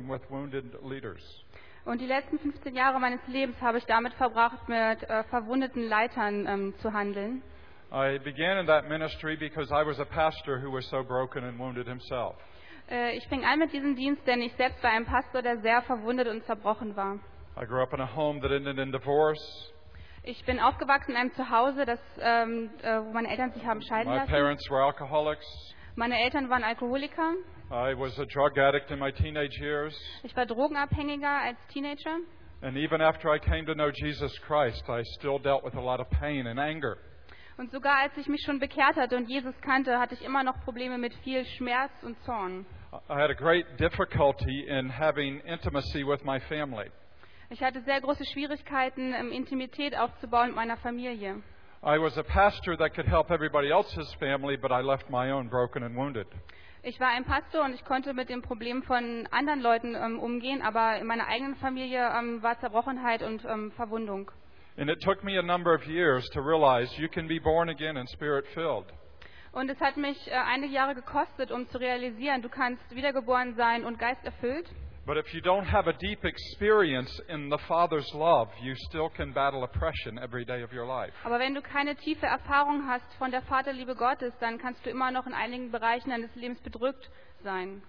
with wounded leaders. Und die letzten 15 Jahre meines Lebens habe ich damit verbracht, mit verwundeten Leitern zu handeln. I began in that ministry because I was a pastor who was so broken and wounded himself. Ich fing an mit diesem Dienst, denn ich selbst war ein Pastor, der sehr verwundet und zerbrochen war. I grew up in a home that ended in divorce. Ich bin aufgewachsen in einem Zuhause, wo meine Eltern sich haben scheiden My lassen. parents were alcoholics. Meine Eltern waren Alkoholiker. I was a drug addict in my teenage years. Ich war Drogenabhängiger als Teenager. And even after I came to know Jesus Christ, I still dealt with a lot of pain and anger. Und sogar als ich mich schon bekehrt hatte und Jesus kannte, hatte ich immer noch Probleme mit viel Schmerz und Zorn. I had a great difficulty in having intimacy with my family. Ich hatte sehr große Schwierigkeiten, Intimität aufzubauen mit meiner Familie. I was a pastor that could help everybody else's family, but I left my own broken and wounded. Ich war ein Pastor und ich konnte mit dem Problem von anderen Leuten umgehen, aber in meiner eigenen Familie war Zerbrochenheit und Verwundung. And it took me a number of years to realize you can be born again and spirit-filled. Und es hat mich einige Jahre gekostet, um zu realisieren, du kannst wiedergeboren sein und geisterfüllt. But if you don't have a deep experience in the Father's love, you still can battle oppression every day of your life. Aber wenn du keine tiefe Erfahrung hast von der Vaterliebe Gottes, dann kannst du immer noch in einigen Bereichen deines Lebens bedrückt sein.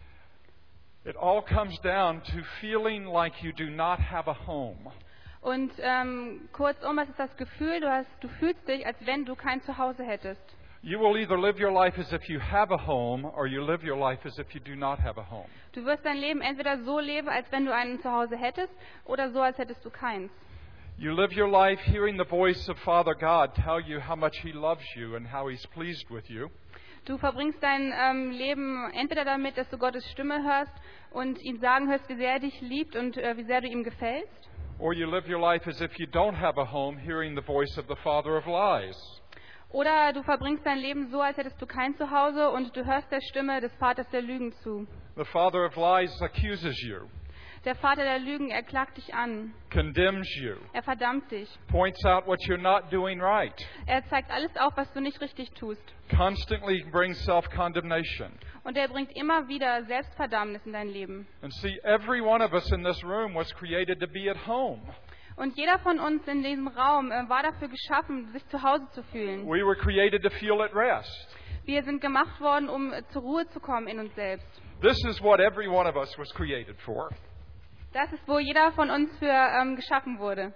It all comes down to feeling like you do not have a home. Und kurzum, es ist das Gefühl, du fühlst dich, als wenn du kein Zuhause hättest. You will either live your life as if you have a home, or you live your life as if you do not have a home. Du wirst dein Leben entweder so leben, als wenn du ein Zuhause hättest, oder so, als hättest du keins. You live your life hearing the voice of Father God tell you how much He loves you and how He's pleased with you. Du verbringst dein Leben entweder damit, dass du Gottes Stimme hörst und ihn sagen hörst, wie sehr er dich liebt und wie sehr du ihm gefällst. Or you live your life as if you don't have a home hearing the voice of the father of lies. Oder du verbringst dein Leben so, als hättest du kein Zuhause und du hörst der Stimme des Vaters der Lügen zu. The father of lies accuses you, Der Vater der Lügen, er klagt dich an. condemns you, Er verdammt dich. points out what you're not doing right, Er zeigt alles auf, was du nicht richtig tust. constantly brings self-condemnation. Und er bringt immer wieder Selbstverdammnis in dein Leben. And see, every one of us in this room was created to be at home. Und jeder von uns in diesem Raum war dafür geschaffen, sich zu Hause zu fühlen. We were created to feel at rest. Wir sind gemacht worden, um zur Ruhe zu kommen in uns selbst. This is what every one of us was created for. Das ist, wo jeder von uns für geschaffen wurde.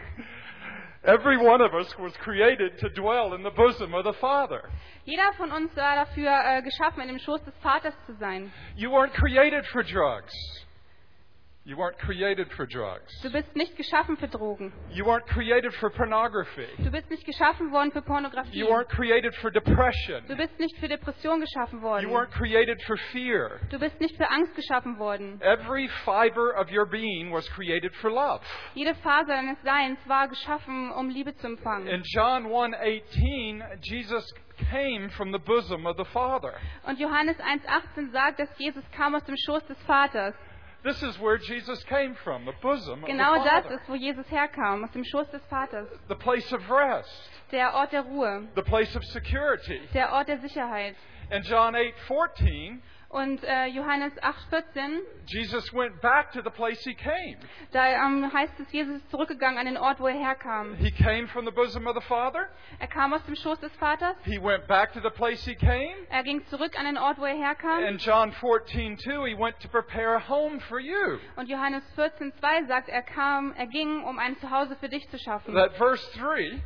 Every one of us was created to dwell in the bosom of the Father. Jeder von uns war dafür geschaffen, in dem Schoß des Vaters zu sein. You weren't created for drugs. You weren't created for drugs. Du bist nicht geschaffen für Drogen. You weren't created for pornography. Du bist nicht geschaffen worden für Pornografie. You weren't created for depression. Du bist nicht für Depression geschaffen You worden. weren't created for fear. Du bist nicht für Angst geschaffen worden. Every fiber of your being was created for love. Jede Faser deines Seins war geschaffen, um Liebe zu empfangen. In John 1:18, Jesus came from the bosom of the Father. Und Johannes 1,18 sagt, dass Jesus kam aus dem Schoß des Vaters. This is where Jesus came from, the bosom of the Genau das Father. ist, wo Jesus herkam, aus dem Schoß des Vaters. The place of rest, Der Ort der Ruhe, the place of security. der Ort der Sicherheit. In John 8:14, Und Johannes 8,14, Jesus went back to the place he came. da heißt es, Jesus ist zurückgegangen an den Ort, wo er herkam. He came from the bosom of the Father. Er kam aus dem Schoß des Vaters. He went back to the place he came. Er ging zurück an den Ort, wo er herkam. In John 14:2, he went to prepare a home for you. Und Johannes 14,2 sagt, er ging, um ein Zuhause für dich zu schaffen. That verse 3,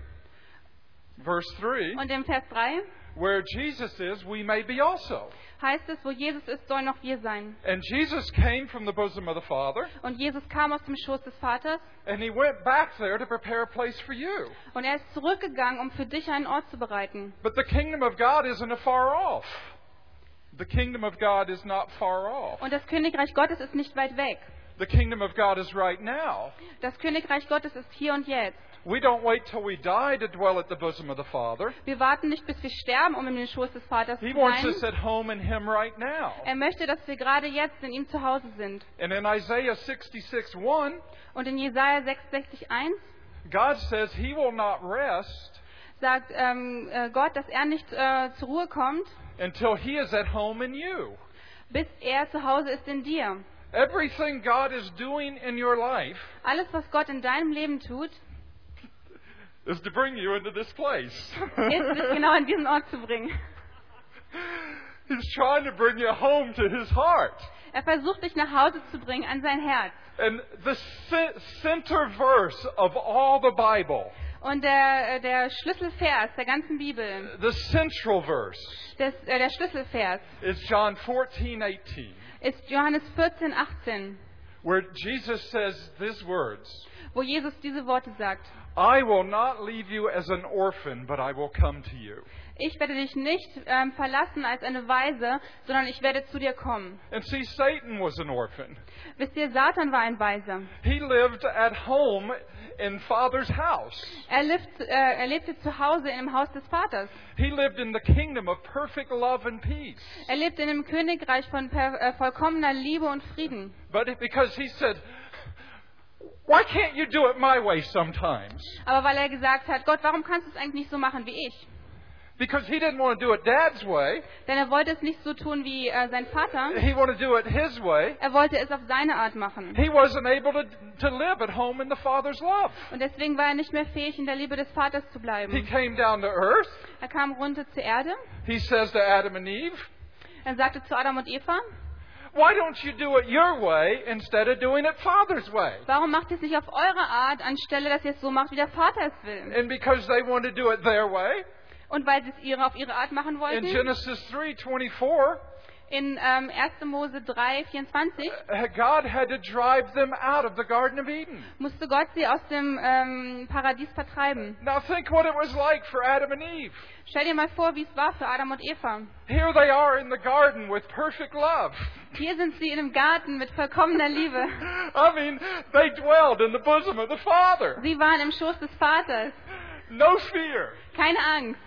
Und im Vers 3 where Jesus is, we may be also. heißt es, wo Jesus ist, sollen auch wir sein. And Jesus came from the bosom of the Father, Und Jesus kam aus dem Schoß des Vaters. and he went back there to prepare a place for you. Und er ist zurückgegangen, um für dich einen Ort zu bereiten. But the kingdom of God isn't afar off. The kingdom of God is not far off. Und das Königreich Gottes ist nicht weit weg. The kingdom of God is right now. Das Königreich Gottes ist hier und jetzt. We don't wait till we die to dwell at the bosom of the Father. Wir warten nicht, bis wir sterben, um in den Schoß des Vaters zu He wants us sein. at home in Him right now. Er möchte, dass wir gerade jetzt in ihm zu Hause sind. And in Isaiah 66:1, Und in Jesaja 66,1 God says He will not rest sagt Gott, dass er nicht zur Ruhe kommt, until He is at home in you. bis er zu Hause ist in dir. Everything God is doing in your life Alles, was Gott in deinem Leben tut, is to bring you into this place. ist, dich genau an diesen Ort zu bringen. He's trying to bring you home to His heart. Er versucht, dich nach Hause zu bringen, an sein Herz. And the center verse of all the Bible, Und der Schlüsselvers der ganzen Bibel, the central verse, der Schlüsselvers, is John 14:18, ist Johannes 14,18, where Jesus says these words, wo Jesus diese Worte sagt. I will not leave you as an orphan, but I will come to you. Ich werde dich nicht verlassen als eine Waise, sondern ich werde zu dir kommen. And see, Satan was an orphan. Wisst ihr, Satan war ein Weise. He lived at home in Father's house. Er lebte zu Hause in dem Haus des Vaters. He lived in the kingdom of perfect love and peace. Er lebte in einem Königreich von vollkommener Liebe und Frieden. But because he said, why can't you do it my way sometimes? Aber weil er gesagt hat, Gott, warum kannst du es eigentlich nicht so machen wie ich? Because he didn't want to do it Dad's way. Denn er wollte es nicht so tun wie sein Vater. He wanted to do it his way. Er wollte es auf seine Art machen. He wasn't able to live at home in the Father's love. Und deswegen war er nicht mehr fähig, in der Liebe des Vaters zu He bleiben. came down to earth. Er kam runter zur Erde. He says to Adam and Eve, Er sagte zu Adam und Eva, why don't you do it your way instead of doing it Father's way? warum macht ihr es nicht auf eure Art, anstelle dass ihr es so macht, wie der Vater es will? And because they wanted to do it their way, Und weil sie es auf ihre Art machen in wollten, Genesis 3:24, in 1. Mose 3,24 God had to drive them out of the Garden of Eden. musste Gott sie aus dem Paradies vertreiben. Now think what it was like for Adam and Eve. Stell dir mal vor, wie es war für Adam und Eva. Here they are in the garden with perfect love. Hier sind sie in einem Garten mit vollkommener Liebe. I mean, they dwelled in the bosom of the Father. Sie waren im Schoß des Vaters. No fear, Keine Angst,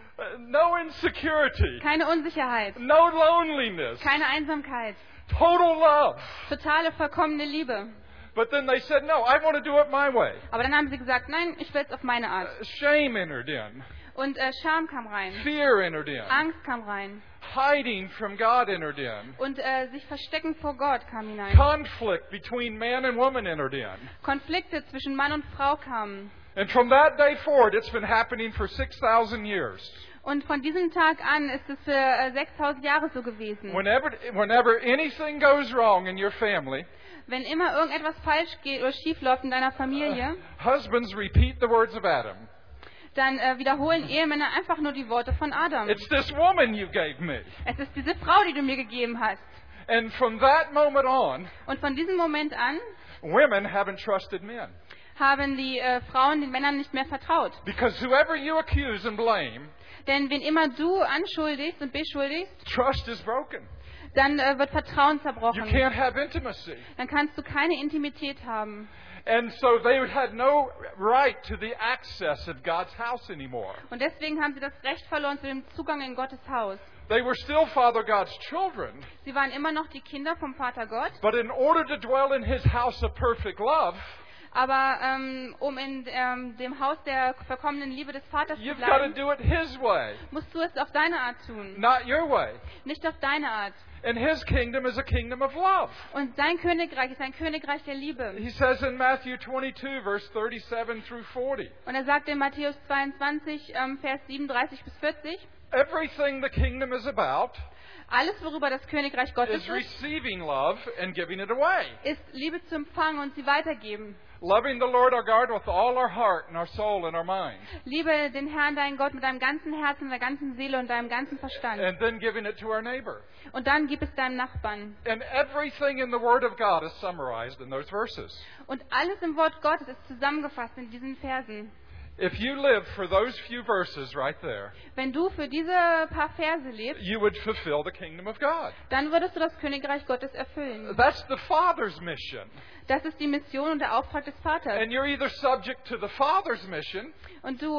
no insecurity, keine Unsicherheit, no loneliness, keine Einsamkeit, total love. totale, vollkommene Liebe. But then they said, no, I want to do it my way. Aber dann haben sie gesagt, nein, ich will es auf meine Art. Shame entered in. Und Scham kam rein, Fear entered in. Angst kam rein Hiding from God entered in. und sich verstecken vor Gott kam hinein. Conflict between man and woman entered in. Konflikte zwischen Mann und Frau kamen. And from that day forward, it's been happening for 6,000 years. Und von diesem Tag an ist es für 6000 Jahre so gewesen. Whenever anything goes wrong in your family, Wenn immer irgendetwas falsch geht oder schief läuft in deiner Familie, husbands repeat the words of Adam. dann wiederholen Ehemänner einfach nur die Worte von Adam. It's this woman you gave me. Es ist diese Frau, die du mir gegeben hast. And from that moment on, Und von diesem Moment an women haven't trusted men. haben die Frauen den Männern nicht mehr vertraut. Because whoever you accuse and blame, Denn wen immer du anschuldigst und beschuldigst, trust is broken. dann wird Vertrauen You zerbrochen. can't have intimacy. Dann kannst du keine Intimität haben. And so they had no right to the access of God's house anymore. Und deswegen haben sie das Recht verloren zu dem Zugang in Gottes Haus. They were still Father God's children, Sie waren immer noch die Kinder vom Vater Gott, but in order to dwell in His house of perfect love, aber um in dem Haus der vollkommenen Liebe des Vaters zu you've got to bleiben, do it His way, musst du es auf deine Art tun, not your way. nicht auf deine Art. And His kingdom is a kingdom of love. Und sein Königreich ist ein Königreich der Liebe. He says in Matthew 22, verse 37 through 40, Und er sagt in Matthäus 22, Vers 37 bis 40, everything the kingdom is about alles, worüber das Königreich Gottes is ist, receiving love and giving it away. ist Liebe zu empfangen und sie weitergeben. Loving the Lord our God with all our heart and our soul and our mind. Liebe den Herrn, deinen Gott, mit deinem ganzen Herzen, deiner ganzen Seele und deinem ganzen Verstand. And then giving it to our neighbor. Und dann gib es deinem Nachbarn. And everything in the Word of God is summarized in those verses. Und alles im Wort Gottes ist zusammengefasst in diesen Versen. If you live for those few verses right there, Wenn du für diese paar Verse lebst, you would fulfill the kingdom of God. dann würdest du das Königreich Gottes erfüllen. That's the Father's mission. Das ist die Mission und der Auftrag des Vaters. And you're either subject to the Father's mission Und du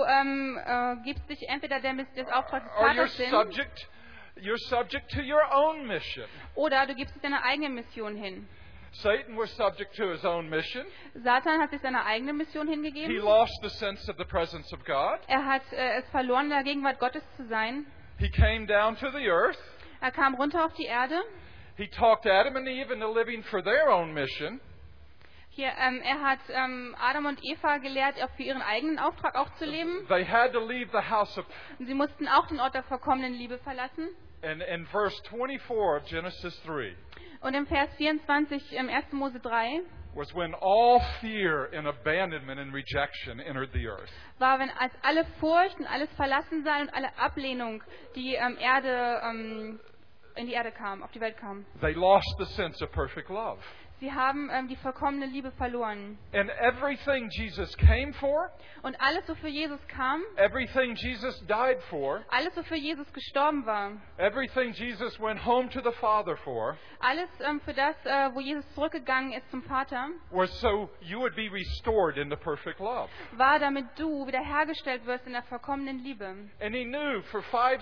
gibst dich entweder des Auftrags des or Vaters hin, you're subject to your own mission. oder du gibst dich deiner eigenen Mission hin. Satan was subject to his own mission. Satan hat sich seiner eigenen Mission He hingegeben. lost the sense of the presence of God. Er hat es verloren, in der Gegenwart Gottes zu sein. He came down to the earth. Er kam runter auf die Erde. He talked Adam and Eve into living for their own mission. Hier, er hat Adam und Eva gelehrt, auch für ihren eigenen Auftrag auch zu leben. They had to leave the house of... Und sie mussten auch den Ort der vollkommenen Liebe verlassen. And in verse 24 of Genesis 3 Und im Vers 24 im 1. Mose 3 was when all fear and abandonment and rejection entered the earth. war, wenn als alle Furcht und alles Verlassensein und alle Ablehnung die in die Erde kam, auf die Welt kam. They lost the sense of perfect love. Sie haben die vollkommene Liebe verloren. And everything Jesus came for, Und alles, wofür Jesus kam, everything Jesus died for, alles, wofür Jesus gestorben war, everything Jesus went home to the Father for, alles für das, wo Jesus zurückgegangen ist zum Vater, was so you would be restored into perfect love. war, damit du wiederhergestellt wirst in der vollkommenen Liebe. And he knew for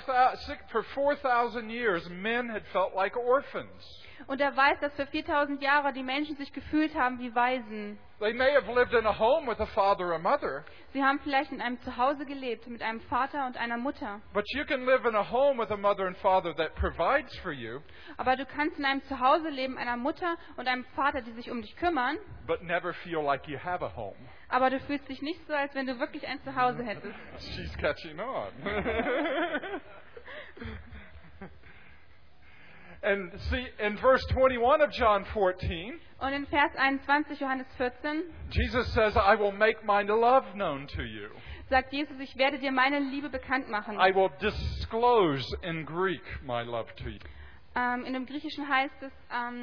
4,000 years men had felt like orphans. Und er weiß, dass für 4000 Jahre die Menschen sich gefühlt haben wie Waisen. They may have lived in a home with a father or mother, Sie haben vielleicht in einem Zuhause gelebt, mit einem Vater und einer Mutter. but you can live in a home with a mother and father that provides for you, Aber du kannst in einem Zuhause leben, einer Mutter und einem Vater, die sich um dich kümmern. but never feel like you have a home. Aber du fühlst dich nicht so, als wenn du wirklich ein Zuhause hättest. She's catching on. And see, in verse 21 of John 14, Und in Vers 21, Johannes 14, Jesus says, I will make my love known to you. sagt Jesus, ich werde dir meine Liebe bekannt machen. I will disclose in Greek my love to you. In dem Griechischen heißt es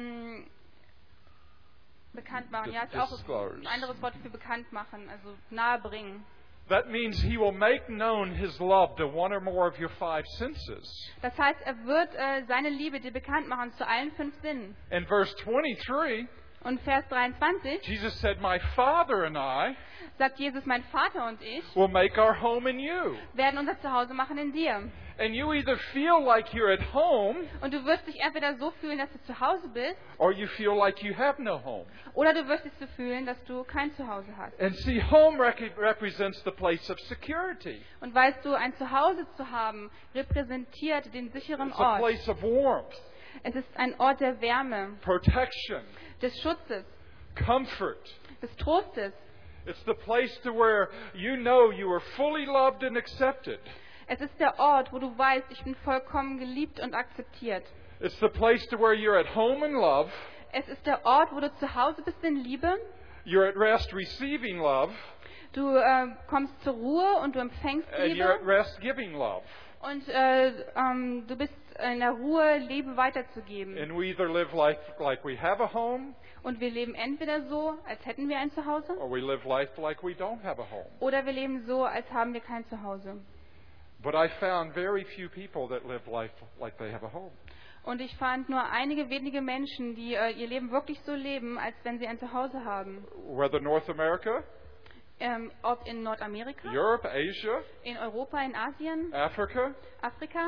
bekannt machen. Ja, ist auch ein anderes Wort für bekannt machen, also nahebringen. That means he will make known his love to one or more of your 5 senses. Das heißt, er wird seine Liebe dir bekannt machen zu allen 5 Sinnen. In verse 23, Und Vers 23 Jesus said, my Father and I sagt Jesus, mein Vater und ich will make our home in you. werden unser Zuhause machen in dir. And you either feel like you're at home Und du wirst dich entweder so fühlen, dass du zu Hause bist, or you feel like you have no home. oder du wirst dich so fühlen, dass du kein Zuhause hast. And see, home represents the place of security. Und weißt du, ein Zuhause zu haben, repräsentiert den sicheren It's a Ort. place of warmth, Es ist ein Ort der Wärme, protection, des Schutzes, comfort. des Trostes. It's the place to where you know you are fully loved and accepted. Es ist der Ort, wo du weißt, ich bin vollkommen geliebt und akzeptiert. It's the place to where you're at home in love, Es ist der Ort, wo du zu Hause bist in Liebe. you're at rest receiving love, Du kommst zur Ruhe und du empfängst and you're at Liebe. rest giving love. Und du bist in der Ruhe, Liebe weiterzugeben. And we either live life like we have a home, Und wir leben entweder so, als hätten wir ein Zuhause, or we live life like we don't have a home. oder wir leben so, als haben wir kein Zuhause. But I found very few people that live life like they have a home. Und ich fand nur einige wenige Menschen, die ihr Leben wirklich so leben, als wenn sie ein Zuhause haben. Whether North America, Ob in Nordamerika, Europe, Asia, in Europa, in Asien, Africa, Afrika.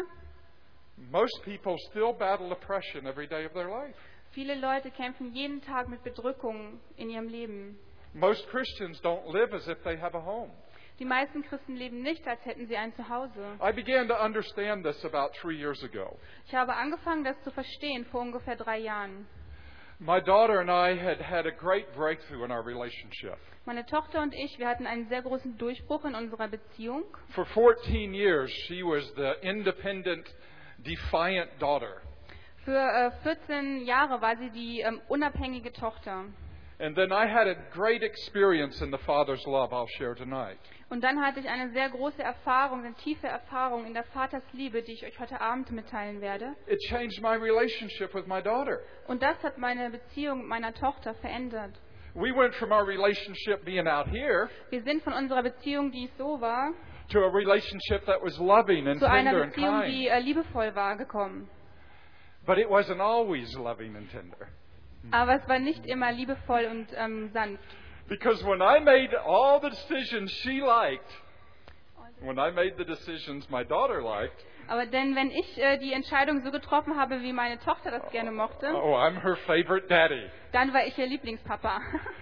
most people still battle oppression every day of their life. Viele Leute kämpfen jeden Tag mit Bedrückung in ihrem Leben. Most Christians don't live as if they have a home. Die meisten Christen leben nicht, als hätten sie ein Zuhause. I began to understand this about 3 years ago. Ich habe angefangen, das zu verstehen vor ungefähr 3 Jahren. My daughter and I had had a great breakthrough in our relationship. Meine Tochter und ich, wir hatten einen sehr großen Durchbruch in unserer Beziehung. For 14 years, she was the independent, defiant daughter. Für 14 Jahre war sie die unabhängige Tochter. And then I had a great experience in the Father's love I'll share tonight. Und dann hatte ich eine sehr große Erfahrung, eine tiefe Erfahrung in der Vatersliebe, die ich euch heute Abend mitteilen werde. It changed my relationship with my daughter. Und das hat meine Beziehung mit meiner Tochter verändert. We went from our relationship being out here Wir sind von unserer Beziehung, die so war, to a relationship that was loving and zu einer tender and Beziehung, kind. die liebevoll war, gekommen. But it wasn't always loving and tender. Aber es war nicht immer liebevoll und sanft. Because when I made all the decisions she liked, when I made the decisions my daughter liked, Aber denn wenn ich die Entscheidung so getroffen habe, wie meine Tochter das gerne mochte, oh, I'm her favorite daddy. dann war ich ihr Lieblingspapa.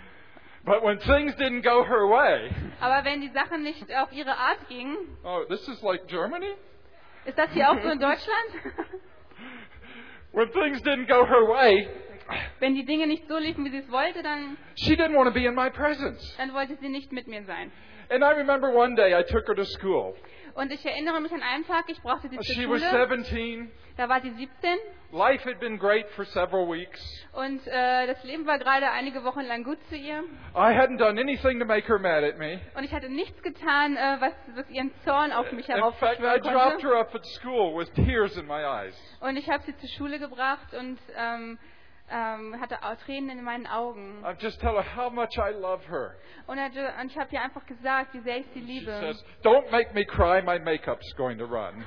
But when things didn't go her way, Aber wenn die Sachen nicht auf ihre Art gingen, oh, this is like Germany? ist das hier auch so in Deutschland? when things didn't go her way, Wenn die Dinge nicht so liefen, wie sie es wollte, she didn't want to be in my presence. dann wollte sie nicht mit mir sein. And I remember one day I took her to school. Und ich erinnere mich an einen Tag, ich brachte sie zur She was Schule. 17. Da war sie 17 Life had been great for several weeks. und das Leben war gerade einige Wochen lang gut zu ihr. I hadn't done anything to make her mad at me. Und ich hatte nichts getan, was ihren Zorn auf mich In fact, I heraufbeschwören dropped konnte. her off at school with tears in my eyes. Und ich habe sie zur Schule gebracht und hatte auch Tränen in meinen Augen. I've just told her how much I love her. Und ich habe ihr einfach gesagt, wie sehr ich sie She liebe. says, "Don't make me cry, my makeup's going to run."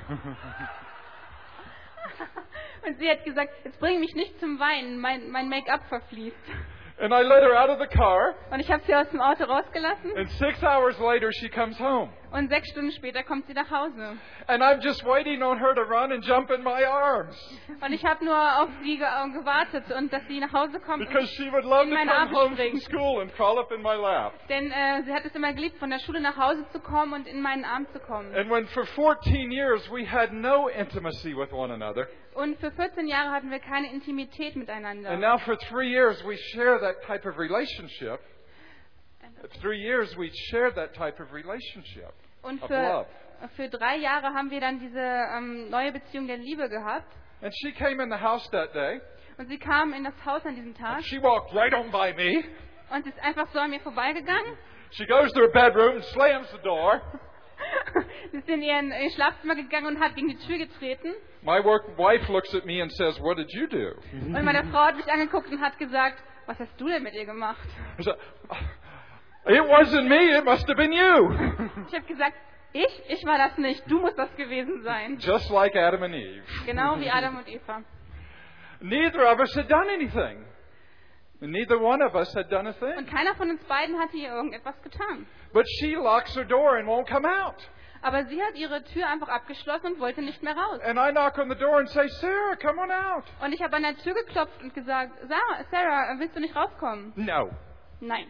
Und sie hat gesagt, jetzt bring mich nicht zum Weinen, mein Make-up verfließt. And I let her out of the car, Und ich habe sie aus dem Auto rausgelassen and 6 hours later she comes home. und 6 Stunden später kommt sie nach Hause. And I'm just waiting on her to run and jump in my arms. Und ich habe nur auf sie gewartet und dass sie nach Hause kommt. Because she would love In to meine come Arme home from springt. school and crawl up in my lap. Denn sie hat es immer geliebt, von der Schule nach Hause zu kommen und in meinen Arm zu kommen. And when for 14 years we had no intimacy with one another, Und für 14 Jahre hatten wir keine Intimität and miteinander. now for 3 years we share that type of relationship. 3 years we share that type of relationship Und of love. für 3 Jahre haben wir dann diese neue Beziehung der Liebe gehabt. And she came in the house that day. Und sie kam in das Haus an diesem Tag She walked right on by me. und ist einfach so an mir vorbeigegangen. She goes to her bedroom and slams the door. Sie ist in ihr Schlafzimmer gegangen und hat gegen die Tür getreten. My wife looks at me and says, "What did you do?" Und meine Frau hat mich angeguckt und hat gesagt, was hast du denn mit ihr gemacht? I said, "It wasn't me. It must have been you." Ich habe gesagt, ich war das nicht, du musst das gewesen sein. Just like Adam and Eve. Genau wie Adam und Eva. Neither of us had done anything. Neither one of us had done a Und thing. keiner von uns beiden hatte hier irgendetwas getan. But she locks her door and won't come out. Aber sie hat ihre Tür einfach abgeschlossen und wollte nicht mehr raus. And I knock on the door and say, "Sarah, come on out." Und ich habe an der Tür geklopft und gesagt, Sarah, willst du nicht rauskommen? No. Nein.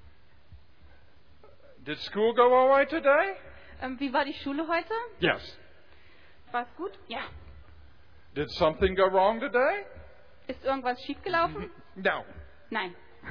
Did school go all right today? Wie war die Schule heute? Yes. War es gut? Ja. Did something go wrong today? Ist irgendwas schiefgelaufen? No. Nein.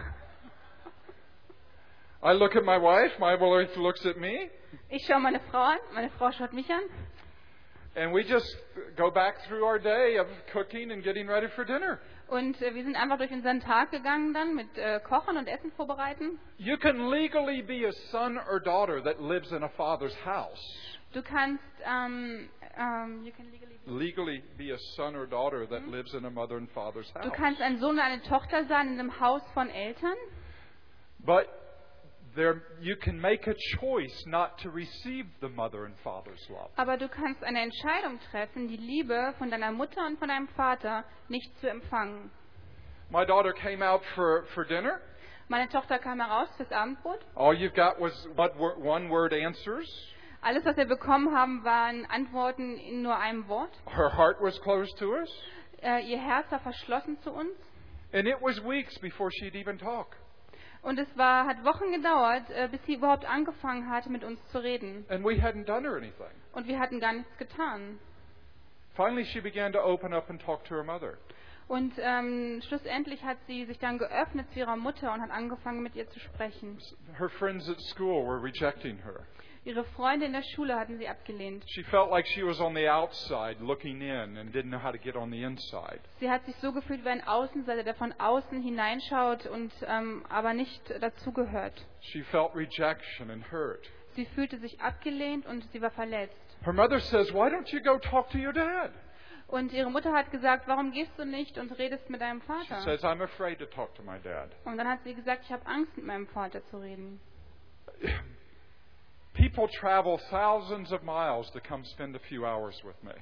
I look at my wife wife looks at me, Ich schaue meine Frau an, meine Frau schaut mich an. and we just go back through our day of cooking and getting ready for dinner. Und wir sind einfach durch unseren Tag gegangen dann mit Kochen und Essen vorbereiten. You can legally be a son or daughter that lives in a father's house. Du kannst, you can Legally be a son or daughter that lives in a mother and father's du house. kannst ein Sohn oder eine Tochter sein in einem Haus von Eltern. But you can make a choice not to receive the mother and father's love. Aber du kannst eine Entscheidung treffen, die Liebe von deiner Mutter und von deinem Vater nicht zu empfangen. My daughter came out for dinner. Meine Tochter kam heraus fürs Abendbrot. All you've got was one-word answers. Alles, was wir bekommen haben, waren Antworten in nur einem Wort. Her heart was closed to us. Ihr Herz war verschlossen zu uns. And it was weeks before she'd even talk. Und es hat Wochen gedauert, bis sie überhaupt angefangen hatte, mit uns zu reden. And we hadn't done her anything. Und wir hatten gar nichts getan. Finally, she began to open up and talk to her mother. Und schlussendlich hat sie sich dann geöffnet zu ihrer Mutter und hat angefangen, mit ihr zu sprechen. Her friends at school were rejecting her. Ihre Freunde in der Schule hatten sie abgelehnt. She felt like she was on the outside looking in and didn't know how to get on the inside. Sie hat sich so gefühlt wie ein Außenseiter, der von außen hineinschaut und aber nicht dazugehört. She felt rejection and hurt. Sie fühlte sich abgelehnt und sie war verletzt. Her mother says, "Why don't you go talk to your dad?" Und ihre Mutter hat gesagt, warum gehst du nicht und redest mit deinem She Vater? says, "I'm afraid to talk to my dad." Und dann hat sie gesagt, ich habe Angst, mit meinem Vater zu reden. People travel thousands of miles to come spend a few hours with me.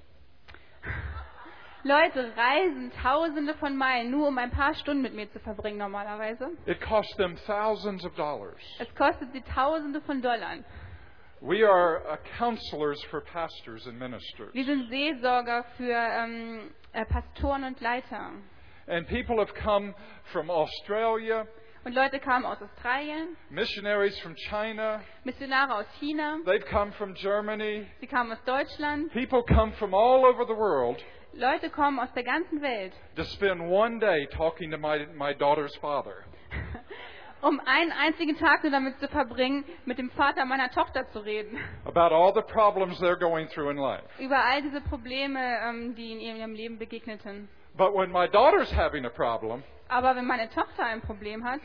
Leute reisen Tausende von Meilen, nur um ein paar Stunden mit mir zu verbringen normalerweise. It costs them thousands of dollars. Es kostet sie Tausende von Dollar. We are counselors for pastors and ministers. Wir sind Seelsorger für Pastoren und Leiter. And people have come from Australia, Und Leute kamen aus Australien, missionaries from China, Missionare aus China, they've come from Germany. sie kamen aus Deutschland. People come from all over the world Leute kommen aus der ganzen Welt, to spend one day talking to my daughter's father. um einen einzigen Tag nur damit zu verbringen, mit dem Vater meiner Tochter zu reden. About all the problems they're going through in life. Über all diese Probleme, die in ihrem Leben begegneten. But when my daughter's having a problem, Aber wenn meine Tochter ein Problem hat,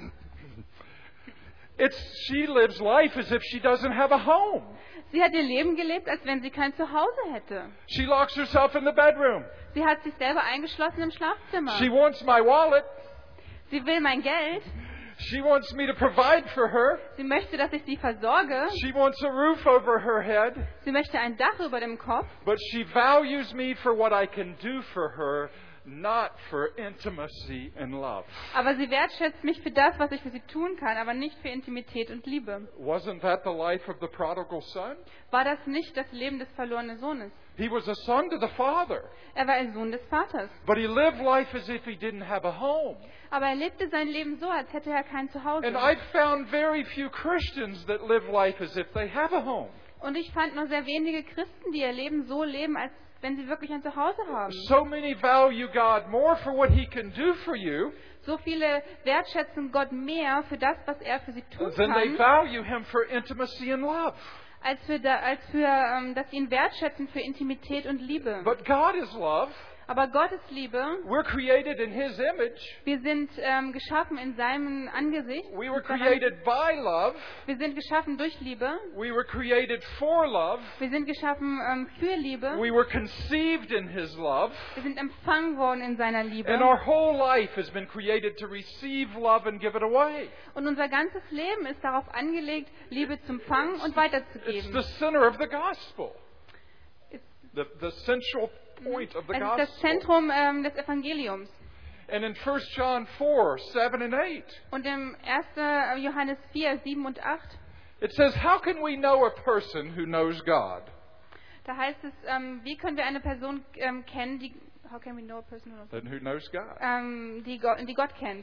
she lives life as if she doesn't have a home. sie hat ihr Leben gelebt, als wenn sie kein Zuhause hätte. She locks herself in the bedroom. Sie hat sich selber eingeschlossen im Schlafzimmer. She wants my wallet. Sie will mein Geld. She wants me to provide for her. Sie möchte, dass ich sie versorge. She wants a roof over her head. Sie möchte ein Dach über dem Kopf. But she values me for what I can do for her, not for intimacy and love. Aber sie wertschätzt mich für das, was ich für sie tun kann, aber nicht für Intimität und Liebe. Wasn't that the life of the prodigal son? War das nicht das Leben des verlorenen Sohnes? He was a son to the father, Er war ein Sohn des Vaters. but he lived life as if he didn't have a home. Aber er lebte sein Leben so, als hätte er kein Zuhause. And I've found very few Christians that live life as if they have a home. Und ich fand nur sehr wenige Christen, die ihr Leben so leben, als wenn sie wirklich ein Zuhause haben. So many value God more for what he can do for you So viele wertschätzen Gott mehr für das, was er für sie tun than they kann, value him for intimacy and love. als dass sie ihn wertschätzen für Intimität und Liebe. But God is love. Aber Gott ist Liebe. We're created in his image. Wir sind geschaffen in seinem Angesicht. We were created by love. Wir sind geschaffen durch Liebe. We were created for love. Wir sind geschaffen für Liebe. We were conceived in his love. Wir sind empfangen worden in seiner Liebe. And our whole life has been created to receive love and give it away. Und unser ganzes Leben ist darauf angelegt, Liebe zu empfangen und It's weiterzugeben. the center of the gospel. Ist- The central point of the Es ist das gospel. Zentrum des Evangeliums. And in 1 John 4, 7 and 8, Und im 1. Johannes 4, 7 und 8, it says, how can we know a person who knows God? da heißt es, wie können wir eine Person kennen, die, how can we know a person Who knows God? die Gott kennt?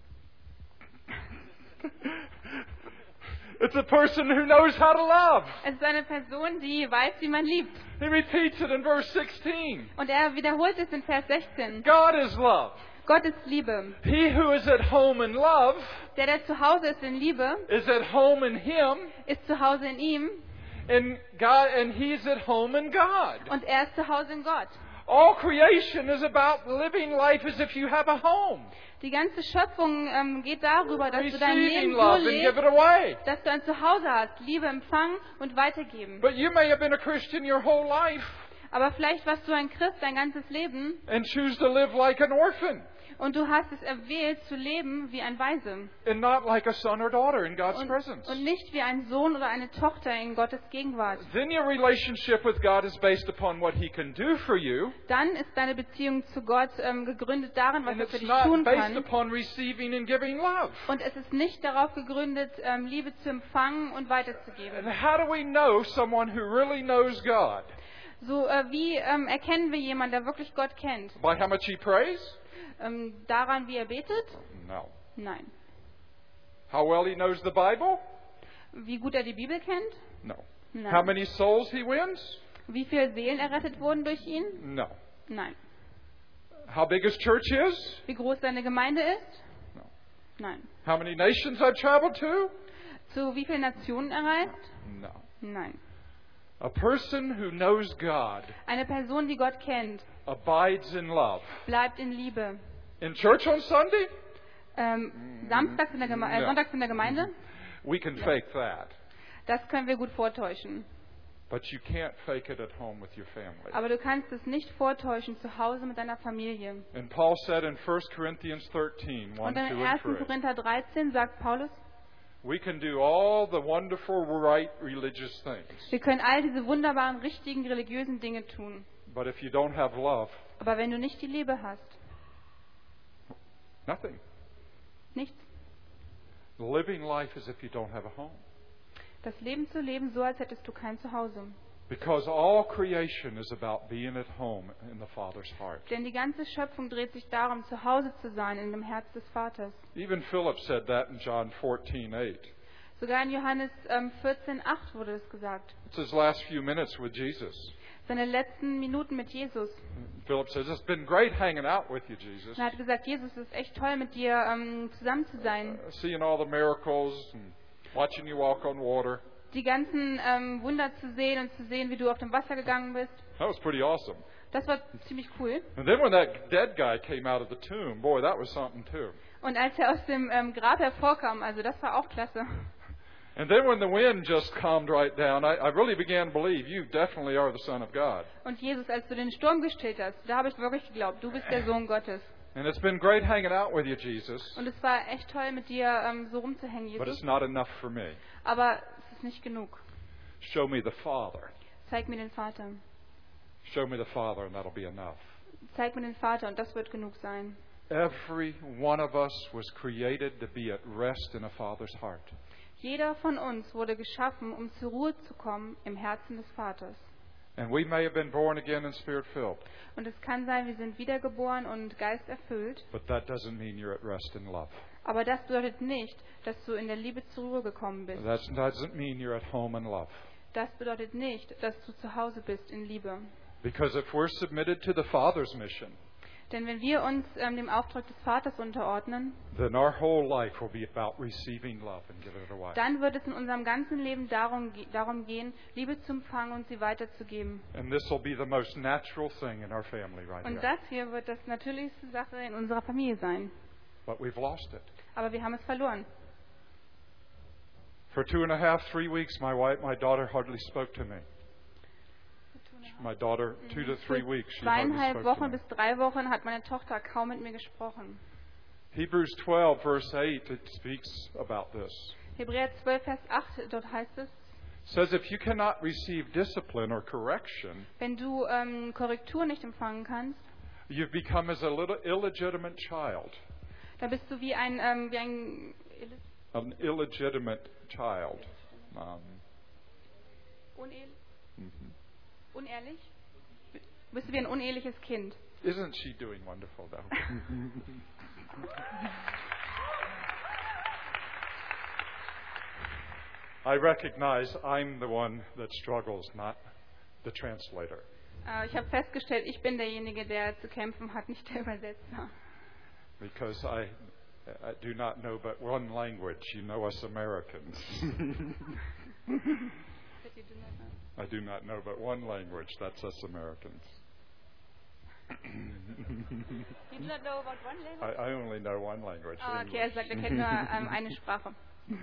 It's a person who knows how to love. Es ist eine Person, die weiß, wie man liebt. He repeats it in verse 16. Und er wiederholt es in Vers 16. God is love. Gott ist Liebe. He who is at home in love Der zu Hause ist in Liebe, is at home in him, ist zu Hause in ihm and he's at home in God. und er ist zu Hause in Gott. All creation is about living life as if you have a home. Die ganze Schöpfung geht darüber, dass du dein Receiving Leben so love and give lebst, it away. dass du ein Zuhause hast, Liebe empfangen und weitergeben. But you may have been a Christian your whole life Aber vielleicht warst du ein Christ dein ganzes Leben and choose to live like an orphan und du hast es erwählt zu leben wie ein Waise and not like a son or daughter in God's presence. und nicht wie ein Sohn oder eine Tochter in Gottes Gegenwart. Then your relationship with God is based upon what He can do for you, Dann ist deine Beziehung zu Gott gegründet darin, was and er für it's dich not tun based kann. upon receiving and giving love. Und es ist nicht darauf gegründet, Liebe zu empfangen und And weiterzugeben. how do we know someone who really knows God? So wie erkennen wir jemanden, der wirklich Gott kennt? By how much he prays? Daran, wie er betet? No. Nein. How well he knows the Bible? Wie gut er die Bibel kennt? No. Nein. How many souls he wins? Wie viele Seelen errettet wurden durch ihn? No. Nein. How big his church is? Wie groß seine Gemeinde ist? No. Nein. How many nations I've traveled to? Zu wie vielen Nationen er reist? No. Nein. A person who knows God Eine Person, die Gott kennt, abides in love. bleibt in Liebe. In church on Sunday? Sonntags in der Gemeinde, We can fake that. das können wir gut vortäuschen. But you can't fake it at home with your family. Aber du kannst es nicht vortäuschen zu Hause mit deiner Familie. And Paul said in 1 Corinthians 13, 1, Und 2, in and 1. 3, Korinther 13 sagt Paulus, we can do all the wonderful, right religious things. wir können all diese wunderbaren, richtigen, religiösen Dinge tun. But if you don't have love, Aber wenn du nicht die Liebe hast, nothing. nichts. Living life as if you don't have a home. Das Leben zu leben, so als hättest du kein Zuhause. Because all creation is about being at home in the Father's heart. Denn die ganze Schöpfung dreht sich darum, zu Hause zu sein, in dem Herz des Vaters. Even Philip said that in John 14:8. Sogar in Johannes 14,8 wurde es gesagt. It's his last few minutes with Jesus. seine letzten Minuten mit Jesus. Philip says, "It's been great hanging out with you, Jesus. Und er hat gesagt, Jesus, es ist echt toll, mit dir zusammen zu sein. Seeing all the miracles and watching you walk on water. Die ganzen Wunder zu sehen und zu sehen, wie du auf dem Wasser gegangen bist. That was pretty awesome." Das war ziemlich cool. And then when that dead guy came out of the tomb, boy, that was something too. Und als er aus dem Grab hervorkam, also das war auch klasse. And then when the wind just calmed right down, I really began to believe you definitely are the Son of God. Und Jesus, als du den Sturm gestillt hast, da habe ich wirklich geglaubt, du bist der Sohn Gottes. And it's been great hanging out with you, Jesus. Und es war echt toll, mit dir so rumzuhängen, But Jesus. it's not enough for me. Aber es ist nicht genug. Show me the Father. Zeig mir den Vater. Show me the Father, and that'll be enough. Zeig mir den Vater und das wird genug sein. Every one of us was created to be at rest in a Father's heart. Jeder von uns wurde geschaffen, um zur Ruhe zu kommen im Herzen des Vaters. And we may have been born again and Spirit-filled, Und es kann sein, wir sind wiedergeboren und geisterfüllt. but that doesn't mean you're at rest in love. Aber das bedeutet nicht, dass du in der Liebe zur Ruhe gekommen bist. That doesn't mean you're at home in love. Das bedeutet nicht, dass du zu Hause bist in Liebe. Because if we're submitted to the Father's mission, Denn wenn wir uns dem Auftrag des Vaters unterordnen, then our whole life will be about receiving love and giving it away. dann wird es in unserem ganzen Leben darum gehen, Liebe zu empfangen und sie weiterzugeben. And this will be the most natural thing in our family right Und here. das hier wird das natürlichste Sache in unserer Familie sein. But we've lost it. Aber wir haben es verloren. For 2.5, 3 weeks, my daughter hardly spoke to me. My daughter, 2 to 3 weeks, she hardly Zweieinhalb spoke to Wochen me. bis 3 Wochen hat meine Tochter kaum mit mir gesprochen. Hebrews 12, verse 8, it speaks about this. Hebräer 12, Vers 8, dort heißt es, It says, if you cannot receive discipline or correction, wenn du Korrektur nicht empfangen kannst, you've become as a little illegitimate child. dann bist du wie ein An illegitimate child. unehrlich? Bist du wie ein uneheliches Kind? Isn't she doing wonderful, though? I recognize I'm the one that struggles, not the translator. Ich habe festgestellt, ich bin derjenige, der zu kämpfen hat, nicht der Übersetzer. Because I do not know but one language. You know us Americans. I do not know but one language. That's us Americans. You do not know about one language? I only know one language. Okay, er sagt, er kennt nur eine Sprache.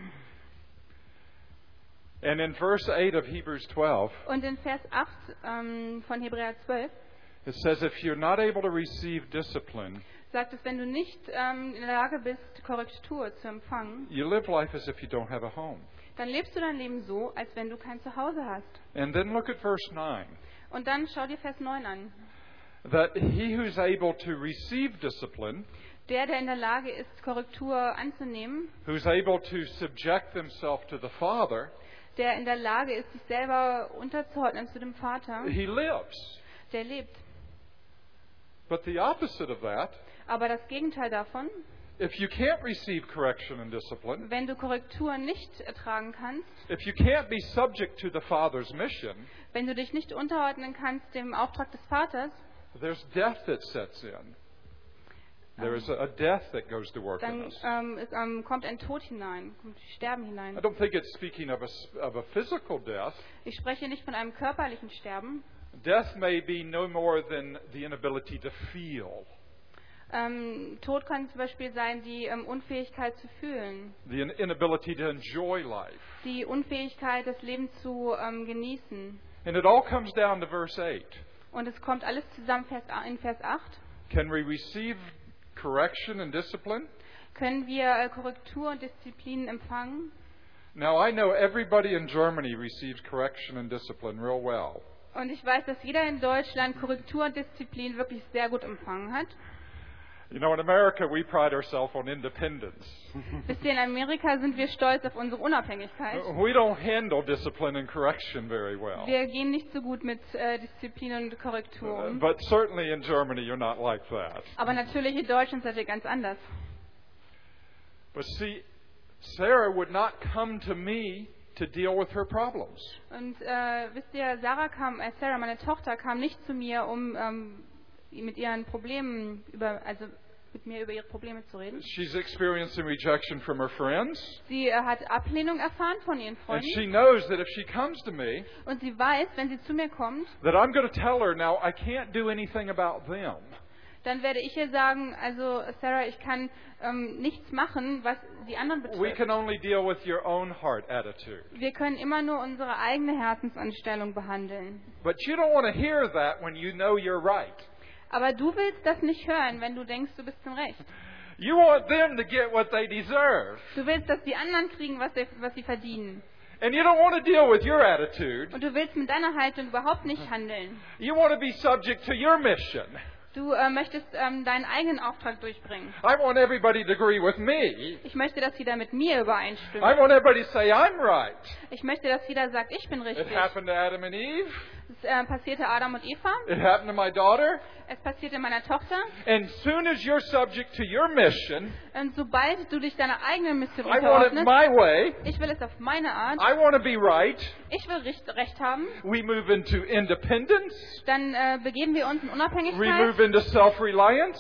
And in verse 8 of Hebrews 12, Und in Vers 8 von Hebräer 12 it says, if you're not able to receive discipline, sagt es, wenn du nicht in der Lage bist, Korrektur zu empfangen, you live life as if you don't have a home. dann lebst du dein Leben so, als wenn du kein Zuhause hast. And then look at verse 9. Und dann schau dir Vers 9 an. That he who's able to receive discipline, Der in der Lage ist, Korrektur anzunehmen, who's able to subject himself to the Father, der in der Lage ist, sich selber unterzuordnen zu dem Vater, he lives. der lebt. But the opposite of that, Aber das Gegenteil davon, if you can't receive correction and discipline, wenn du Korrektur nicht ertragen kannst, if you can't be subject to the Father's mission, wenn du dich nicht unterordnen kannst dem Auftrag des Vaters, there's death that sets in. There is a death that goes to work in dann us. kommt ein Tod hinein, kommt Sterben I hinein. don't think it's speaking of a physical death. Ich spreche nicht von einem körperlichen Sterben. Death may be no more than the inability to feel, Tod kann zum Beispiel sein die Unfähigkeit zu fühlen, the inability to enjoy life. die Unfähigkeit, das Leben zu genießen. And it all comes down to verse 8. Und es kommt alles zusammen in Vers 8. Can we receive correction and discipline? Können wir Korrektur und Disziplin empfangen? Now, I know everybody in Germany receives correction and discipline real well. Und ich weiß, dass jeder in Deutschland Korrektur und Disziplin wirklich sehr gut empfangen hat. You know, in America, we pride ourselves on independence. Wisst ihr, in Amerika sind wir stolz auf unsere Unabhängigkeit. We don't handle discipline and correction very well. Wir gehen nicht so gut mit Disziplin und Korrektur um. But certainly in Germany, you're not like that. Aber natürlich in Deutschland seid ihr ganz anders. But see, Sarah would not come to me to deal with her problems. Und wisst ihr, Sarah, meine Tochter, kam nicht zu mir, um mit ihren Problemen mit mir über ihre Probleme zu reden. She's experiencing rejection from her friends. Sie hat Ablehnung erfahren von ihren And Freunden. she knows that if she comes to me, Und sie weiß, wenn sie zu mir kommt, that I'm going to tell her, now I can't do anything about them. dann werde ich ihr sagen, also Sarah, ich kann nichts machen, was die anderen We betrifft. can only deal with your own heart attitude. Wir können immer nur unsere eigene Herzensanstellung behandeln. But you don't want to hear that when you know you're right. Aber du willst das nicht hören, wenn du denkst, du bist im Recht. You want them to get what they deserve. Du willst, dass die anderen kriegen, was sie verdienen. And you don't want to deal with your attitude. Und du willst mit deiner Haltung überhaupt nicht handeln. You want to be subject to your mission. Du möchtest deinen eigenen Auftrag durchbringen. I want everybody to agree with me. Ich möchte, dass jeder mit mir I übereinstimmt. want everybody to say I'm right. Ich möchte, dass jeder sagt, ich bin It richtig. happened to Adam and Eve. Es passierte Adam und Eva. It happened to my daughter. Es passierte meiner Tochter. And soon as you're subject to your mission, Und sobald du dich deiner eigenen Mission I want it unterordnest, my way. ich will es auf meine Art, I want to be right. ich will Recht haben, We move into independence. dann begeben wir uns in We Unabhängigkeit, move into self-reliance.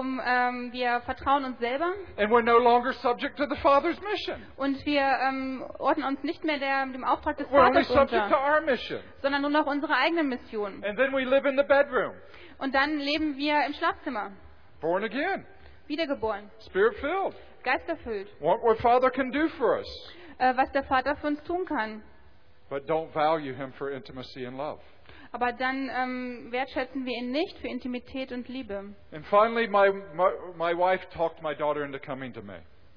Wir vertrauen uns selber And we're no longer subject to the Father's mission. und wir ordnen uns nicht mehr dem Auftrag des We're only Vaters subject to unter, our mission. sondern nur noch unsere eigene Mission. And then we live in the bedroom. Und dann leben wir im Schlafzimmer, Born again. wiedergeboren, Spirit-filled. geisterfüllt, Want what Father can do for us. was der Vater für uns tun kann. But don't value Him for intimacy and love. Aber dann wertschätzen wir ihn nicht für Intimität und Liebe. And finally, my wife talked my daughter into coming to me.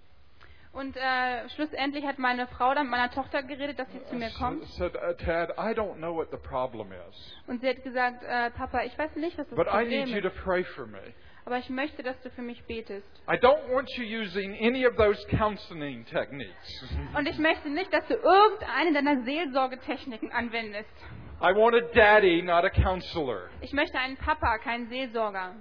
Und schlussendlich hat meine Frau dann mit meiner Tochter geredet, dass sie zu mir kommt. Said, Tad, I don't know what the problem is, Und sie hat gesagt, Papa, ich weiß nicht, was das but I need Problem you to ist, pray for me. aber ich möchte, dass du für mich betest. I don't want you using any of those counseling techniques. Und ich möchte nicht, dass du irgendeine deiner Seelsorgetechniken anwendest. I want a daddy, not a counselor. Ich möchte einen Papa, keinen Seelsorger.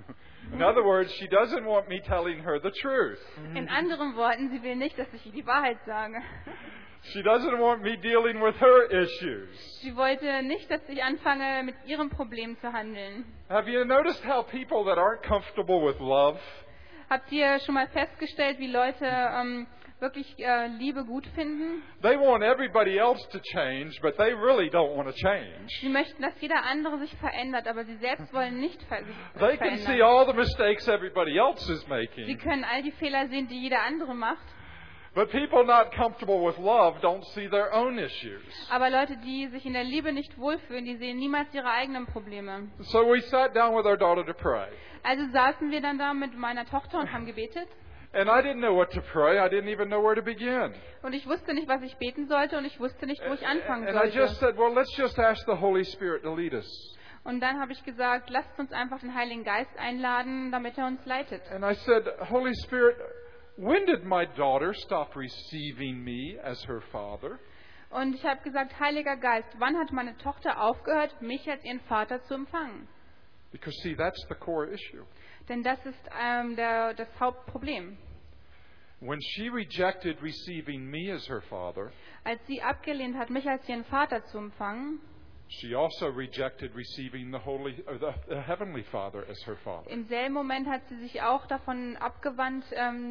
In other words, she doesn't want me telling her the truth. In anderen Worten, sie will nicht, dass ich ihr die Wahrheit sage. She doesn't want me dealing with her issues. Sie wollte nicht, dass ich anfange, mit ihrem Problem zu handeln. Have you noticed how people that aren't comfortable with love, Habt ihr schon mal festgestellt, wie Leute wirklich Liebe gut finden? they want everybody else to change, but they really don't want to change. Sie möchten, dass jeder andere sich verändert, aber sie selbst wollen nicht sich They can see verändern. all the mistakes everybody else is Sie making, können all die Fehler sehen, die jeder andere macht. but people not comfortable with love don't see their own issues. Aber Leute, die sich in der Liebe nicht wohlfühlen, die sehen niemals ihre eigenen Probleme. So we sat down with our daughter to pray. Also saßen wir dann da mit meiner Tochter und haben gebetet. And I didn't know what to pray. I didn't even know where to begin. Und ich wusste nicht, was ich beten sollte und ich wusste nicht, wo ich anfangen And I just sollte. said, well, let's just ask the Holy Spirit to lead us. Und dann habe ich gesagt, lasst uns einfach den Heiligen Geist einladen, damit er uns leitet. And I said, Holy Spirit, when did my daughter stop receiving me as her father? Und ich habe gesagt, Heiliger Geist, wann hat meine Tochter aufgehört, mich als ihren Vater zu empfangen? Because, see, that's the core issue. Denn das ist das Hauptproblem. When she rejected receiving me as her father, Als sie abgelehnt hat, mich als ihren Vater zu empfangen, she also rejected receiving the Heavenly Father as her father. im selben Moment hat sie sich auch davon abgewandt,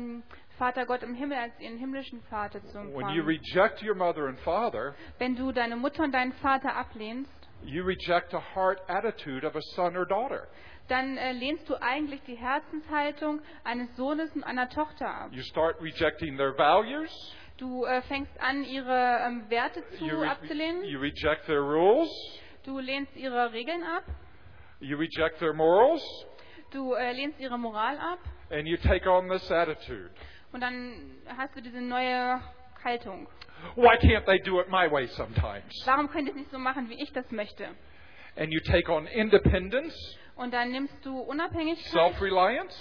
Vater Gott im Himmel als ihren himmlischen Vater zu When you empfangen. reject your mother and father, Wenn du deine Mutter und deinen Vater ablehnst, you reject a heart attitude of a son or daughter. dann lehnst du eigentlich die Herzenshaltung eines Sohnes und einer Tochter ab. You start rejecting their values. Du fängst an, ihre Werte You abzulehnen. you reject their rules. Du lehnst ihre Regeln ab. You reject their morals. Du lehnst ihre Moral ab. And you take on this attitude. Und dann hast du diese neue Haltung. Why can't they do it my way sometimes? Warum könnt ihr es nicht so machen, wie ich das möchte? And you take on independence, Und dann nimmst du Unabhängigkeit, self-reliance.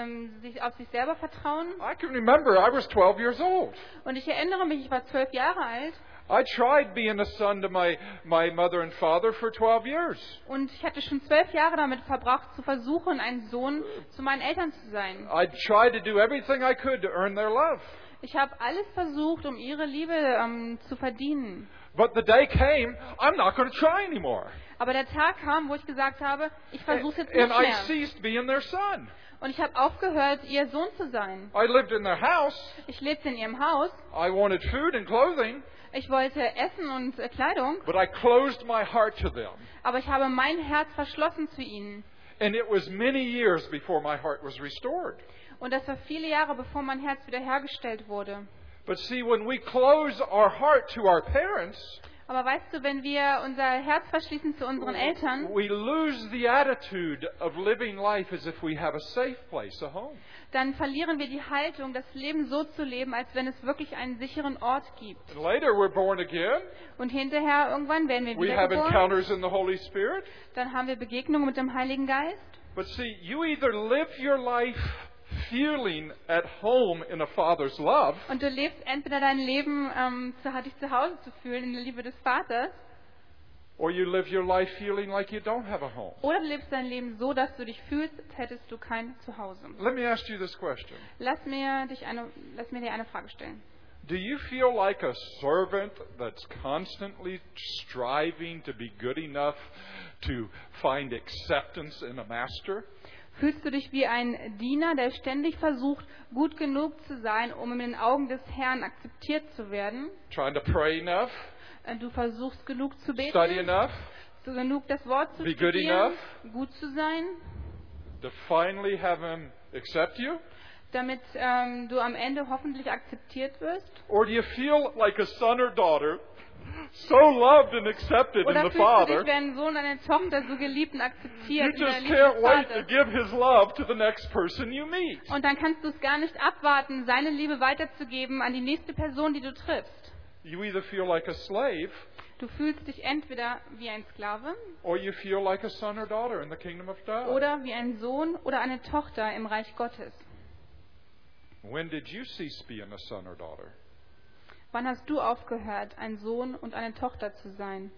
auf sich selber vertrauen. I can remember I was 12 years old. Und ich erinnere mich, ich war 12 Jahre alt. I tried being a son to my mother and father for 12 years. Und ich hatte schon 12 Jahre damit verbracht, zu versuchen, ein Sohn zu meinen Eltern zu sein. I tried to do everything I could to earn their love. Ich habe alles versucht, um ihre Liebe zu verdienen. But the day came, I'm not going to try anymore. Aber der Tag kam, wo ich gesagt habe, ich versuche jetzt nicht And I mehr. ceased being their son. Und ich habe aufgehört, ihr Sohn zu sein. I lived in their house. Ich lebte in ihrem Haus. I wanted food and clothing. Ich wollte Essen und Kleidung. But I closed my heart to them. Aber ich habe mein Herz verschlossen zu ihnen. And it was many years before my heart was restored. Und das war viele Jahre, bevor mein Herz wiederhergestellt wurde. But see, when we close our heart to our parents, Aber weißt du, wenn wir unser Herz verschließen zu unseren Eltern, we lose the attitude of living life as if we have a safe place, a home. dann verlieren wir die Haltung, das Leben so zu leben, als wenn es wirklich einen sicheren Ort gibt. And later we're born again. Und hinterher, irgendwann werden wir We have wiedergeboren. encounters in the Holy Spirit. Dann haben wir Begegnungen mit dem Heiligen Geist. But see, you either live your life feeling at home in a father's love, Und du lebst entweder dein Leben, dich zu Hause zu fühlen in der Liebe des Vaters, or you live your life feeling like you don't have a home. oder du lebst dein Leben so, dass du dich fühlst, als hättest du kein Zuhause. Let me ask you this question. Lass mir dir eine Frage stellen. Do you feel like a servant that's constantly striving to be good enough to find acceptance in a master? Fühlst du dich wie ein Diener, der ständig versucht, gut genug zu sein, um in den Augen des Herrn akzeptiert zu werden? Trying to pray enough? Du versuchst genug zu Study beten, enough? genug das Wort zu Be good studieren, enough? gut zu sein, To finally have Him accept you? damit du am Ende hoffentlich akzeptiert wirst? Or do you feel like a son or daughter, so loved and accepted in Oder the fühlst du Father, dich wie ein Sohn, eine Tochter so geliebt und you akzeptiert in der just Liebe can't des wait to Vaters? give His love to the next person you meet? Und dann kannst du es gar nicht abwarten, seine Liebe weiterzugeben an die nächste Person, die du triffst. You either feel like a slave, Du fühlst dich entweder wie ein Sklave or you feel like a son or daughter in the kingdom of God. oder wie ein Sohn oder eine Tochter im Reich Gottes. When did you cease being a son or daughter? Wann hast du aufgehört, ein Sohn und eine Tochter zu sein?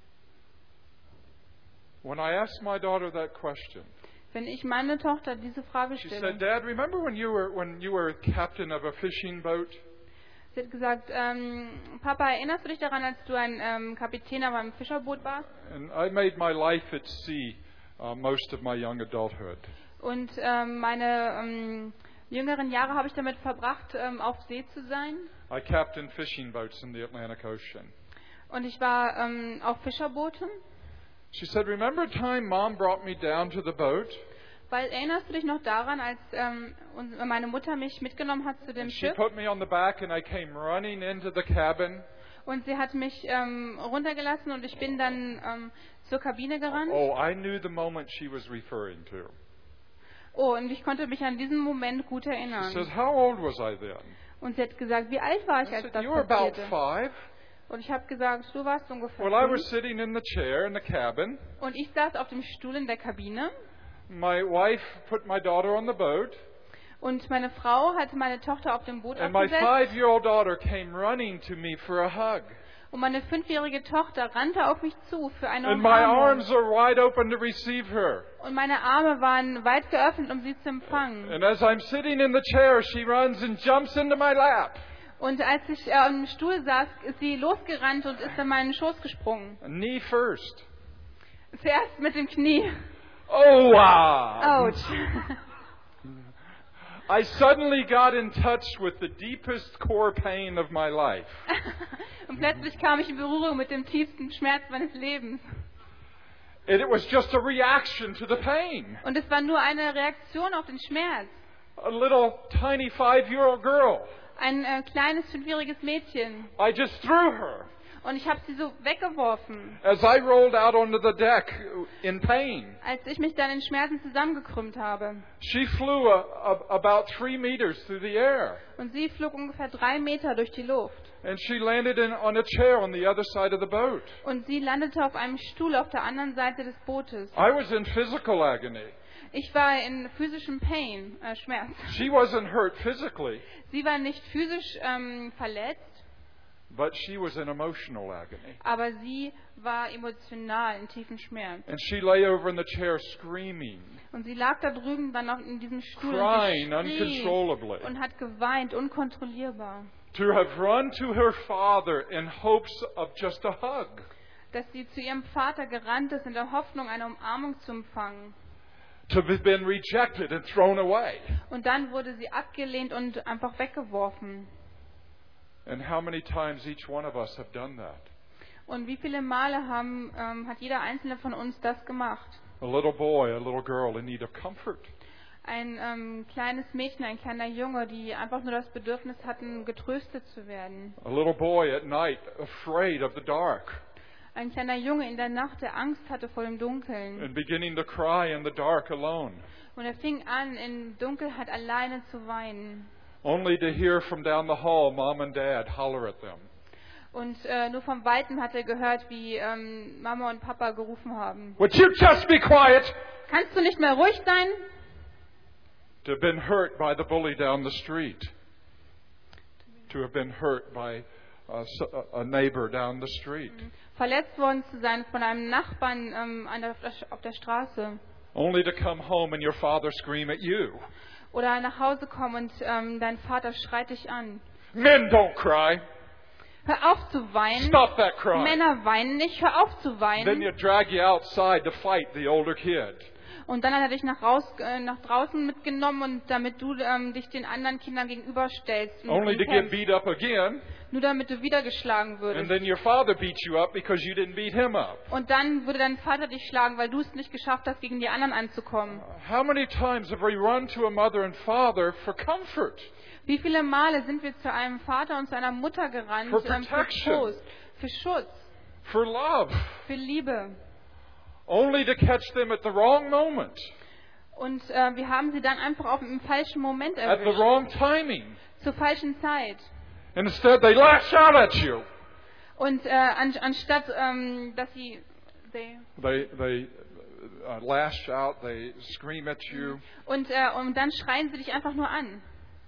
When I asked my daughter that question, Wenn ich meine Tochter diese Frage she said, stelle, "Dad, remember when you were captain of a fishing boat, sie hat gesagt, Papa, erinnerst du dich daran, als du ein Kapitän auf einem Fischerboot warst? and I made my life at sea most of my young adulthood." Und meine jüngeren Jahre habe ich damit verbracht, auf See zu sein. I captained fishing boats in the Atlantic Ocean. Und ich war auf Fischerbooten. She said, "Remember a time Mom brought me down to the boat, Weil erinnerst du dich noch daran, als meine Mutter mich mitgenommen hat zu dem and she Schiff put me on the back, and I came running into the cabin. und sie hat mich runtergelassen und ich bin dann zur Kabine gerannt. Oh, I knew the moment she was referring to." Oh, und ich konnte mich an diesen Moment gut She erinnern. says, "How old was I then?" Und sie hat gesagt, wie alt war ich, I als said, das "You were about passierte? 5." Und ich habe gesagt, du warst ungefähr Well, I 5. was sitting in the chair in the cabin. Und ich saß auf dem Stuhl in der Kabine My wife put my daughter on the boat, und meine Frau hatte meine Tochter auf dem Boot and my abgesetzt 5-year-old daughter came running to me for a hug. und meine 5-jährige Tochter rannte auf mich zu für eine And my Umarmung. arms are wide open to receive her. Und meine Arme waren weit geöffnet, um sie zu empfangen. And as I'm sitting in the chair, she runs and jumps into my lap. Und als ich am Stuhl saß, ist sie losgerannt und ist in meinen Schoß gesprungen. Knee first. Zuerst mit dem Knie. Oh, wow. Autsch. I suddenly got in touch with the deepest core pain of my life. Und plötzlich kam ich in Berührung mit dem tiefsten Schmerz meines Lebens. And it was just a reaction to the pain. Und es war nur eine Reaktion auf den Schmerz. A little tiny 5-year-old girl. Ein kleines 5-jähriges Mädchen. I just threw her Und ich habe sie so weggeworfen, as I rolled out onto the deck in pain. als ich mich dann in Schmerzen zusammengekrümmt habe. She flew about 3 meters through the air. Und sie flog ungefähr 3 Meter durch die Luft. And she landed on a chair on the other side of the boat. Und sie landete auf einem Stuhl auf der anderen Seite des Bootes. I was in physical agony. Ich war in physischem Pain, Schmerz. She wasn't hurt physically, Sie war nicht physisch verletzt, But she was in emotional agony. Aber sie war emotional in tiefen Schmerz. And she lay over in the chair screaming, Und sie lag da drüben dann noch in diesem Stuhl crying und sie schrie uncontrollably. und hat geweint, unkontrollierbar. To have run to her father in hopes of just a hug. Dass sie zu ihrem Vater gerannt ist in der Hoffnung, eine Umarmung zu empfangen. To have been rejected and thrown away. Und dann wurde sie abgelehnt und einfach weggeworfen. And how many times each one of us have done that? Und wie viele Male hat jeder einzelne von uns das gemacht? A little boy, a little girl in need of comfort. Ein kleines Mädchen, ein kleiner Junge, die einfach nur das Bedürfnis hatten, getröstet zu werden. A little boy at night afraid of the dark Ein kleiner Junge in der Nacht, der Angst hatte vor dem Dunkeln. and beginning to cry in the dark alone. Und er fing an, in Dunkelheit alleine zu weinen. Only to hear from down the hall mom and dad holler at them. Und nur vom Weiten hat er gehört, wie Mama und Papa gerufen haben. Would you just be quiet? Kannst du nicht mehr ruhig sein? To have been hurt by the bully down the street. To have been hurt by a neighbor down the street. Verletzt worden zu sein von einem Nachbarn auf der Straße. Only to come home and your father scream at you. Oder nach Hause kommen und dein Vater schreit dich an. Men don't cry. Hör auf zu weinen. Stop that crying. Männer weinen nicht, hör auf zu Then weinen. you drag you outside to fight the older kid. Und dann hat er dich nach draußen mitgenommen, und damit du dich den anderen Kindern gegenüberstellst. Only to get beat up again. Nur damit du wieder geschlagen And würdest. then your father beats you up because you didn't beat him up. Und dann würde dein Vater dich schlagen, weil du es nicht geschafft hast, gegen die anderen anzukommen. How many times have we run to a mother and father for comfort? Wie viele Male sind wir zu einem Vater und zu einer Mutter gerannt, For für protection. Trost, für Schutz, For love? für Liebe. Only to catch them at the wrong moment. Und wir haben sie dann einfach im falschen Moment At the erwischt, wrong timing. zur falschen Zeit. And instead they lash out at you. Und anstatt, dass sie... They lash out, they scream at you. Und dann schreien sie dich einfach nur an.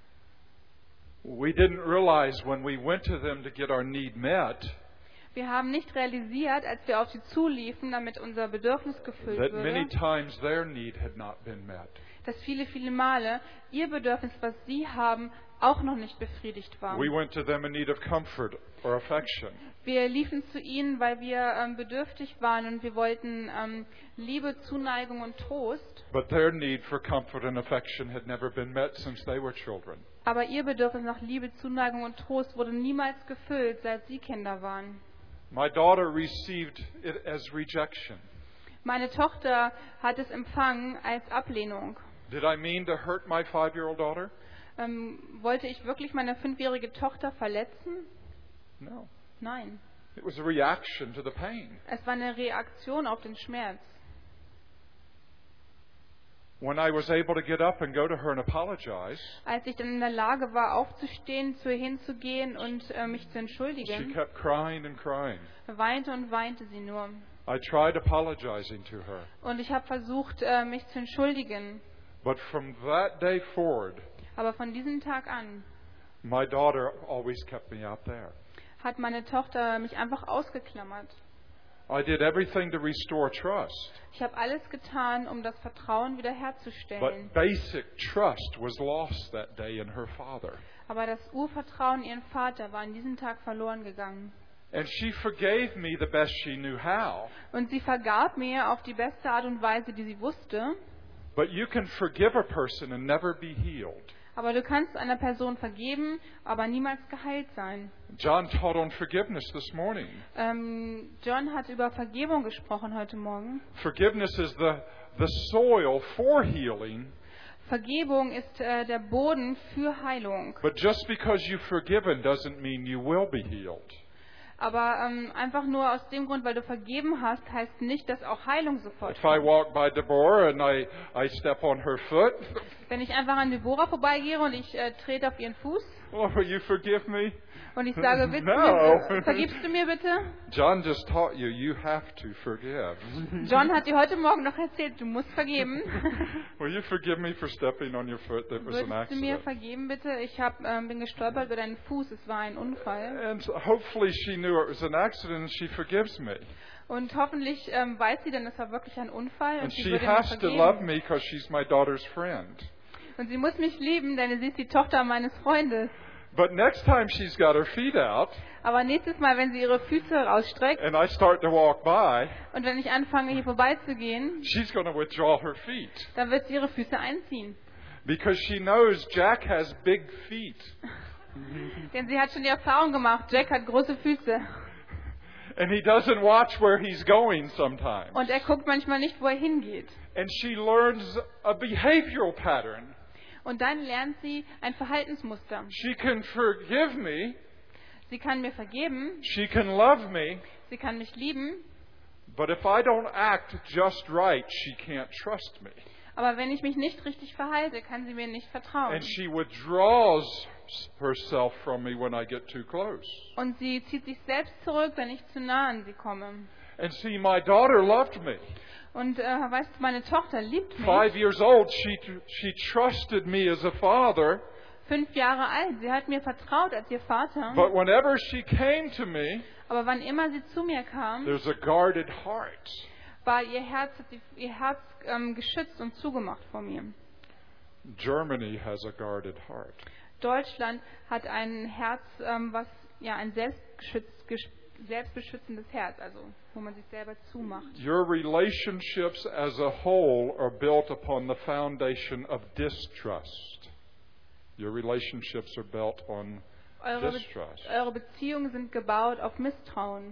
We didn't realize when we went to them to get our need met Wir haben nicht realisiert, als wir auf sie zuliefen, damit unser Bedürfnis gefüllt that many würde, times their need had not been met. dass viele, viele Male ihr Bedürfnis, was sie haben, auch noch nicht befriedigt war. We went to them in need of comfort or affection. Wir liefen zu ihnen, weil wir bedürftig waren und wir wollten Liebe, Zuneigung und Trost. But their need for comfort and affection had never been met since they were children. Aber ihr Bedürfnis nach Liebe, Zuneigung und Trost wurde niemals gefüllt, seit sie Kinder waren. My daughter received it as rejection. Meine Tochter hat es empfangen als Ablehnung. Did I mean to hurt my 5-year-old daughter? Wollte ich wirklich meine 5-jährige Tochter verletzen? No. Nein. It was a reaction to the pain. Es war eine Reaktion auf den Schmerz. When I was able to get up and go to her and apologize, Als ich dann in der Lage war, aufzustehen, zu ihr hinzugehen und mich zu she entschuldigen, kept crying and crying. weinte und weinte sie nur. I tried apologizing to her. Und ich habe versucht, mich zu entschuldigen. But from that day forward, Aber von diesem Tag an my daughter always kept me out there. hat meine Tochter mich einfach ausgeklammert. I did everything to restore trust. Ich habe alles getan, um das Vertrauen wiederherzustellen. But basic trust was lost that day in her father. Aber das Urvertrauen in ihren Vater war an diesem Tag verloren gegangen. And she forgave me the best she knew how. Und sie vergab mir auf die beste Art und Weise, die sie wusste. But you can forgive a person and never be healed. Aber du kannst einer Person vergeben, aber niemals geheilt sein. John taught on forgiveness this morning. John hat über Vergebung gesprochen heute Morgen. Forgiveness is the soil for healing. Vergebung ist der Boden für Heilung. But just because you've forgiven doesn't mean you will be healed. Aber einfach nur aus dem Grund, weil du vergeben hast, heißt nicht, dass auch Heilung sofort If I kommt. walk by Deborah and I step on her foot, Wenn ich einfach an Deborah vorbeigehe und ich trete auf ihren Fuß, Oh, will you forgive me? Und ich sage, No. vergibst du mir bitte? John just taught you, you have to forgive. John hat dir heute Morgen noch erzählt, du musst vergeben. Will you forgive me for stepping on your foot? That was an Würdest du mir accident. vergeben bitte? Ich bin gestolpert über deinen Fuß, es war ein Unfall. And hopefully she knew it was an accident and she forgives me. Und hoffentlich weiß sie denn, es war wirklich ein Unfall And und sie she würde mir has to love vergeben. me because she's my daughter's friend. Und sie muss mich lieben, denn sie ist die Tochter meines Freundes. But next time she's got her feet out Aber nächstes Mal, wenn sie ihre Füße rausstreckt and I start to walk by, und wenn ich anfange, hier vorbeizugehen, she's going to withdraw her feet dann wird sie ihre Füße einziehen. because she knows Jack has big feet. Denn sie hat schon die Erfahrung gemacht, Jack hat große Füße. And he doesn't watch where he's going sometimes. Und er guckt manchmal nicht, wo er hingeht. And she learns a behavioral pattern. Und dann lernt sie ein Verhaltensmuster. She can forgive me. Sie kann mir vergeben, She can love me. sie kann mich lieben, But if I don't act just right, she can't trust me. aber wenn ich mich nicht richtig verhalte, kann sie mir nicht vertrauen. And she withdraws herself from me when I get too close. Und sie zieht sich selbst zurück, wenn ich zu nah an sie komme. And see, my daughter loved me. Und weißt du, meine Tochter liebt 5 mich. years old, she trusted me as a father. 5 Jahre alt, sie hat mir vertraut als ihr Vater. But whenever she came to me, Aber wann immer sie zu mir kam, there's a guarded heart. war ihr Herz geschützt und zugemacht vor mir. Germany has a guarded heart. Deutschland hat ein Herz, was ein selbstbeschützendes Herz, also wo man sich selber zumacht. Your relationships as a whole are built upon the foundation of distrust. Your relationships are built on distrust. Eure Beziehungen sind gebaut auf Misstrauen.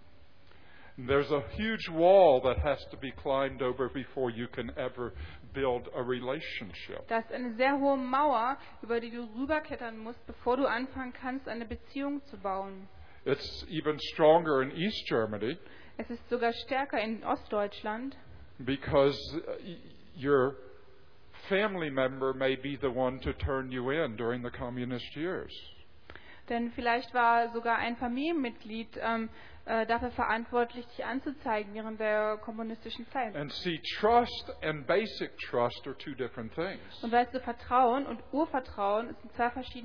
There's a huge wall that has to be climbed over before you can ever build a relationship. Das ist eine sehr hohe Mauer, über die du rüberklettern musst, bevor du anfangen kannst, eine Beziehung zu bauen. It's even stronger in East Germany Es ist sogar stärker in Ostdeutschland, because your family member may be the one to turn you in during the communist years. denn vielleicht war sogar ein Familienmitglied dafür verantwortlich, dich anzuzeigen während der kommunistischen Zeit. And see, trust and basic trust are two different things. Und weißt du, Vertrauen und Urvertrauen sind zwei verschiedene.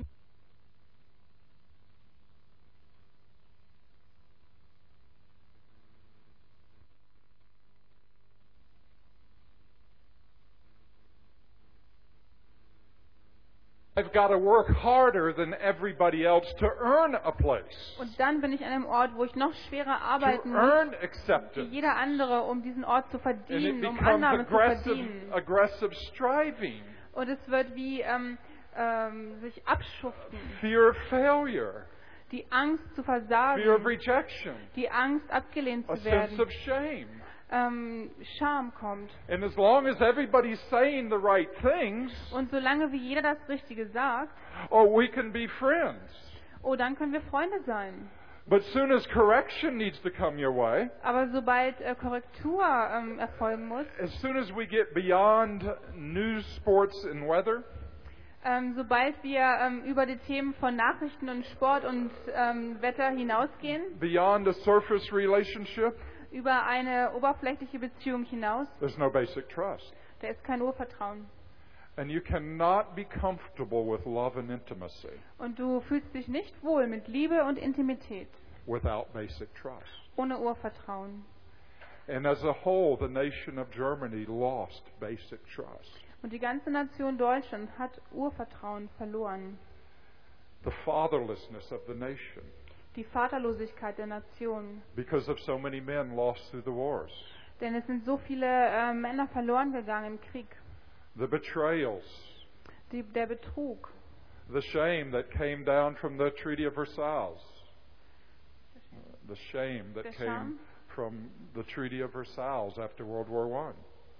I've got to work harder than everybody else to earn a place, Und dann bin ich an einem Ort, wo ich noch schwerer to arbeiten muss, earn wie acceptance. jeder andere, um diesen Ort zu And it verdienen, um becomes Annahme zu verdienen. aggressive striving, Und es wird wie sich abschuften. fear of failure, Die Angst zu fear of versagen, rejection, die Angst abgelehnt a zu sense werden, of shame. Scham kommt. And as long as everybody's saying the right things, Und solange wie jeder das Richtige sagt, we can be friends. dann können wir Freunde sein. But soon as correction needs to come your way, Aber sobald Korrektur erfolgen muss, as soon as we get beyond news, sports, and weather, sobald wir über die Themen von Nachrichten und Sport und Wetter hinausgehen, beyond a surface relationship, über eine oberflächliche Beziehung hinaus, there's no basic trust. da ist kein Urvertrauen. And you cannot be comfortable with love and intimacy Und du fühlst dich nicht wohl mit Liebe und Intimität without basic trust. ohne Urvertrauen. And as a whole, the nation of Germany lost basic trust. Und die ganze Nation Deutschland hat Urvertrauen verloren. The fatherlessness of the nation Die Vaterlosigkeit der Nation. because of so many men lost through the wars. Denn es sind so viele Männer verloren gegangen im Krieg. The betrayals, Der Betrug, the shame that came down from the Treaty of Versailles. The shame that Der came Scham? from the Treaty of Versailles after World War I.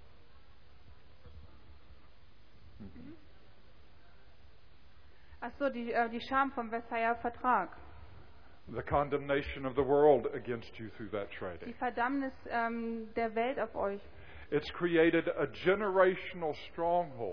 Achso, die Scham vom Versailler Vertrag. The condemnation of the world against you through that Die treaty. Verdammnis der Welt auf euch. It's created a generational stronghold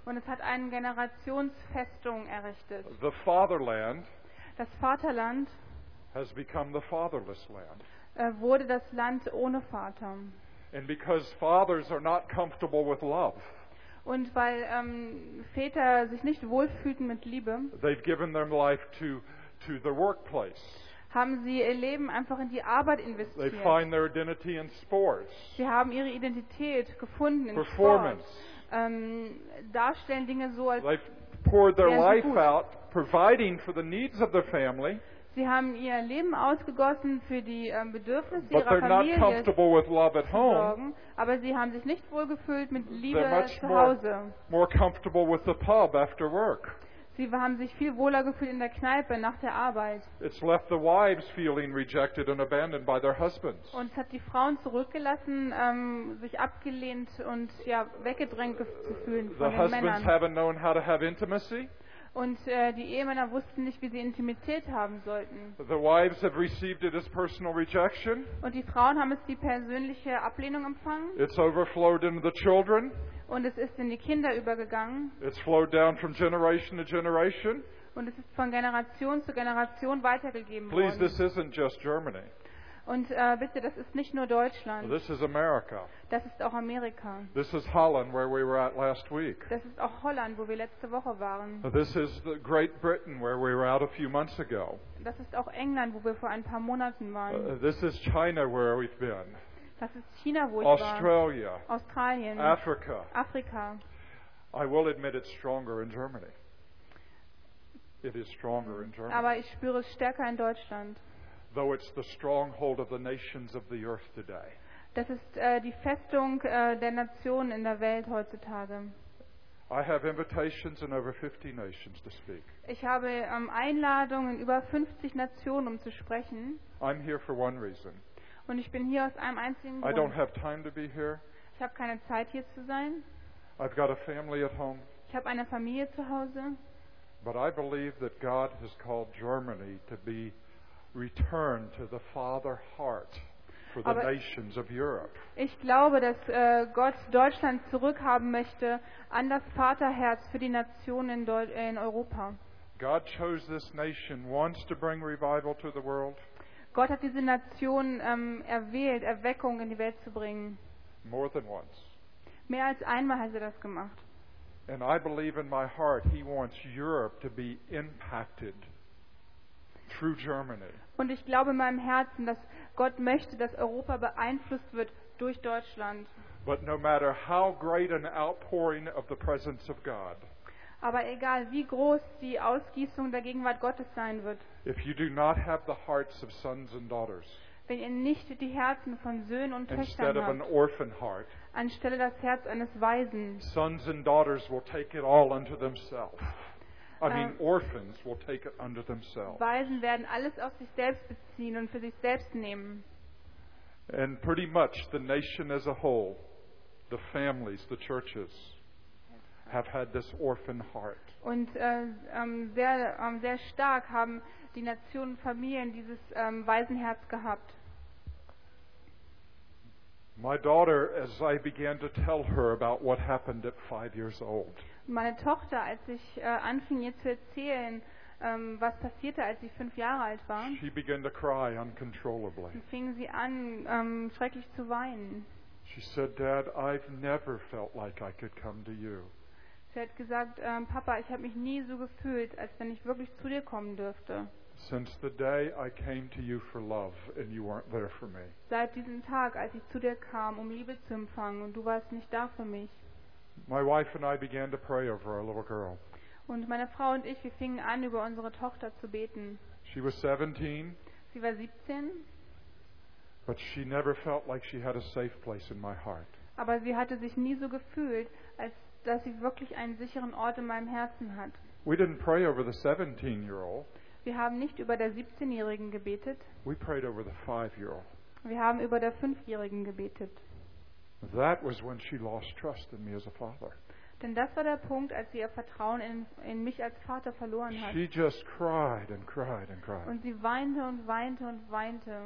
Und es hat eine Generationsfestung errichtet. The fatherland Das Vaterland has become the fatherless land. Wurde das Land ohne Vater. And because fathers are not comfortable with love, Und weil Väter sich nicht wohlfühlten mit Liebe, they've given their life to the workplace. haben sie ihr Leben einfach in die Arbeit They investiert. find their identity in sports, Sie haben ihre Identität gefunden in Sport. performance. Darstellen Dinge so, als They've poured their wären sie life gut. out providing for the needs of their family, Sie haben ihr Leben ausgegossen für die Bedürfnisse but ihrer they're not Familie comfortable with love at zu home. sorgen, aber sie haben sich nicht wohlgefühlt mit Liebe They're much zu Hause. more comfortable with the pub after work. Sie haben sich viel wohler gefühlt in der Kneipe nach der Arbeit. It's left the wives feeling rejected and abandoned by their husbands. Und es hat die Frauen zurückgelassen, sich abgelehnt und weggedrängt zu fühlen The von den husbands Männern. haven't known how to have intimacy. Und die Ehemänner wussten nicht, wie sie Intimität haben sollten. The wives have received it as personal rejection. Und die Frauen haben es die persönliche Ablehnung empfangen. It's overflowed into the children. Und es ist in die Kinder übergegangen. It's flowed down from generation to generation. Und es ist von Generation zu Generation weitergegeben Please, worden. this isn't just Germany. Und bitte, das ist nicht nur Deutschland. This is America. Das ist auch Amerika. This is Holland, where we were at last week. Das ist auch Holland, wo wir letzte Woche waren. This is the Great Britain, where we were out a few months ago. Das ist auch England, wo wir vor ein paar Monaten waren. This is China, where we've been. Das ist China, wo ich war. Australia, Australien, Africa. Afrika. I will admit it's stronger in Germany. It is stronger in Germany. Aber ich spüre es stärker in Deutschland. Though it's the stronghold of the nations of the earth today. Das ist die Festung der Nationen in der Welt heutzutage. I have invitations in over 50 nations to speak. Ich habe Einladungen in über 50 Nationen, um zu sprechen. I'm here for one reason. Und ich bin hier aus einem einzigen I don't Grund. have time to be here. Ich habe keine Zeit, hier zu sein. I've got a family at home. Ich habe eine Familie zu Hause. But I believe that God has called Germany to be returned to the father heart for the Aber nations of Europe. Ich glaube, dass Gott Deutschland zurückhaben möchte an das Vaterherz für die Nationen in Europa. God chose this nation once to bring revival to the world. Gott hat diese Nation erwählt, Erweckung in die Welt zu bringen. More than once. Mehr als einmal hat er das gemacht. And I believe in my heart He wants Europe to be impacted through Germany. Und ich glaube in meinem Herzen, dass Gott möchte, dass Europa beeinflusst wird durch Deutschland. But no matter how great an outpouring of the presence of God, Aber egal, wie groß die Ausgießung der Gegenwart Gottes sein wird, if you do not have the hearts of sons and daughters, wenn ihr nicht die Herzen von Söhnen und instead Töchtern of an habt, orphan heart, anstelle das Herz eines Waisen, sons and daughters will take it all unto themselves. Orphans will take it unto themselves. Waisen werden alles auf sich selbst beziehen und für sich selbst nehmen. And pretty much the nation as a whole, the families, the churches, have had this orphan heart. Und sehr stark haben die Nationen und Familien dieses Waisenherz gehabt. My daughter, as I began to tell her about what happened at 5 years old, Meine Tochter, als ich anfing ihr zu erzählen, was passierte, als sie 5 Jahre alt war, she began to cry uncontrollably. fing sie an, schrecklich zu weinen. She said, Dad, I've never felt like I could come to you. Sie hat gesagt, Papa, ich habe mich nie so gefühlt, als wenn ich wirklich zu dir kommen dürfte. Since the day I came to you for love and you weren't there for me. Seit diesem Tag, als ich zu dir kam, um Liebe zu empfangen und du warst nicht da für mich. My wife and I began to pray over our little girl. Und meine Frau und ich, wir fingen an, über unsere Tochter zu beten. She was 17, Sie war 17, but she never felt like she had a safe place in my heart. aber sie hatte sich nie so gefühlt, als dass sie wirklich einen sicheren Ort in meinem Herzen hat. We didn't pray over the 17-year-old. Wir haben nicht über der 17-Jährigen gebetet, We prayed over the 5-year-old. wir haben über der 5-Jährigen gebetet. That was when she lost trust in me as a father. Denn das war der Punkt, als sie ihr Vertrauen in mich als Vater verloren hat. She just cried and cried and cried. Und sie weinte und weinte und weinte.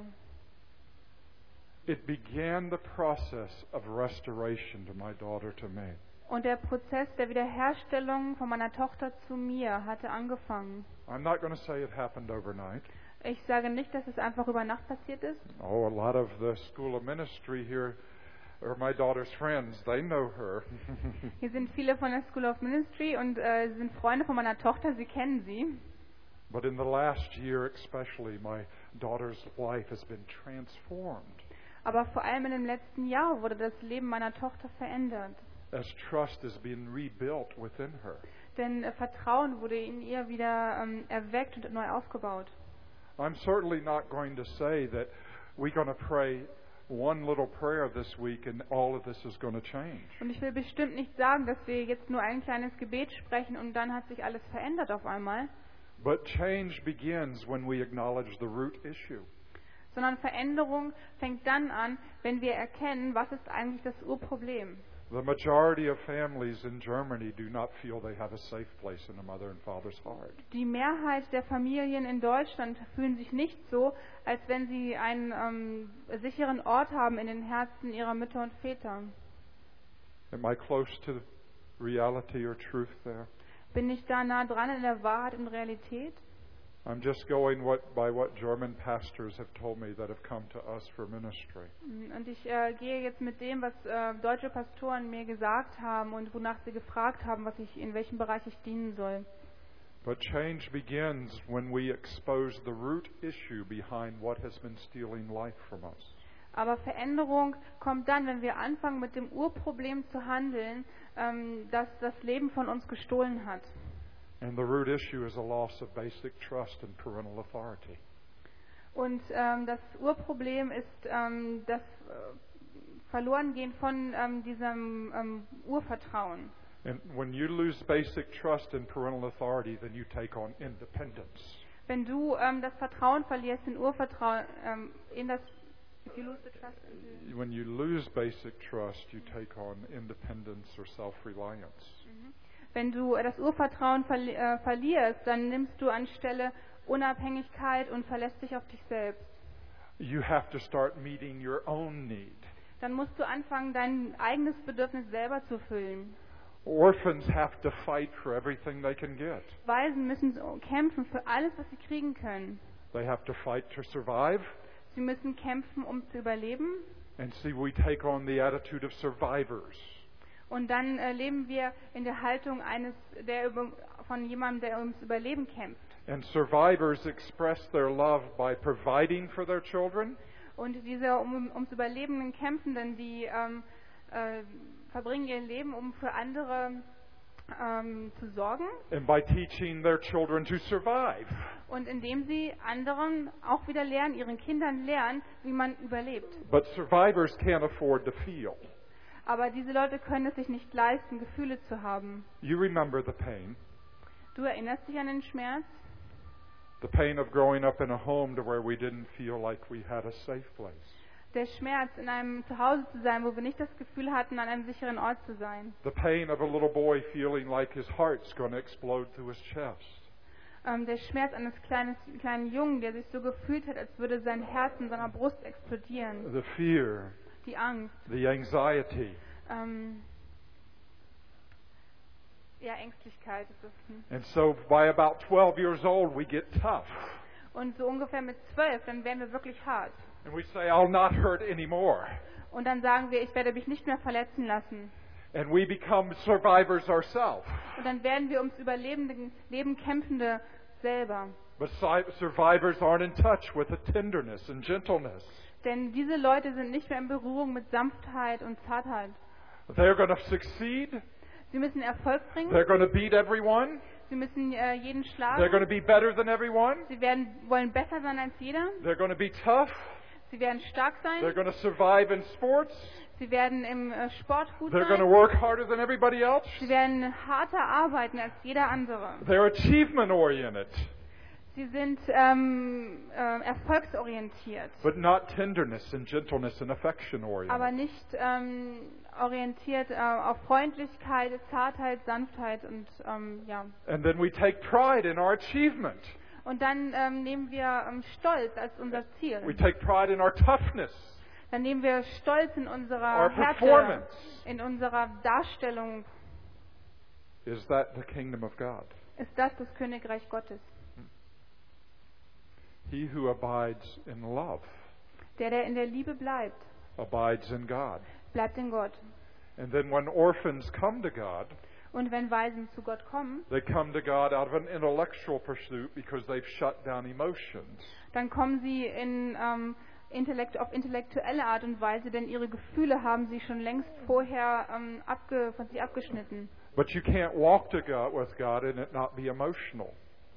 It began the process of restoration to my daughter, to me. Und der Prozess der Wiederherstellung von meiner Tochter zu mir hatte angefangen. I'm not going to say it happened overnight. Ich sage nicht, dass es einfach über Nacht passiert ist. Oh, a lot of the School of Ministry here are my daughter's friends. They know her. Hier sind viele von der School of Ministry und sie sind Freunde von meiner Tochter, sie kennen sie. But in the last year especially, my daughter's life has been transformed. Aber vor allem in dem letzten Jahr wurde das Leben meiner Tochter verändert. As trust has been rebuilt within her. Denn Vertrauen wurde in ihr wieder erweckt und neu aufgebaut. I'm certainly not going to say that we're going to pray one little prayer this week and all of this is going to change. Und ich will bestimmt nicht sagen, dass wir jetzt nur ein kleines Gebet sprechen und dann hat sich alles verändert auf einmal. But change begins when we acknowledge the root issue. Sondern Veränderung fängt dann an, wenn wir erkennen, was ist eigentlich das Urproblem. The majority of families in Germany do not feel they have a safe place in a mother and father's heart. Die Mehrheit der Familien in Deutschland fühlen sich nicht so, als wenn sie einen sicheren Ort haben in den Herzen ihrer Mütter und Väter. Am I close to reality or truth there? Bin ich da nah dran in der Wahrheit und Realität? I'm just going by what German pastors have told me that have come to us for ministry. Und ich gehe jetzt mit dem, was deutsche Pastoren mir gesagt haben und wonach sie gefragt haben, in welchem Bereich ich dienen soll. But change begins when we expose the root issue behind what has been stealing life from us. Aber Veränderung kommt dann, wenn wir anfangen, mit dem Urproblem zu handeln, das das Leben von uns gestohlen hat. And the root issue is a loss of basic trust and parental authority. Und das Urproblem ist das Verlorengehen von diesem Urvertrauen. And when you lose basic trust in parental authority, then you take on independence. Wenn du das Vertrauen verlierst, in Urvertrauen, in das if you lose the trust When you lose basic trust, you take on independence or self-reliance. Wenn du das Urvertrauen verlierst, dann nimmst du anstelle Unabhängigkeit und verlässt dich auf dich selbst. You have to start meeting your own need. Dann musst du anfangen, dein eigenes Bedürfnis selber zu füllen. Orphans have to fight for everything they can get. Waisen müssen kämpfen für alles, was sie kriegen können. They have to fight to survive. Sie müssen kämpfen, um zu überleben. And see, we take on the attitude of survivors. Und dann leben wir in der Haltung von jemandem, der ums Überleben kämpft. And survivors express their love by providing for their children. Und diese ums Überleben Kämpfenden, die verbringen ihr Leben, um für andere zu sorgen. And by teaching their children to survive. Und indem sie anderen auch wieder lernen, ihren Kindern lernen, wie man überlebt. But survivors can't afford to feel. Aber diese Leute können es sich nicht leisten, Gefühle zu haben. You remember the pain. Du erinnerst dich an den Schmerz? The pain of growing up in a home to where we didn't feel like we had a safe place. Der Schmerz, in einem Zuhause zu sein, wo wir nicht das Gefühl hatten, an einem sicheren Ort zu sein. The pain of a little boy feeling like his heart's going to explode through his chest. Der Schmerz eines kleinen Jungen, der sich so gefühlt hat, als würde sein Herz in seiner Brust explodieren. The fear. Die Angst. The anxiety. Ängstlichkeit ist das. And so by about 12 years old we get tough. Und so ungefähr mit 12, dann werden wir wirklich hart. And we say, I'll not hurt anymore. Und dann sagen wir, ich werde mich nicht mehr verletzen lassen. And we become survivors ourselves. Und dann werden wir ums Leben kämpfende selber. But survivors aren't in touch with the tenderness and gentleness. Denn diese Leute sind nicht mehr in Berührung mit Sanftheit und Zartheit. They're going to succeed. Sie müssen Erfolg bringen. They're going to beat everyone. Sie müssen jeden They're schlagen. going to be better than everyone. Sie wollen besser sein als jeder. They're going to be tough. Sie werden stark They're sein. going to survive in sports. Sie werden im Sport gut They're going to sein. work harder than everybody else. Sie werden harter arbeiten als jeder andere. They're achievement oriented, Sie sind erfolgsorientiert, but not tenderness and gentleness and affection aber oriented. nicht orientiert auf Freundlichkeit, Zartheit, Sanftheit und ja. And then we take pride in our achievement. Und dann nehmen wir Stolz als unser Ziel. We take pride in our toughness, Dann nehmen wir Stolz in our unserer Härte, performance. in unserer Darstellung. Is that the kingdom of God? Ist das das Königreich Gottes? He who abides in love Der in der Liebe bleibt, abides in God. bleibt in Gott. And then when orphans come to God, Und wenn Waisen zu Gott kommen, they come to God out of an intellectual pursuit because they've shut down emotions. dann kommen sie auf intellektuelle Art und Weise, denn ihre Gefühle haben sie schon längst vorher von sich abgeschnitten. But you can't walk with God and it not be emotional.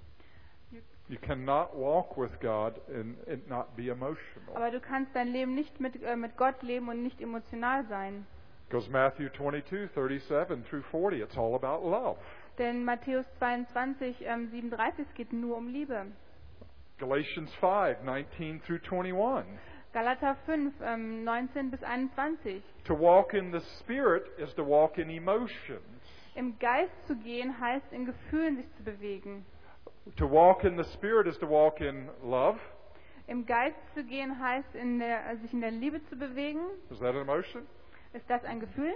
You cannot walk with God and it not be emotional. Aber du kannst dein Leben nicht mit Gott leben und nicht emotional sein. Because Matthew 22:37 through 40, it's all about love. Denn Matthäus 22, 37, es geht nur um Liebe. Galatians 5:19 through 21. Galater 5, 19 bis 21. To walk in the Spirit is to walk in emotions. Im Geist zu gehen heißt, in Gefühlen sich zu bewegen. To walk in the Spirit is to walk in love. Im Geist zu gehen heißt, sich in der Liebe zu bewegen. Is that an emotion? Ist das ein Gefühl?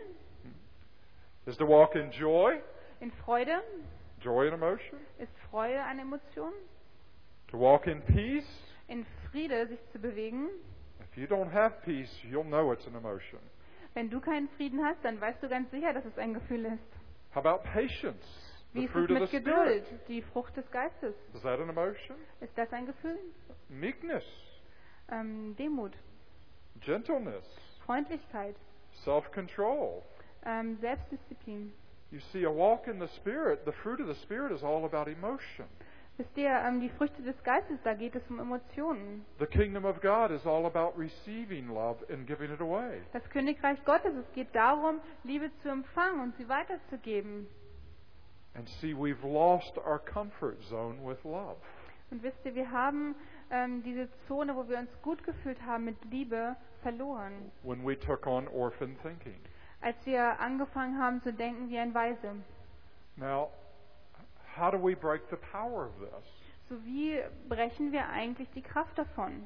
Is to walk in joy. In Freude? Joy an emotion. Ist Freude eine Emotion? To walk in peace. In Friede sich zu bewegen. If you don't have peace, you'll know it's an emotion. Wenn du keinen Frieden hast, dann weißt du ganz sicher, dass es ein Gefühl ist. How about patience? Wie The ist fruit es of mit the Geduld? Spirit. Die Frucht des Geistes. Is that an emotion? Ist das ein Gefühl? Meekness, Demut, gentleness, Freundlichkeit, self-control. Selbstdisziplin. You see, a walk in the Spirit, the fruit of the Spirit is all about emotion. Wisst ihr, die Früchte des Geistes, da geht es um Emotionen. The kingdom of God is all about receiving love and giving it away. Das Königreich Gottes, es geht darum, Liebe zu empfangen und sie weiterzugeben. And see, we've lost our comfort zone with love. Und wisst ihr, wir haben diese Zone, wo wir uns gut gefühlt haben mit Liebe, verloren. When we took on orphan thinking. Als wir angefangen haben zu denken wie ein Weise. Now, how do we break the power of this? So wie brechen wir eigentlich die Kraft davon?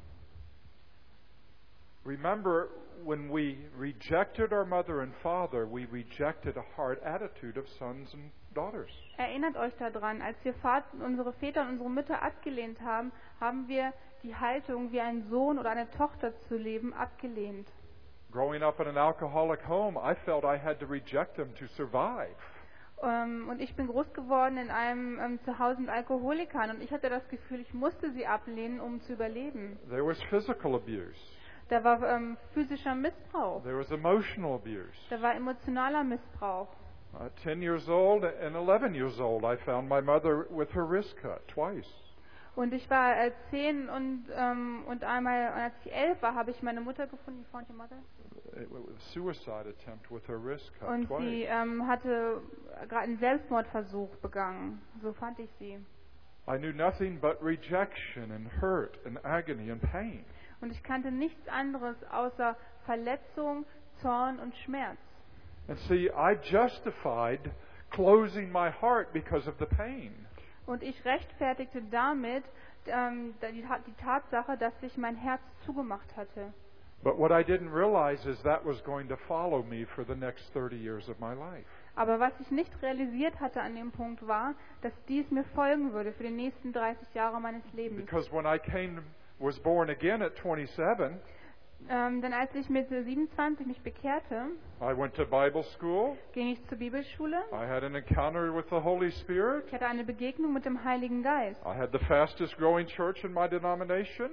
Remember, when we rejected our mother and father, we rejected a hard attitude of sons and daughters. Erinnert euch daran, als wir unsere Väter und unsere Mütter abgelehnt haben, haben wir die Haltung, wie ein Sohn oder eine Tochter zu leben, abgelehnt. Growing up in an alcoholic home, I felt I had to reject them to survive. Und ich bin groß geworden in einem Zuhause mit Alkoholikern und ich hatte das Gefühl, ich musste sie ablehnen, um zu überleben. There was physical abuse. Da war physischer Missbrauch. There was emotional abuse. Da war emotionaler Missbrauch. 10 years old and 11 years old, I found my mother with her wrist cut twice. Und ich war 10 und einmal, als ich 11 war, habe ich meine Mutter gefunden. You found your mother? Suicide attempt with her wrist cut Und twice. sie hatte gerade einen Selbstmordversuch begangen. So fand ich sie. I knew nothing but rejection and hurt and agony and pain. Und ich kannte nichts anderes außer Verletzung, Zorn und Schmerz. And see, I justified closing my heart because of the pain. Und ich rechtfertigte damit die Tatsache, dass sich mein Herz zugemacht hatte. But what I didn't realize is that was going to follow me for the next 30 years of my life. Aber was ich nicht realisiert hatte an dem Punkt war, dass dies mir folgen würde für die nächsten 30 Jahre meines Lebens. Because when I was born again at 27, Denn als ich mit 27 mich bekehrte, I went to Bible school. ging ich zur Bibelschule. I had an encounter with the Holy Spirit. Ich hatte eine Begegnung mit dem Heiligen Geist. I had the fastest growing church in my denomination.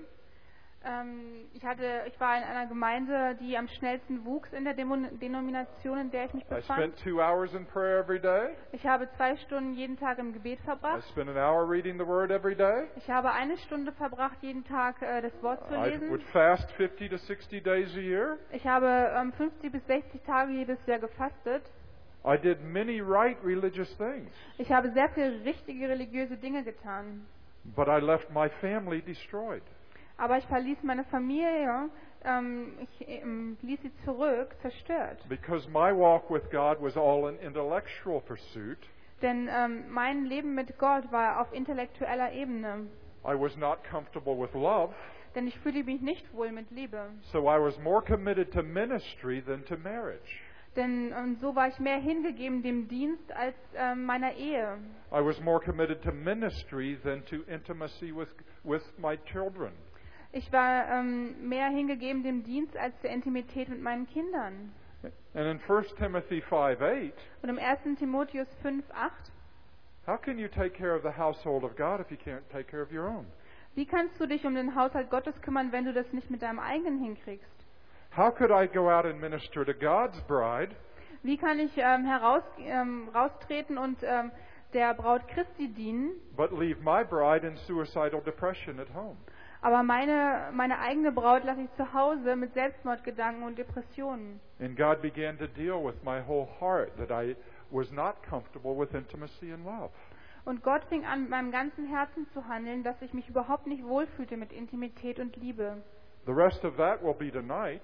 Ich war in einer Gemeinde, die am schnellsten wuchs in der Denomination, in der ich mich I befand. spent 2 hours in prayer every day. Ich habe 2 Stunden jeden Tag im Gebet I verbracht. spent an hour reading the Word every day. Ich habe 1 Stunde verbracht, jeden Tag das Wort zu I lesen. would fast 50 to 60 days a year. Ich habe 50 bis 60 Tage jedes Jahr gefastet. I did many right religious things. Ich habe sehr viele richtige religiöse Dinge getan. But I left my family destroyed. Aber ich verließ meine Familie, ließ sie zurück, zerstört. Because my walk with God was all an intellectual pursuit. Denn mein Leben mit Gott war auf intellektueller Ebene. I was not comfortable with love. Denn ich fühlte mich nicht wohl mit Liebe. So I was more committed to ministry than to marriage. Denn so war ich mehr hingegeben dem Dienst als meiner Ehe. I was more committed to ministry than to intimacy with my children. Ich war mehr hingegeben dem Dienst als der Intimität mit meinen Kindern. And in 1 Timothy 5:8, Und im 1. Timotheus 5,8, how can you take care of the household of God if you can't take care of your own? wie kannst du dich um den Haushalt Gottes kümmern, wenn du das nicht mit deinem eigenen hinkriegst? How could I go out and minister to God's bride Wie kann ich raustreten und der Braut Christi dienen, but leave my bride in suicidal depression at home? aber meine eigene Braut lasse ich zu Hause mit Selbstmordgedanken und Depressionen? And God began to deal with my whole heart that I was not comfortable with intimacy and love. Und Gott fing an, mit meinem ganzen Herzen zu handeln, dass ich mich überhaupt nicht wohlfühlte mit Intimität und Liebe. The rest of that will be tonight.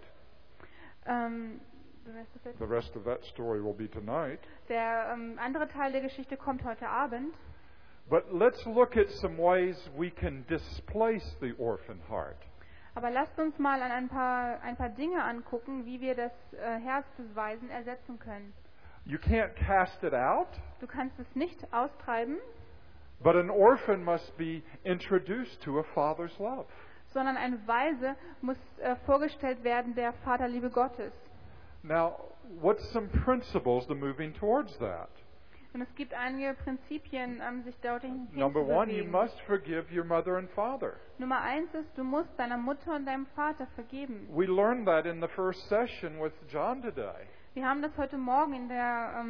The rest of that story will be tonight. Der andere Teil der Geschichte kommt heute Abend. But let's look at some ways we can displace the orphan heart. Aber lasst uns mal an ein paar Dinge angucken, wie wir das Herz des Weisen ersetzen können. You can't cast it out. Du kannst es nicht austreiben. But an orphan must be introduced to a father's love. Sondern ein Waise muss vorgestellt werden der Vaterliebe Gottes. Now, what's some principles to moving towards that? Und es gibt einige Prinzipien, sich dorthin Number one, you hinzubewegen. must forgive your mother and father. Nummer 1 ist, du musst deiner Mutter und deinem Vater vergeben. We learned that in the first session with John today. Wir haben das heute Morgen in der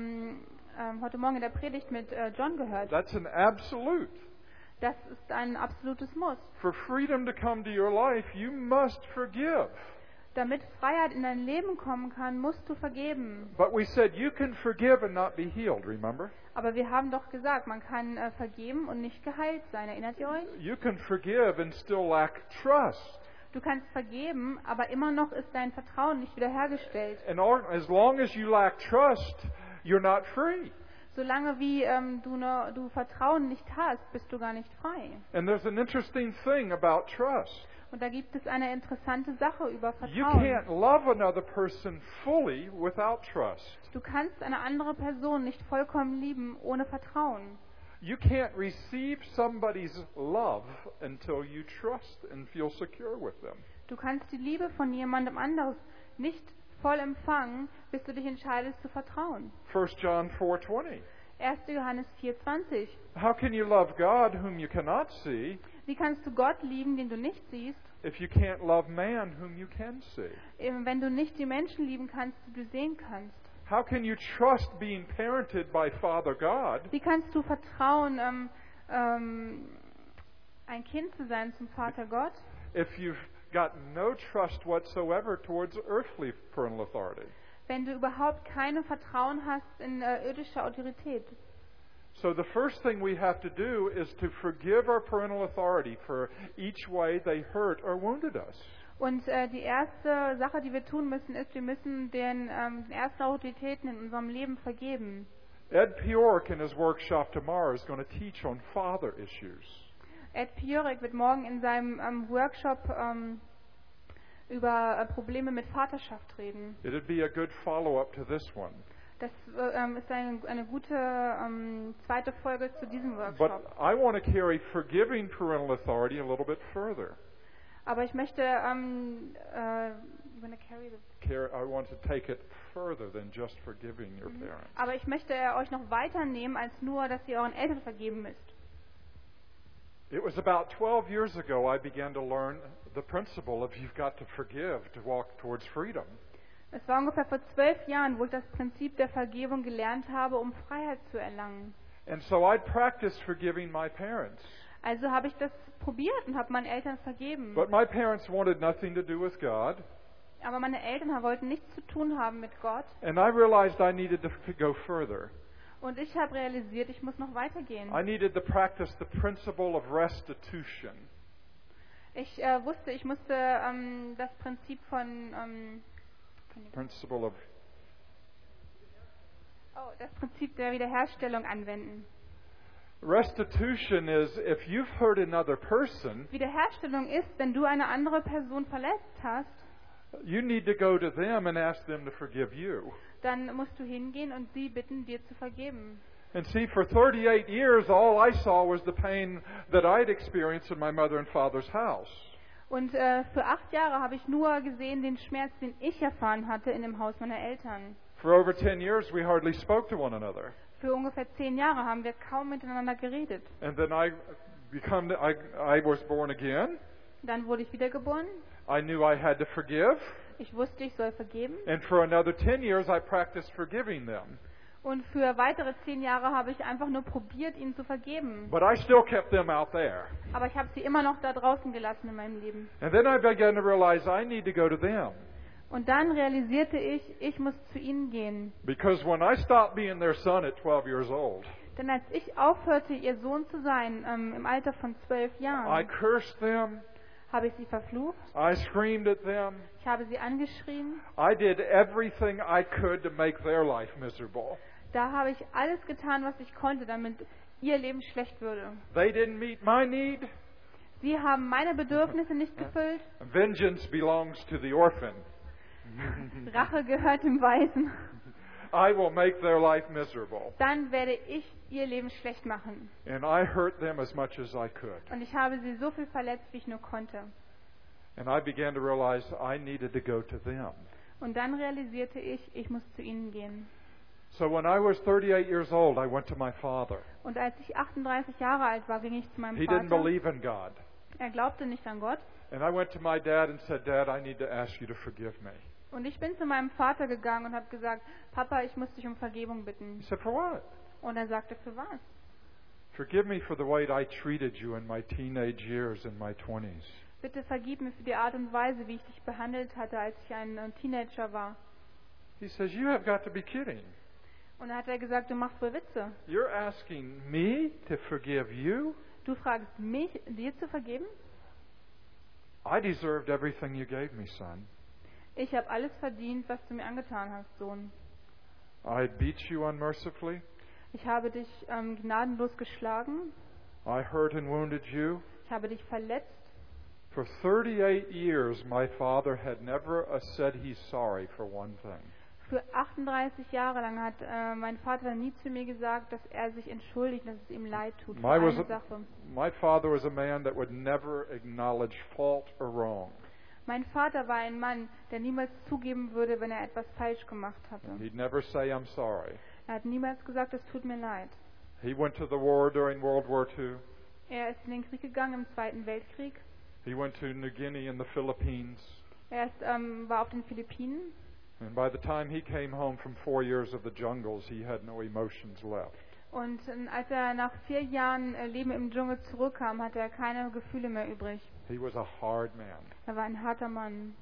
Predigt mit John gehört. That's an absolute. Das ist ein absolutes Muss. For freedom to come to your life, you must forgive. Damit Freiheit in dein Leben kommen kann, musst du vergeben. But we said you can forgive and not be healed, remember? Aber wir haben doch gesagt, man kann vergeben und nicht geheilt sein. Erinnert ihr euch? You can forgive and still lack trust. Du kannst vergeben, aber immer noch ist dein Vertrauen nicht wiederhergestellt. And as long as you lack trust, you're not free. Solange wie du Vertrauen nicht hast, bist du gar nicht frei. And there's an interesting thing about trust. Und da gibt es eine interessante Sache über You Vertrauen. can't love another person fully without trust. Du kannst eine andere Person nicht vollkommen lieben ohne Vertrauen. You can't receive somebody's love until you trust and feel secure with them. Du kannst die Liebe von jemandem anderes nicht voll empfangen, bis du dich entscheidest zu vertrauen. 1 John 4:20. 1. Johannes 4,20. How can you love God whom you cannot see Wie kannst du Gott lieben, den du nicht siehst, if you can't love man whom you can see? wenn du nicht die Menschen lieben kannst, die du sehen kannst? How can you trust being parented by Father God Wie kannst du vertrauen, ein Kind zu sein zum Vater Gott, if you've got no trust whatsoever towards earthly parental authority? wenn du überhaupt kein Vertrauen hast in irdische Autorität? So the first thing we have to do is to forgive our parental authority for each way they hurt or wounded us. Und die erste Sache, die wir tun müssen, ist, wir müssen den ersten Autoritäten in unserem Leben vergeben. Ed Piork in his workshop tomorrow is going to teach on father issues. Ed Piorek wird morgen in seinem Workshop über Probleme mit Vaterschaft reden. It'd be a good follow-up to this one. Das ist eine gute zweite Folge zu diesem But Workshop. I want to carry forgiving parental authority a little bit further. Aber ich möchte I want to take it further than just forgiving your parents. Aber ich möchte euch noch weiternehmen, als nur, dass ihr euren Eltern vergeben müsst. It was about 12 years ago I began to learn the principle of you've got to forgive to walk towards freedom. Es war ungefähr vor 12 Jahren, wo ich das Prinzip der Vergebung gelernt habe, um Freiheit zu erlangen. And so I'd practiced forgiving my parents. Also habe ich das probiert und habe meinen Eltern vergeben. But my parents wanted nothing to do with God. Aber meine Eltern wollten nichts zu tun haben mit Gott. And I realized I needed to go further. Und ich habe realisiert, ich muss noch weitergehen. I needed to practice the principle of restitution. Ich wusste, ich musste das Prinzip von das Prinzip der Wiederherstellung anwenden. Restitution is if you've hurt another person, Wiederherstellung ist, wenn du eine andere Person verletzt hast, you need to go to them and ask them to forgive you. Dann musst du hingehen und sie bitten, dir zu vergeben. And see, for 38 years, all I saw was the pain that I'd experienced in my mother and father's house. Und für 8 Jahre habe ich nur gesehen den Schmerz, den ich erfahren hatte in dem Haus meiner Eltern. For over 10 years, we hardly spoke to one another. Für ungefähr 10 Jahre haben wir kaum miteinander geredet. And then I was born again. Dann wurde ich wiedergeboren. I knew I had to forgive. Ich wusste, ich soll vergeben. And for another 10 years, I practiced forgiving them. Und für weitere 10 Jahre habe ich einfach nur probiert, ihnen zu vergeben. But I still kept them out there. Aber ich habe sie immer noch da draußen gelassen in meinem Leben. And then I began to realize I need to go to them. Und dann realisierte ich muss zu ihnen gehen. Because when I stopped being their son at 12 years old, Denn als ich aufhörte, ihr Sohn zu sein, im Alter von 12 I Jahren, cursed them. habe ich sie verflucht. I screamed at them. Ich habe sie angeschrien. I did everything I could to make their life miserable. Da habe ich alles getan, was ich konnte, damit ihr Leben schlecht würde. They didn't meet my need. Sie haben meine Bedürfnisse nicht gefüllt. Vengeance belongs to the orphan. Rache gehört dem Waisen. I will make their life miserable. Dann werde ich ihr Leben schlecht machen. And I hurt them as much as I could. Und ich habe sie so viel verletzt, wie ich nur konnte. And I began to realize I needed to go to them. Und dann realisierte ich muss zu ihnen gehen. So when I was 38 years old, I went to my father. Und als ich 38 Jahre alt war, ging ich zu meinem He didn't Vater. believe in God. Er glaubte nicht an Gott. And I went to my dad and said, Dad, I need to ask you to forgive me. Und ich bin zu meinem Vater gegangen und habe gesagt, Papa, ich muss dich um Vergebung bitten. He said, for what? Und er sagte, für was? Forgive me for the way I treated you in my teenage years and my 20s. Bitte vergib mir für die Art und Weise, wie ich dich behandelt hatte, als ich ein Teenager war. He says, you have got to be kidding. Und dann hat er gesagt, du machst wohl Witze. You're asking me to forgive you? Du fragst mich, dir zu vergeben? I deserved everything you gave me, son. Ich habe alles verdient, was du mir angetan hast, Sohn. I beat you unmercifully. Ich habe dich gnadenlos geschlagen. I hurt and wounded you. Ich habe dich verletzt. For 38 years, my father had never said he's sorry for one thing. Für 38 Jahre lang hat mein Vater nie zu mir gesagt, dass er sich entschuldigt, dass es ihm leid tut für eine Sache. My father was a man that would never acknowledge fault or wrong. Mein Vater war ein Mann, der niemals zugeben würde, wenn er etwas falsch gemacht hatte. He'd never say, I'm sorry. Er hat niemals gesagt, es tut mir leid. He went to the war during World War II. Er ist in den Krieg gegangen im Zweiten Weltkrieg. He went to New Guinea in the Philippines. Er war auf den Philippinen. And by the time he came home from 4 years of the jungles, he had no emotions left. Und als er nach 4 Jahren Leben im Dschungel zurückkam, hatte er keine Gefühle mehr übrig. He was a hard man. Er war ein harter Mann.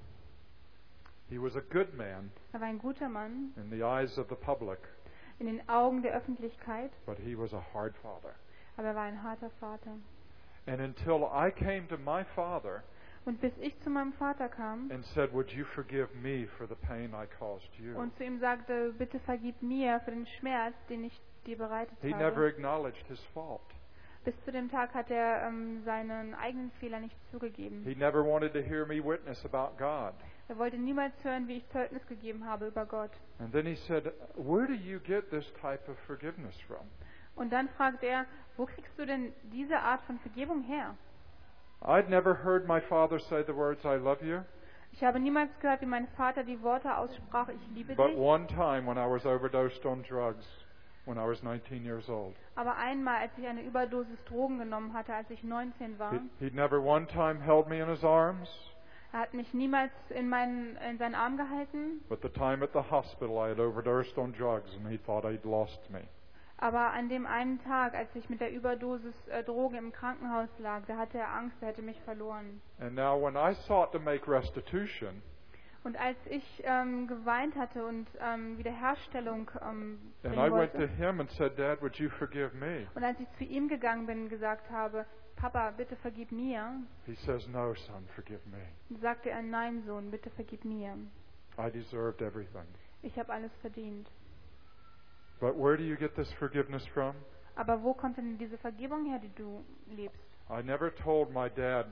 He was a good man Er war ein guter Mann in the eyes of the public, in den Augen der Öffentlichkeit, but he was a hard father. aber er war ein harter Vater. And until I came to my father Und bis ich zu meinem Vater kam and said, would you forgive me for the pain I caused you? und zu ihm sagte, bitte vergib mir für den Schmerz, den ich dir bereitet He habe. never acknowledged his fault. Bis zu dem Tag hat er seinen eigenen Fehler nicht zugegeben. He never wanted to hear me witness about God. Er wollte niemals hören, wie ich Zeugnis gegeben habe über Gott. And then he said, where do you get this type of forgiveness from? Und dann fragt er, wo kriegst du denn diese Art von Vergebung her? I'd never heard my father say the words, I love you. Ich habe niemals gehört, wie mein Vater die Worte aussprach, ich liebe But dich. one time when I was overdosed on drugs, when I was 19 years old, Aber einmal, als ich eine Überdosis Drogen genommen hatte, als ich 19 war, he'd never one time held me in his arms. er hat mich niemals in seinen Arm gehalten. But the time at the hospital, I had overdosed on drugs and he thought he'd lost me. Aber an dem einen Tag, als ich mit der Überdosis Drogen im Krankenhaus lag, da hatte er Angst, er hätte mich verloren. And now when I sought to make restitution, Und als ich geweint hatte und Wiederherstellung and bringen I went to wollte, him and said, Dad, would you forgive me? und als ich zu ihm gegangen bin und gesagt habe, Papa, bitte vergib mir, He says, no, son, forgive me. sagte er, nein, Sohn, bitte vergib mir. I deserved everything. Ich habe alles verdient. But where do you get this forgiveness from? Aber wo kommt denn diese Vergebung her, die du lebst? I never told my dad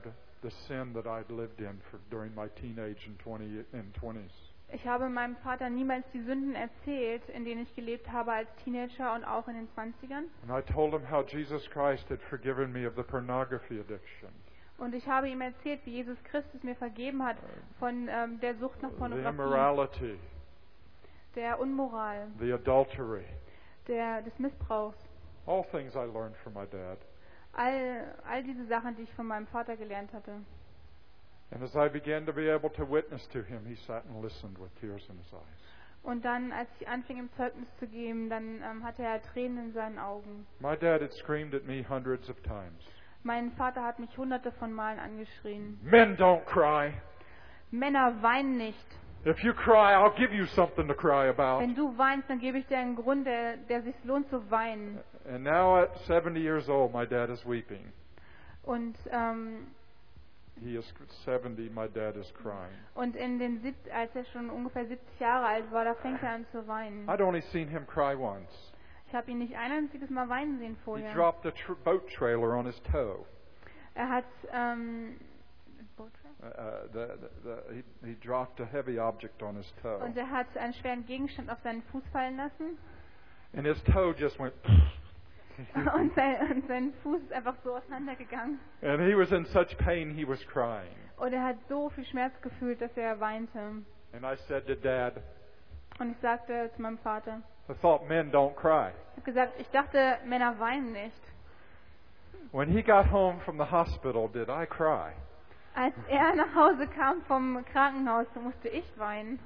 the sin that I'd lived in during my teenage and 20s. Ich habe meinem Vater niemals die Sünden erzählt, in denen ich gelebt habe als Teenager und auch in den 20ern. And I told him how Jesus Christ had forgiven me of the pornography addiction. Und ich habe ihm erzählt, wie Jesus Christus mir vergeben hat von der Sucht nach The Pornografie, immorality, der Unmoral, the adultery, des Missbrauchs. all things I learned from my dad. All diese Sachen, die ich von meinem Vater gelernt hatte. And as I began to be able to witness to him, he sat and listened with tears in his eyes. Und dann, als ich anfing, ihm Zeugnis zu geben, dann hatte er Tränen in seinen Augen. My dad had screamed at me hundreds of times. Mein Vater hat mich hunderte von Malen angeschrien. Men don't cry. Männer weinen nicht. If you cry, I'll give you something to cry about. Wenn du weinst, dann gebe ich dir einen Grund, der sich lohnt zu weinen. And now at 70 years old, my dad is weeping. Und He is 70, my dad is crying. als er schon ungefähr 70 Jahre alt war, da fängt er an zu weinen. I'd only seen him cry once. Ich habe ihn nicht ein einziges Mal weinen sehen He vorher. dropped a boat trailer on his toe. Er hat He dropped a heavy object on his toe. und er hat einen schweren Gegenstand auf seinen Fuß fallen lassen. And his toe just went. Und sein Fuß ist einfach so auseinandergegangen. And he was in such pain, he was crying. Und er hat so viel Schmerz gefühlt, dass er weinte. And I said to Dad, Und ich sagte zu meinem Vater, I thought men don't cry. ich habe gesagt, ich dachte, Männer weinen nicht. When he got home from the hospital, did I cry? Als er nach Hause kam vom Krankenhaus, musste ich weinen.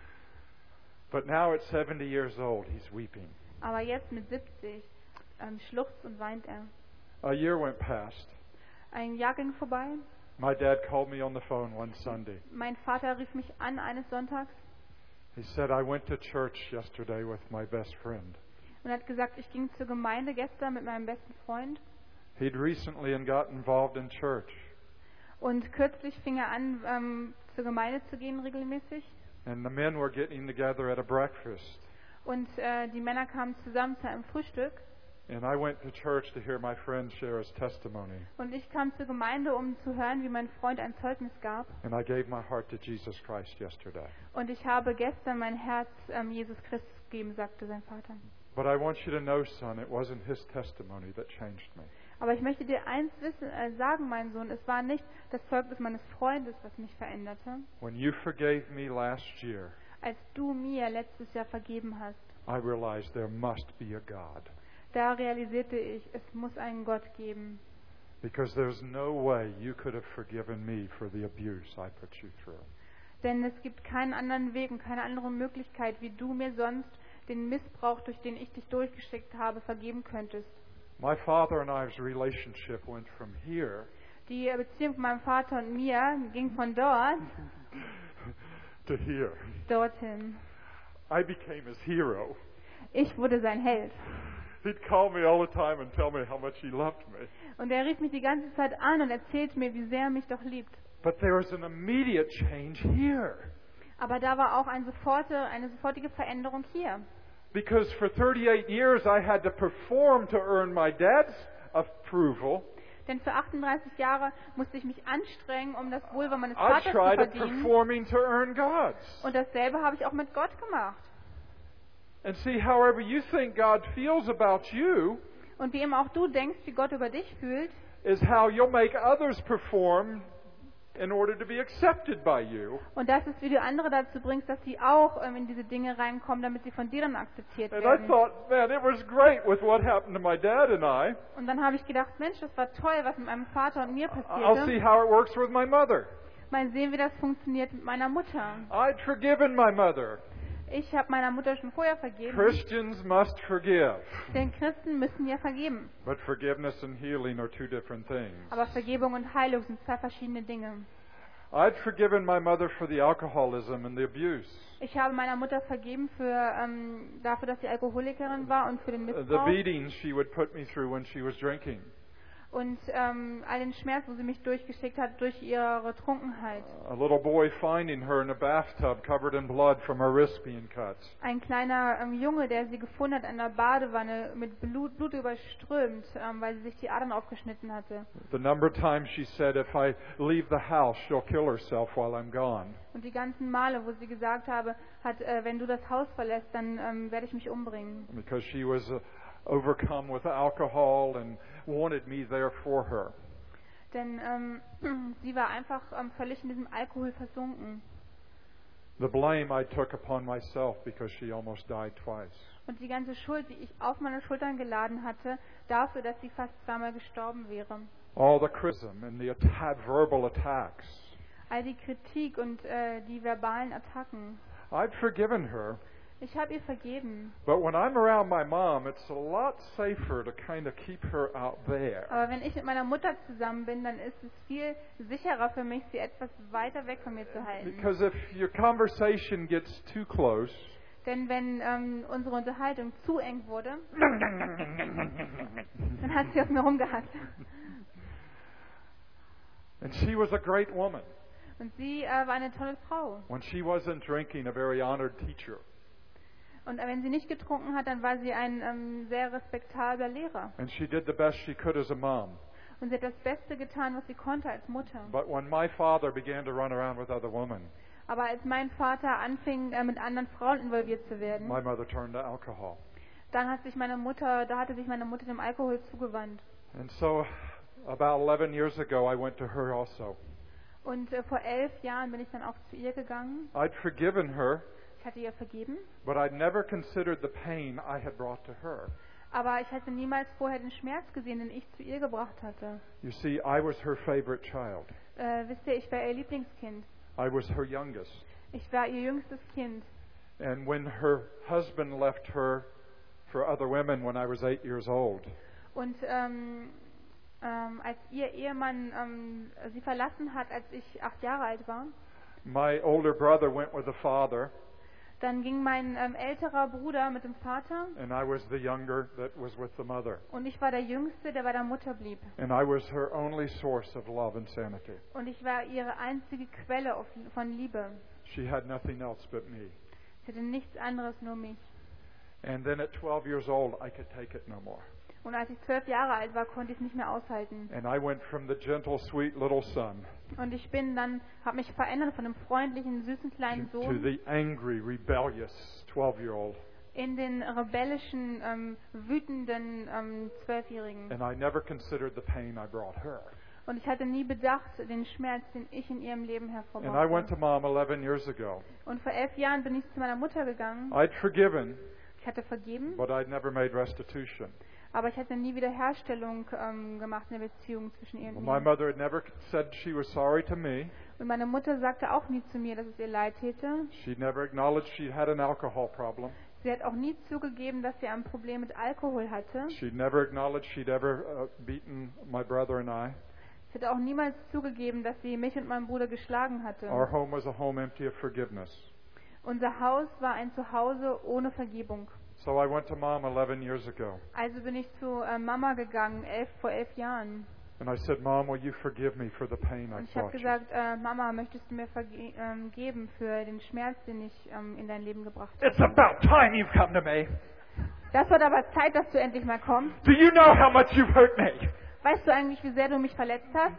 But now at 70 years old, he's weeping. Aber jetzt mit 70 schluchzt und weint er. A year went past. Ein Jahr ging vorbei. My dad called me on the phone one Sunday. Mein Vater rief mich an eines Sonntags He said, I went to church yesterday with my best friend. und hat gesagt, ich ging zur Gemeinde gestern mit meinem besten Freund. He'd recently got involved in church. Und kürzlich fing er an, zur Gemeinde zu gehen regelmäßig. And the men were getting together at a breakfast. Und die Männer kamen zusammen zu einem Frühstück. And I went to church to hear my friend share his testimony. Und ich kam zur Gemeinde, um zu hören, wie mein Freund ein Zeugnis gab. And I gave my heart to Jesus Christ yesterday. Und ich habe gestern mein Herz Jesus Christus gegeben, sagte sein Vater. But I want you to know, son, it wasn't his testimony that changed me. Aber ich möchte dir eins sagen, mein Sohn, es war nicht das Zeugnis meines Freundes, was mich veränderte. When you forgave me last year, Als du mir letztes Jahr vergeben hast, I realized there must be a God. da realisierte ich, es muss einen Gott geben. Because there's no way you could have forgiven me for the abuse I put you through. Denn es gibt keinen anderen Weg und keine andere Möglichkeit, wie du mir sonst den Missbrauch, durch den ich dich durchgeschickt habe, vergeben könntest. My father and I's relationship went from here Die Beziehung mit meinem Vater und mir ging von dort to here. dorthin. I became his hero. Ich wurde sein Held. He'd call me all the time and tell me how much he loved me. Und er rief mich die ganze Zeit an und erzählte mir, wie sehr er mich doch liebt. But there was an immediate change here. Aber da war auch eine sofortige Veränderung hier. Because for 38 years I had to perform to earn my dad's approval. Denn für 38 Jahre musste ich mich anstrengen, um das Wohlwollen meines I Vaters zu tried verdienen. performing to earn God's. Und dasselbe habe ich auch mit Gott gemacht. And see, however you think God feels about you Und wie immer auch du denkst, wie Gott über dich fühlt, is how you'll make others perform in order to be accepted by you. und das ist, wie du andere dazu bringst, dass sie auch in diese Dinge reinkommen, damit sie von dir dann akzeptiert And I werden. thought, man, it was great with what happened to my dad and I. Und dann habe ich gedacht, Mensch, das war toll, was mit meinem Vater und mir I'll see passierte. how it works with my mother. Mal sehen, wie das funktioniert mit meiner Mutter. I'd forgiven my mother. Ich habe meiner Mutter schon vorher vergeben. Christians must forgive. Denn Christen müssen ja vergeben. But forgiveness and healing are two different things. Aber Vergebung und Heilung sind zwei verschiedene Dinge. I'd forgiven my mother for the alcoholism and the abuse. Ich habe meiner Mutter vergeben dafür, dass sie Alkoholikerin war und für den The Missbrauch beatings she would put me through when she was drinking. und all den Schmerz, wo sie mich durchgeschickt hat durch ihre Trunkenheit. A little boy finding her in a bathtub covered in blood from her wrist being cut. Ein kleiner Junge, der sie gefunden hat in einer Badewanne mit Blut überströmt, weil sie sich die Adern aufgeschnitten hatte. The number of times she said, if I leave the house, she'll kill herself while I'm gone. Und die ganzen Male, wo sie gesagt hat, wenn du das Haus verlässt, dann werde ich mich umbringen. Because she was overcome with alcohol and wanted me there for her. Denn sie war einfach völlig in diesem Alkohol versunken. The blame I took upon myself because she almost died twice. Und die ganze Schuld, die ich auf meine Schultern geladen hatte, dafür, dass sie fast zweimal gestorben wäre. All the criticism and the verbal attacks. All die Kritik und die verbalen Attacken. I'd forgiven her. Ich habe ihr vergeben. But when I'm around my mom, it's a lot safer to kind of keep her out there. Aber wenn ich mit meiner Mutter zusammen bin, dann ist es viel sicherer für mich, sie etwas weiter weg von mir zu halten. Because if your conversation gets too close, denn wenn unsere Unterhaltung zu eng wurde, dann hat sie auf mir rumgehackt. And she was a great woman. Und sie war eine tolle Frau. When she wasn't drinking, a very honored teacher. Und wenn sie nicht getrunken hat, dann war sie ein sehr respektabler Lehrer. And she did the best she could as a mom. Und sie hat das Beste getan, was sie konnte als Mutter. But when my father began to run around with other women, Aber als mein Vater anfing, mit anderen Frauen involviert zu werden, my mother turned to alcohol. dann hatte sich meine Mutter dem Alkohol zugewandt. And so, about 11 years ago, I went to her also. Und vor 11 Jahren bin ich dann auch zu ihr gegangen. I'd forgiven her. Ich hatte ihr vergeben. But I'd never considered the pain I had brought to her. Aber ich hatte niemals vorher den Schmerz gesehen, den ich zu ihr gebracht hatte. You see, I was her favorite child. Wisst ihr, ich war ihr Lieblingskind. I was her youngest. Ich war ihr jüngstes Kind. And when her husband left her for other women when I was 8 years old, Und als ihr Ehemann sie verlassen hat, als ich 8 Jahre alt war, my older brother went with the father, dann ging mein älterer Bruder mit dem Vater and I was the younger that was with the mother. und ich war der Jüngste, der bei der Mutter blieb. And I was her only source of love and sanity. Und ich war ihre einzige Quelle von Liebe. She had nothing else but me. Sie hatte nichts anderes, nur mich. And then at 12 years old, I could take it no more. Und als ich 12 Jahre alt war, konnte ich es nicht mehr aushalten. And I went from the gentle, sweet little son Und ich habe mich verändert von einem freundlichen, süßen kleinen to Sohn the angry, rebellious 12-year-old. in den rebellischen, wütenden 12-Jährigen. And I never considered the pain I brought her. Und ich hatte nie bedacht, den Schmerz, den ich in ihrem Leben And I went hervorbrachte. to Mom 11 years ago. Und vor 11 Jahren bin ich zu meiner Mutter gegangen. I'd forgiven, Ich hatte vergeben, but I'd never made restitution. aber ich hatte nie Wiederherstellung gemacht in der Beziehung zwischen ihr und My mir. mother had never said she was sorry to me. Und meine Mutter sagte auch nie zu mir, dass es ihr leid täte. She never acknowledged she had an alcohol problem. Sie hat auch nie zugegeben, dass sie ein Problem mit Alkohol hatte. She never acknowledged she'd ever beaten my brother and I. Sie hat auch niemals zugegeben, dass sie mich und meinen Bruder geschlagen hatte. Our home was a home empty of forgiveness. Unser Haus war ein Zuhause ohne Vergebung. So I went to Mom 11 years ago. Also bin ich zu Mama gegangen, vor 11 Jahren. And I said, Mom, will you forgive me for the pain I Und ich habe brought you? gesagt, Mama, möchtest du mir vergeben für den Schmerz, den ich in dein Leben gebracht It's habe? about time you've come to me. Das wird aber Zeit, dass du endlich mal kommst. Do you know how much you've hurt me? Weißt du eigentlich, wie sehr du mich verletzt hast?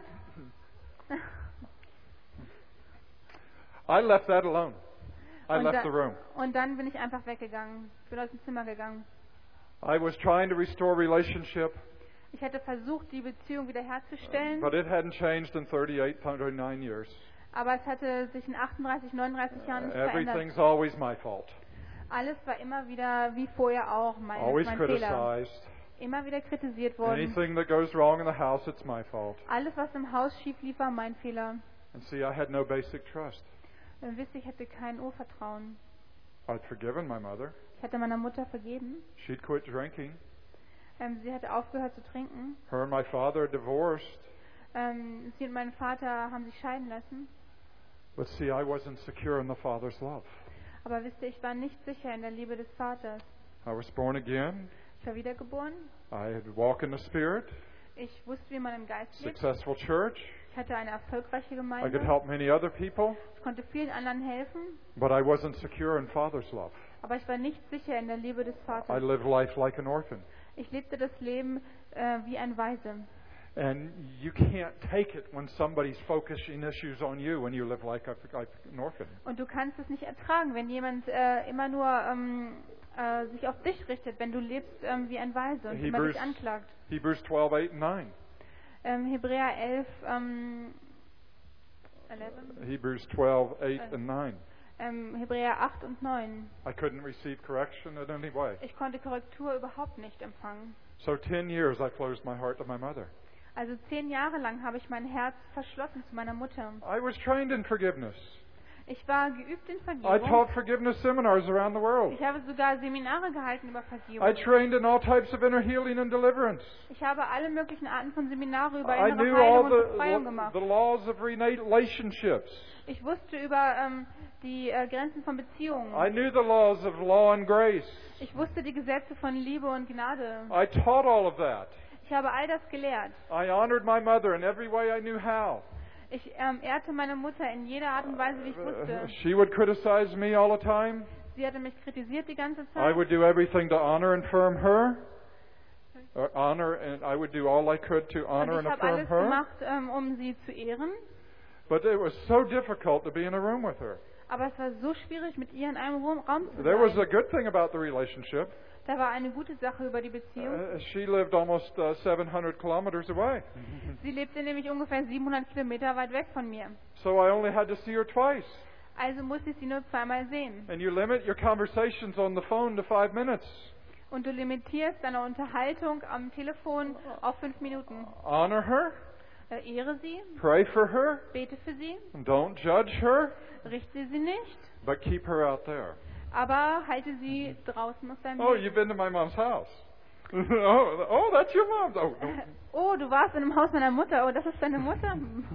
I left that alone. I left the room. Und dann bin ich einfach weggegangen. Ich bin aus dem Zimmer gegangen. I was trying to restore relationship, Ich hätte versucht, die Beziehung wiederherzustellen, but it hadn't changed in 38, 39 years. aber es hatte sich in 38, 39 Jahren nicht verändert. Everything's always my fault. Alles war immer wieder wie vorher auch Always mein Fehler. criticized. Immer wieder kritisiert worden. Anything that goes wrong in the house, it's my fault. Alles, was im Haus schief lief, war mein Fehler. And see, I had no basic trust. Und wisst ihr, ich hatte kein Urvertrauen. I'd forgiven my mother. Ich hatte meiner Mutter vergeben. She'd quit drinking. Sie hatte aufgehört zu trinken. Her and my father divorced. Sie und mein Vater haben sich scheiden lassen. But see, I wasn't secure in the Father's love. Aber wisst ihr, ich war nicht sicher in der Liebe des Vaters. I was born again. Ich war wiedergeboren. I had walked in the Spirit. Ich wusste, wie man im Geist lebt. Successful church. Ich hatte eine erfolgreiche I could Gemeinde. help many other people. Ich konnte vielen anderen helfen. But I wasn't secure in Father's love. Aber ich war nicht sicher in der Liebe des I Vaters. lived life like an orphan. Ich lebte das Leben wie ein Waise. And you can't take it when somebody's focusing issues on you when you live like an orphan. Und du kannst es nicht ertragen, wenn jemand immer nur sich auf dich richtet, wenn du lebst wie ein Weise und immer dich anklagt. Hebrews 12, 8 and 9. Hebräer 11, 11. Hebrews 12, 8 and 9. Hebräer 8 und 9. I couldn't receive correction in any way. Ich konnte Korrektur überhaupt nicht empfangen. So 10 years I closed my heart to my mother. Also 10 Jahre lang habe ich mein Herz verschlossen zu meiner Mutter. I was trained in forgiveness. Ich war geübt in I Vergebung. taught forgiveness seminars around the world. Ich habe sogar Seminare gehalten über I Vergebung. trained in all types of inner healing and deliverance. Ich habe alle möglichen Arten von Seminare über I innere knew Heilung und all Befreiung gemacht. the laws of relationships. Ich wusste über die Grenzen von Beziehungen. I knew the laws of law and grace. Ich wusste die Gesetze von Liebe und Gnade. I taught all of that. Ich habe all das gelehrt. I honored my mother in every way I knew how. Ich ehrte meine Mutter in jeder Art und Weise, wie ich wusste. She would criticize me all the time. Sie hatte mich kritisiert die ganze I Zeit. would do everything to honor and affirm her. I would do all I could to honor Und and ich habe affirm alles her. gemacht, um sie zu ehren. But it was so difficult to be in a room with her. Aber es war so schwierig, mit ihr in einem Raum zu There was a sein. good thing about the relationship. Da war eine gute Sache über die Beziehung. She lived almost 700 kilometers away. Sie lebte nämlich ungefähr 700 Kilometer weit weg von mir. So I only had to see her twice. Also musste ich sie nur zweimal sehen. And you limit your conversations on the phone to 5 minutes. Und du limitierst deine Unterhaltung am Telefon auf 5 Minuten. Honor her, Ehre sie, pray for her, bete für sie, don't judge her, richte sie nicht, but keep her out there. aber halte sie draußen aus deinem Oh, Leben. you've been to my mom's house. Oh, that's your mom's. Oh, no. Oh, du warst in dem Haus meiner Mutter. Oh, das ist deine Mutter.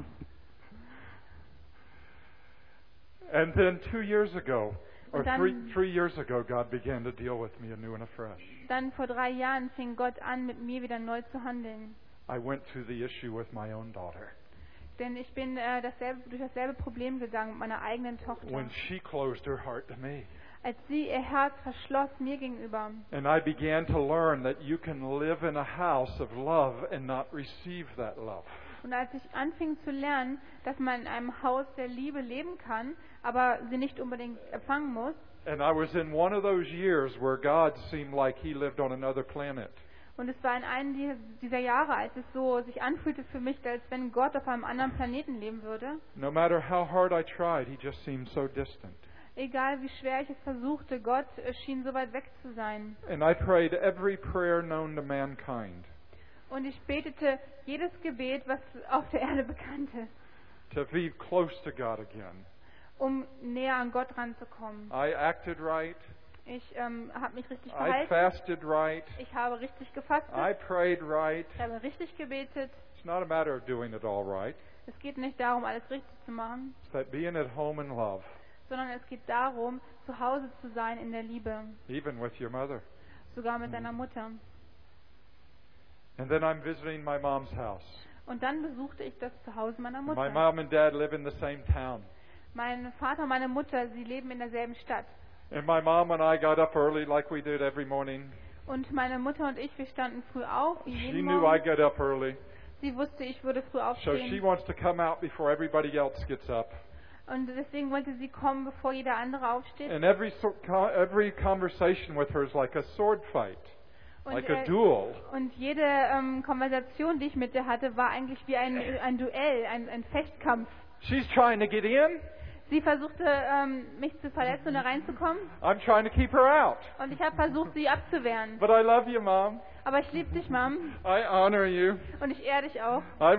And then 2 years ago, or Und dann- 3 years ago, God began to deal with me anew and afresh. Dann vor 3 Jahren fing Gott an, mit mir wieder neu zu handeln. I went through the issue with my own daughter. Denn ich bin durch dasselbe Problem gegangen mit meiner eigenen Tochter. When she closed her heart to me. Als sie ihr Herz verschloss mir gegenüber. And I began to learn that you can live in a house of love and not receive that love. Und als ich anfing zu lernen, dass man in einem Haus der Liebe leben kann, aber sie nicht unbedingt empfangen muss. And I was in one of those years where God seemed like He lived on another planet. Und es war in einem dieser Jahre, als es so sich anfühlte für mich, als wenn Gott auf einem anderen Planeten leben würde. No matter how hard I tried, He just seemed so distant. Egal wie schwer ich es versuchte, Gott schien so weit weg zu sein. And I prayed every prayer known to mankind Und ich betete jedes Gebet, was auf der Erde bekannt ist, to be close to God again. um näher an Gott ranzukommen. I acted right. Ich habe mich richtig I verhalten. fasted right. Ich habe richtig gefastet. I prayed right. Ich habe richtig gebetet. It's not a matter of doing it all right. Es geht nicht darum, alles richtig zu machen, It's that being at home in love, sondern es geht darum, zu Hause zu sein in der Liebe, even with your mother. sogar mit deiner Mutter. And then I'm visiting my mom's house. Und dann besuchte ich das Zuhause meiner My Mutter. mom and dad live in the same town. Mein Vater und meine Mutter, sie leben in derselben Stadt. And my mom and I got up early like we did every morning. Und meine Mutter und ich, wir standen früh auf, wie She jeden knew I'd Morgen. get up early. Sie wusste, ich würde früh So she aufstehen. wants to come out before everybody else gets up. Und deswegen wollte sie kommen, bevor jeder andere aufsteht. And every conversation with her is like a sword fight, Und, like a duel. und jede Konversation, die ich mit ihr hatte, war eigentlich wie ein Duell, ein Fechtkampf. She's trying to get in. Sie versuchte, mich zu verletzen und da reinzukommen. I'm trying to keep her out. Und ich habe versucht, sie abzuwehren. But I love you, Mom. Aber ich liebe dich, Mom. I honor you. Und ich ehre dich auch. I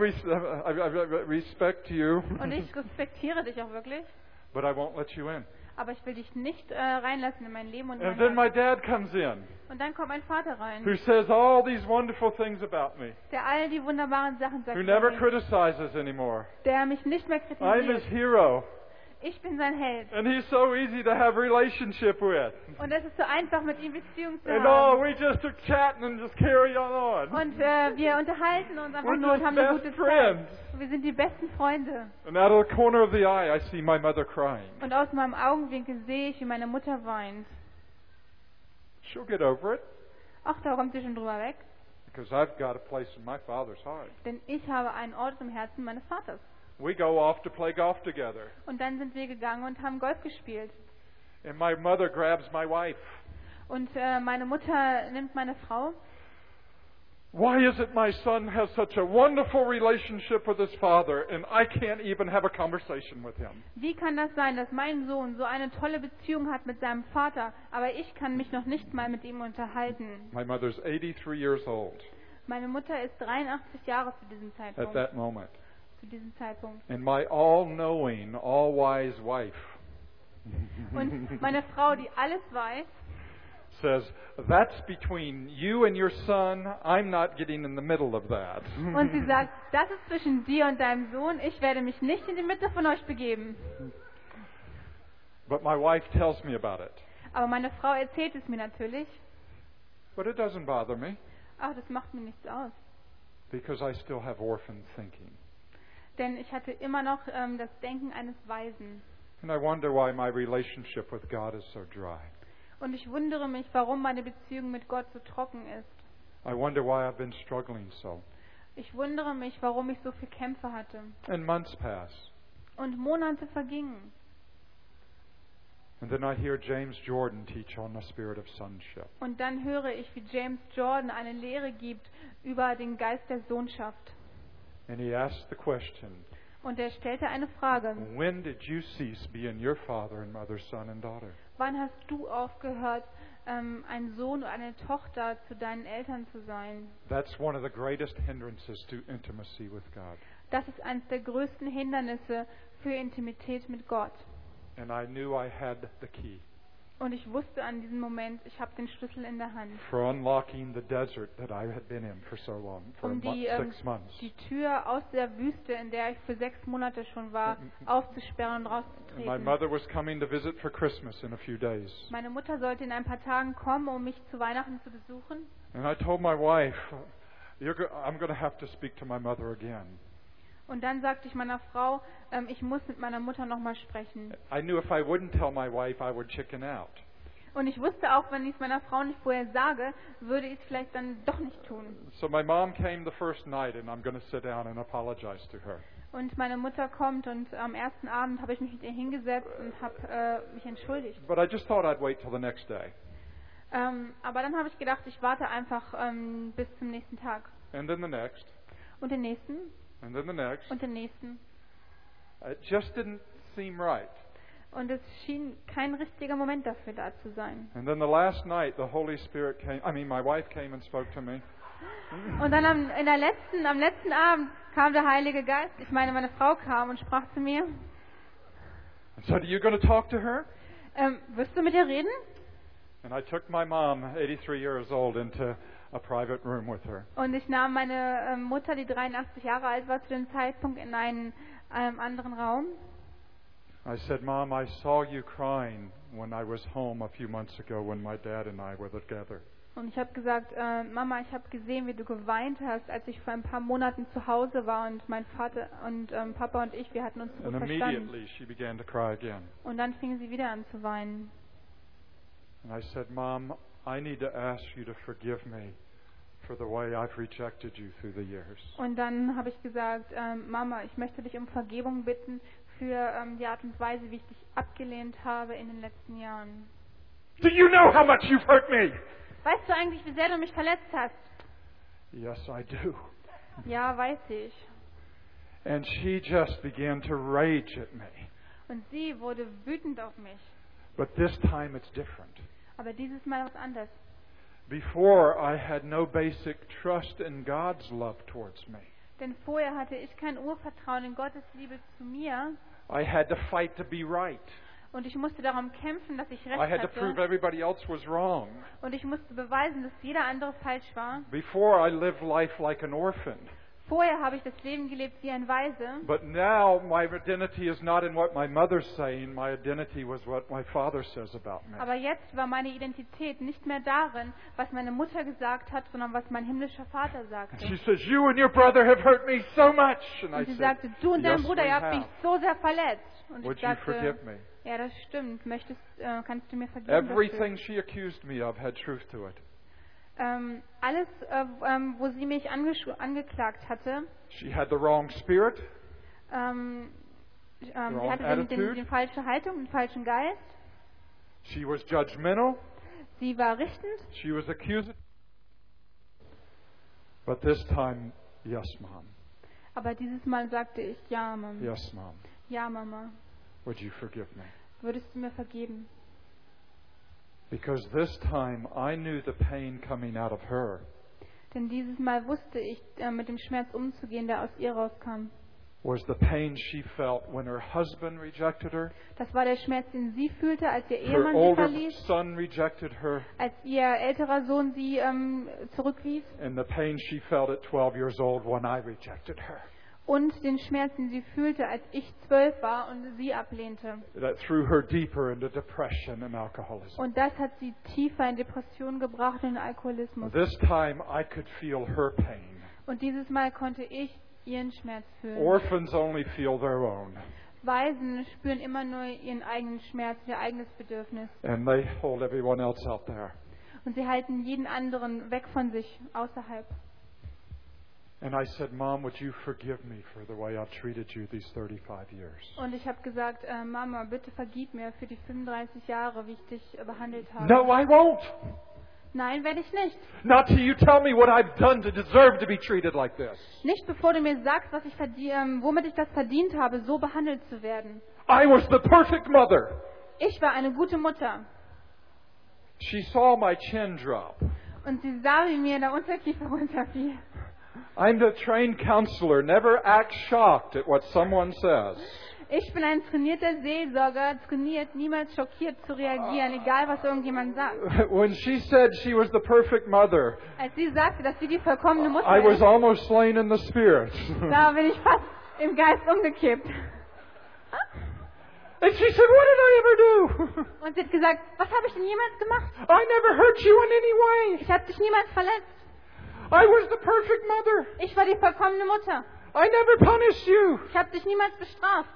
respect you. Und ich respektiere dich auch wirklich. But I won't let you in. Aber ich will dich nicht reinlassen in mein Leben und in And mein then my Herz. dad comes in, Und dann kommt mein Vater rein, who says all these wonderful things about me, der all die wunderbaren Sachen sagt, who über never mich, criticizes anymore. der mich nicht mehr I'm his kritisiert. hero. Ich bin sein Held. And he's so easy to have relationship with. Und es ist so einfach, mit ihm Beziehung zu And haben. we just are chatting and just carry on. Und wir unterhalten uns einfach We're nur und just haben eine best gute Zeit. friends. Wir sind die besten Freunde. And out of the corner of the eye, I see my mother crying. Und aus meinem Augenwinkel sehe ich, wie meine Mutter weint. She'll get over it. Ach, da kommt sie schon drüber weg. Because I've got a place in my father's heart. Denn ich habe einen Ort im Herzen meines Vaters. We go off to play golf together. Und dann sind wir gegangen und haben Golf gespielt. And my mother grabs my wife. Und meine Mutter nimmt meine Frau. Why is it my son has such a wonderful relationship with his father and I can't even have a conversation with him? Wie kann das sein, dass mein Sohn so eine tolle Beziehung hat mit seinem Vater, aber ich kann mich noch nicht mal mit ihm unterhalten? My mother's 83 years old Meine Mutter ist 83 Jahre zu diesem at Zeitpunkt. that moment. Zu diesem Zeitpunkt. And my all-knowing, all-wise wife Und meine Frau, die alles weiß, says, that's between you and your son. I'm not getting in the middle of that. und sie sagt, das ist zwischen dir und deinem Sohn, ich werde mich nicht in die Mitte von euch begeben. But my wife tells me about it. Aber meine Frau erzählt es mir natürlich. But it doesn't bother me Ach, das macht mir nichts aus. because I still have orphan thinking. Denn ich hatte immer noch das Denken eines Waisen. And I wonder why my relationship with God is so dry. Und ich wundere mich, warum meine Beziehung mit Gott so trocken ist. I wonder why I've been struggling so. Ich wundere mich, warum ich so viel Kämpfe hatte. And months pass. Und Monate vergingen. And then I hear James Jordan teach on the spirit of sonship. Und dann höre ich, wie James Jordan eine Lehre gibt über den Geist der Sohnschaft. And he asks the question, Und er stellte eine Frage. when did you cease being your father and mother, son and daughter? Wann hast du aufgehört, ein Sohn oder eine Tochter zu deinen Eltern zu sein? That's one of the greatest hindrances to intimacy with God. Das ist eines der größten Hindernisse für Intimität mit Gott. And I knew I had the key Und ich wusste an diesem Moment, ich habe den Schlüssel in der Hand, for unlocking the desert that I had been in for so long, for um die 6 months. Tür aus der Wüste, in der ich für 6 Monate schon war, aufzusperren und And my rauszutreten. mother was coming to visit for Christmas in a few days. Meine Mutter sollte in ein paar Tagen kommen, um mich zu Weihnachten zu besuchen. And I told my wife, I'm going to have to speak to my mother again. Und dann sagte ich meiner Frau, ich muss mit meiner Mutter nochmal sprechen. I knew if I wouldn't tell my wife, I would chicken out. Und ich wusste auch, wenn ich es meiner Frau nicht vorher sage, würde ich es vielleicht dann doch nicht tun. So my mom came the first night, and I'm going to sit down and apologize to her. Und meine Mutter kommt und am ersten Abend habe ich mich mit ihr hingesetzt und habe mich entschuldigt. But I just thought I'd wait till the next day. Aber dann habe ich gedacht, ich warte einfach bis zum nächsten Tag. And then the next. Und den nächsten. And then the next. Und den nächsten. It just didn't seem right. Und es schien kein richtiger Moment dafür da zu sein. And then the last night, the Holy Spirit my wife came and spoke to me. Und dann am letzten Abend kam der Heilige Geist. Ich meine, meine Frau kam und sprach zu mir. And said, are you going to talk to her? Wirst du mit ihr reden? And I took my mom, 83 years old, into a private room with her. Und ich nahm meine Mutter, die 83 Jahre alt war, zu dem Zeitpunkt in einen anderen Raum. I said, Mom, I saw you crying when I was home a few months ago when my dad and I were together. Und ich habe gesagt, Mama, ich habe gesehen, wie du geweint hast, als ich vor ein paar Monaten zu Hause war und mein Vater und Papa und ich, wir hatten uns gut And verstanden. immediately she began to cry again. Und dann fing sie wieder an zu weinen. And I said, Mom, I need to ask you to forgive me for the way I've rejected you through the years. Und dann habe ich gesagt, Mama, ich möchte dich um Vergebung bitten für die Art und Weise, wie ich dich abgelehnt habe in den letzten Jahren. Do you know how much you've hurt me? Weißt du eigentlich, wie sehr du mich verletzt hast? Yes, I do. Ja, weiß ich. And she just began to rage at me. Und sie wurde wütend auf mich. But this time it's different. Aber dieses Mal was anderes. Before, I had no basic trust in God's love towards me. Denn vorher hatte ich kein Urvertrauen in Gottes Liebe zu mir. I had to fight to be right. Und ich musste darum kämpfen, dass ich Recht I had to prove hatte. everybody else was wrong. Und ich musste beweisen, dass jeder andere falsch war. Before, I lived life like an orphan. Vorher habe ich das Leben gelebt wie ein Weise. But now my identity is not in what my mother's saying. My identity was what my father says about me. Aber jetzt war meine Identität nicht mehr darin, was meine Mutter gesagt hat, sondern was mein himmlischer Vater sagte. She says, "You and your brother have hurt me so much." And Und I sie said, sagte, du und dein "Yes, Bruder, we ihr habt mich have. so sehr verletzt. Und Would ich you sagte, forgive me?" ja, das stimmt. Kannst du mir vergeben Everything she accused me of had truth to it. dafür? Alles, wo sie mich angeklagt hatte, She had the wrong spirit, sie hatte die falsche Haltung, den falschen Geist. she was judgmental, Sie war richtend. she was accusing. But this time, yes, Mom. Aber dieses Mal sagte ich, ja, Mama. Yes, Mom. Ja, Mama. Would you forgive me? Würdest du mir vergeben? Because this time I knew the pain coming out of her Denn dieses Mal wusste ich, mit dem Schmerz umzugehen, der aus ihr rauskam. was the pain she felt when her husband rejected her, Das war der Schmerz, den sie fühlte, als ihr her Ehemann sie older verließ, son rejected her, als ihr älterer Sohn sie zurückwies, and the pain she felt at 12 years old when I rejected her. und den Schmerz, den sie fühlte, als ich 12 war und sie ablehnte. That threw her deeper into depression and alcoholism. Und das hat sie tiefer in Depressionen gebracht und in Alkoholismus. This time I could feel her pain. Und dieses Mal konnte ich ihren Schmerz fühlen. Orphans only feel their own, Waisen spüren immer nur ihren eigenen Schmerz, ihr eigenes Bedürfnis. and they hold everyone else out there. Und sie halten jeden anderen weg von sich, außerhalb. And I said, "Mom, would you forgive me for the way I've treated you these 35 years?" Und ich habe gesagt, Mama, bitte vergib mir für die 35 Jahre, wie ich dich behandelt habe. No, I won't. Nein, werde ich nicht. Not till you tell me what I've done to deserve to be treated like this. Nicht bevor du mir sagst, was ich womit ich das verdient habe, so behandelt zu werden. I was the perfect mother. Ich war eine gute Mutter. She saw my chin drop. Und sie sah, wie mir der Unterkiefer runterfiel. I'm the trained counselor. Never act shocked at what someone says. Ich bin ein trainierter Seelsorger, trainiert, niemals schockiert zu reagieren, egal was irgendjemand sagt. When she said she was the perfect mother, Als sie sagte, dass sie die vollkommene Mutter I was ist, almost slain in the spirit. da bin ich fast im Geist umgekippt. And she said, "What did I ever do? Und sie hat gesagt, was habe ich denn jemals gemacht? I never hurt you in any way. Ich habe dich niemals verletzt. I was the perfect mother. Ich war die vollkommene Mutter. I never punished you." Ich habe dich niemals bestraft.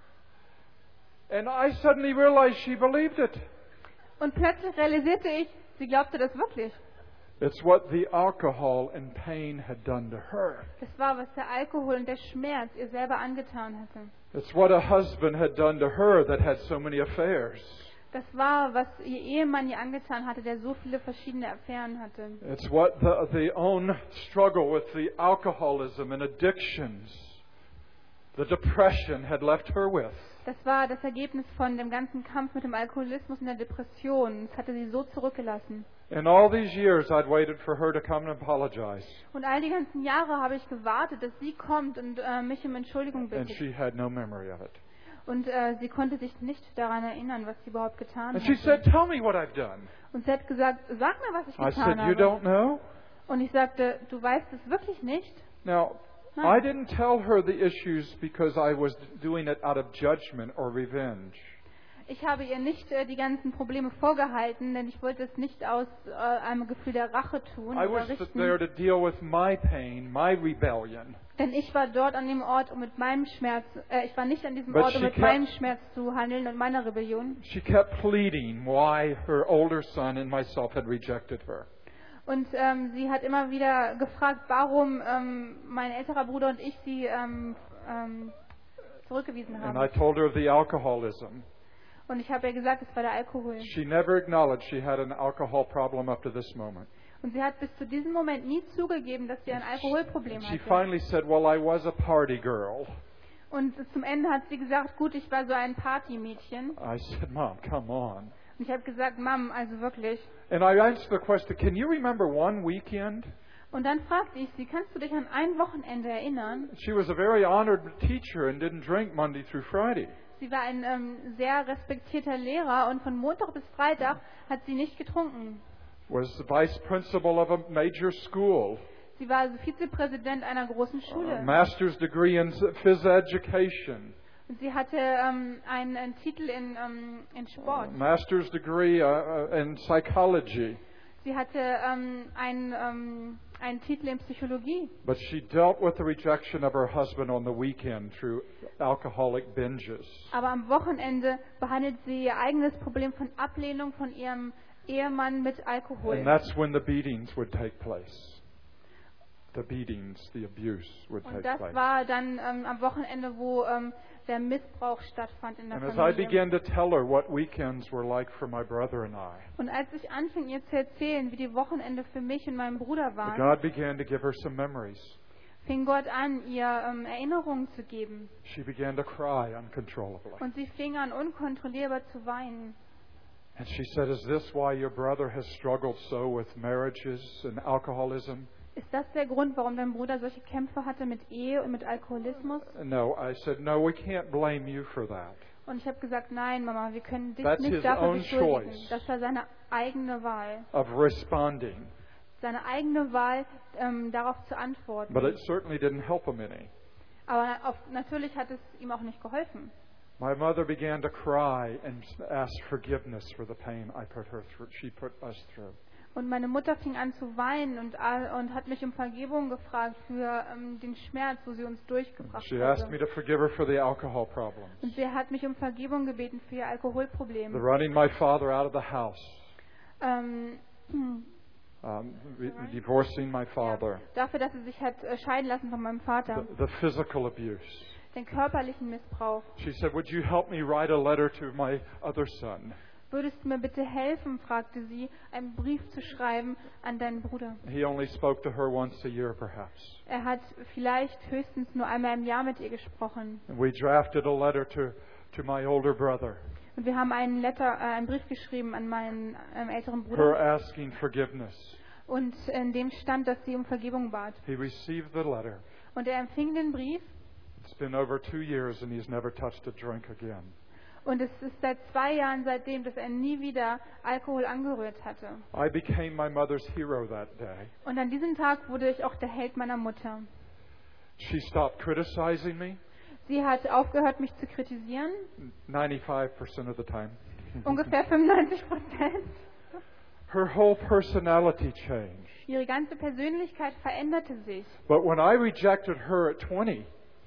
And I suddenly realized she believed it. Und plötzlich realisierte ich, sie glaubte das wirklich. It's what the alcohol and pain had done to her. Das war, was der Alkohol und der Schmerz ihr selber angetan hatte. It's what a husband had done to her that had so many affairs. Das war, was ihr Ehemann ihr angetan hatte, der so viele verschiedene Affären hatte. It's what the own struggle with the alcoholism and addictions, the depression had left her with. Das war das Ergebnis von dem ganzen Kampf mit dem Alkoholismus und der Depression. Es hatte sie so zurückgelassen. And all these years I'd waited for her to come and apologize. Und all die ganzen Jahre habe ich gewartet, dass sie kommt und mich um Entschuldigung And bittet. she had no memory of it. Und sie konnte sich nicht daran erinnern, was sie überhaupt getan And she hatte. said, "Tell me what I've done." Und sie hat gesagt, sag mir, was ich I said, getan "You habe. don't know?" Und ich sagte, du weißt es wirklich nicht? Now, I didn't tell her the issues because I was doing it out of judgment or revenge. Ich habe ihr nicht die ganzen Probleme vorgehalten, denn ich wollte es nicht aus einem Gefühl der Rache tun I oder was richten. there to deal with my pain, my rebellion. Denn ich war dort an dem Ort, um mit meinem Schmerz, ich war nicht an diesem But Ort, um she mit kept- meinem Schmerz zu handeln und meiner Rebellion. She kept pleading why her older son and myself had rejected her. Und sie hat immer wieder gefragt, warum mein älterer Bruder und ich sie zurückgewiesen And I haben. told her of the alcoholism. Und ich habe ihr gesagt, es war der Alkohol. She never acknowledged she had an alcohol problem up to this moment. Und sie hat bis zu diesem Moment nie zugegeben, dass sie ein Alkoholproblem She hatte. finally said, "Well, I was a party girl." Und zum Ende hat sie gesagt, gut, ich war so ein Partymädchen. I said, "Mom, come on." Und ich habe gesagt, Mom, also wirklich. And I answered the question, "Can you remember one weekend?" Und dann fragte ich sie, kannst du dich an ein Wochenende erinnern? She was a very honored teacher and didn't drink Monday through Friday. Sie war ein sehr respektierter Lehrer und von Montag bis Freitag hat sie nicht getrunken. Was the vice principal of a major school. Sie war also Vizepräsident einer großen Schule. Master's degree in phys education. Und sie hatte einen Titel in Sport. Master's degree in psychology. Sie hatte einen Titel in Psychologie. But she dealt with the rejection of her husband on the weekend through alcoholic binges. Aber am Wochenende behandelt sie ihr eigenes Problem von Ablehnung von ihrem Ehemann mit Alkohol. And that's when the beatings would take place. The beatings, the abuse would take Und das place. war dann am Wochenende, wo der Missbrauch stattfand in der And as I Familie. began to tell her what weekends were like for my brother and I, Und als ich anfing, ihr zu erzählen, wie die Wochenende für mich und meinen Bruder waren, God began to give her some memories. fing Gott an, ihr Erinnerungen zu geben. She began to cry uncontrollably. Und sie fing an, unkontrollierbar zu weinen. And she said, "Is this why your brother has struggled so with marriages and alcoholism?" Ist das der Grund, warum dein Bruder solche Kämpfe hatte mit Ehe und mit Alkoholismus? No, I said, "No, we can't blame you for that. Und ich habe gesagt, nein, Mama, wir können dich That's nicht his dafür own beschuldigen. choice. Das war seine eigene Wahl. Of responding." Seine eigene Wahl, darauf zu antworten. But it certainly didn't help him any. Aber natürlich hat es ihm auch nicht geholfen. My mother began to cry and ask forgiveness for the pain she put us through. Und meine Mutter fing an zu weinen und hat mich um Vergebung gefragt für den Schmerz, wo sie uns durchgebracht She asked me hatte. to forgive her for the alcohol problems, Und sie hat mich um Vergebung gebeten für ihr Alkoholproblem. the running my father out of the house, Ähm, divorcing my father, dafür, dass sie sich hat scheiden lassen von meinem Vater. the physical abuse. Den körperlichen Missbrauch. She said, "Would you help me write a letter to my other son?" Würdest du mir bitte helfen, fragte sie, einen Brief zu schreiben an deinen Bruder. He only spoke to her once a year, perhaps. Er hat vielleicht höchstens nur einmal im Jahr mit ihr gesprochen. And we drafted a letter to my older brother, Und wir haben einen Brief geschrieben an meinen älteren her Bruder. asking forgiveness. Und in dem stand, dass sie um Vergebung bat. He received the letter. Und er empfing den Brief. It's been over 2 years and he's never touched a drink again. Und es ist seit 2 Jahren seitdem, dass er nie wieder Alkohol angerührt hatte. I became my mother's hero that day. Und an diesem Tag wurde ich auch der Held meiner Mutter. She stopped criticizing me Sie hat aufgehört, mich zu kritisieren. 95% of the time. Ungefähr 95%. Her whole personality changed. Ihre ganze Persönlichkeit veränderte sich. But when I rejected her at 20,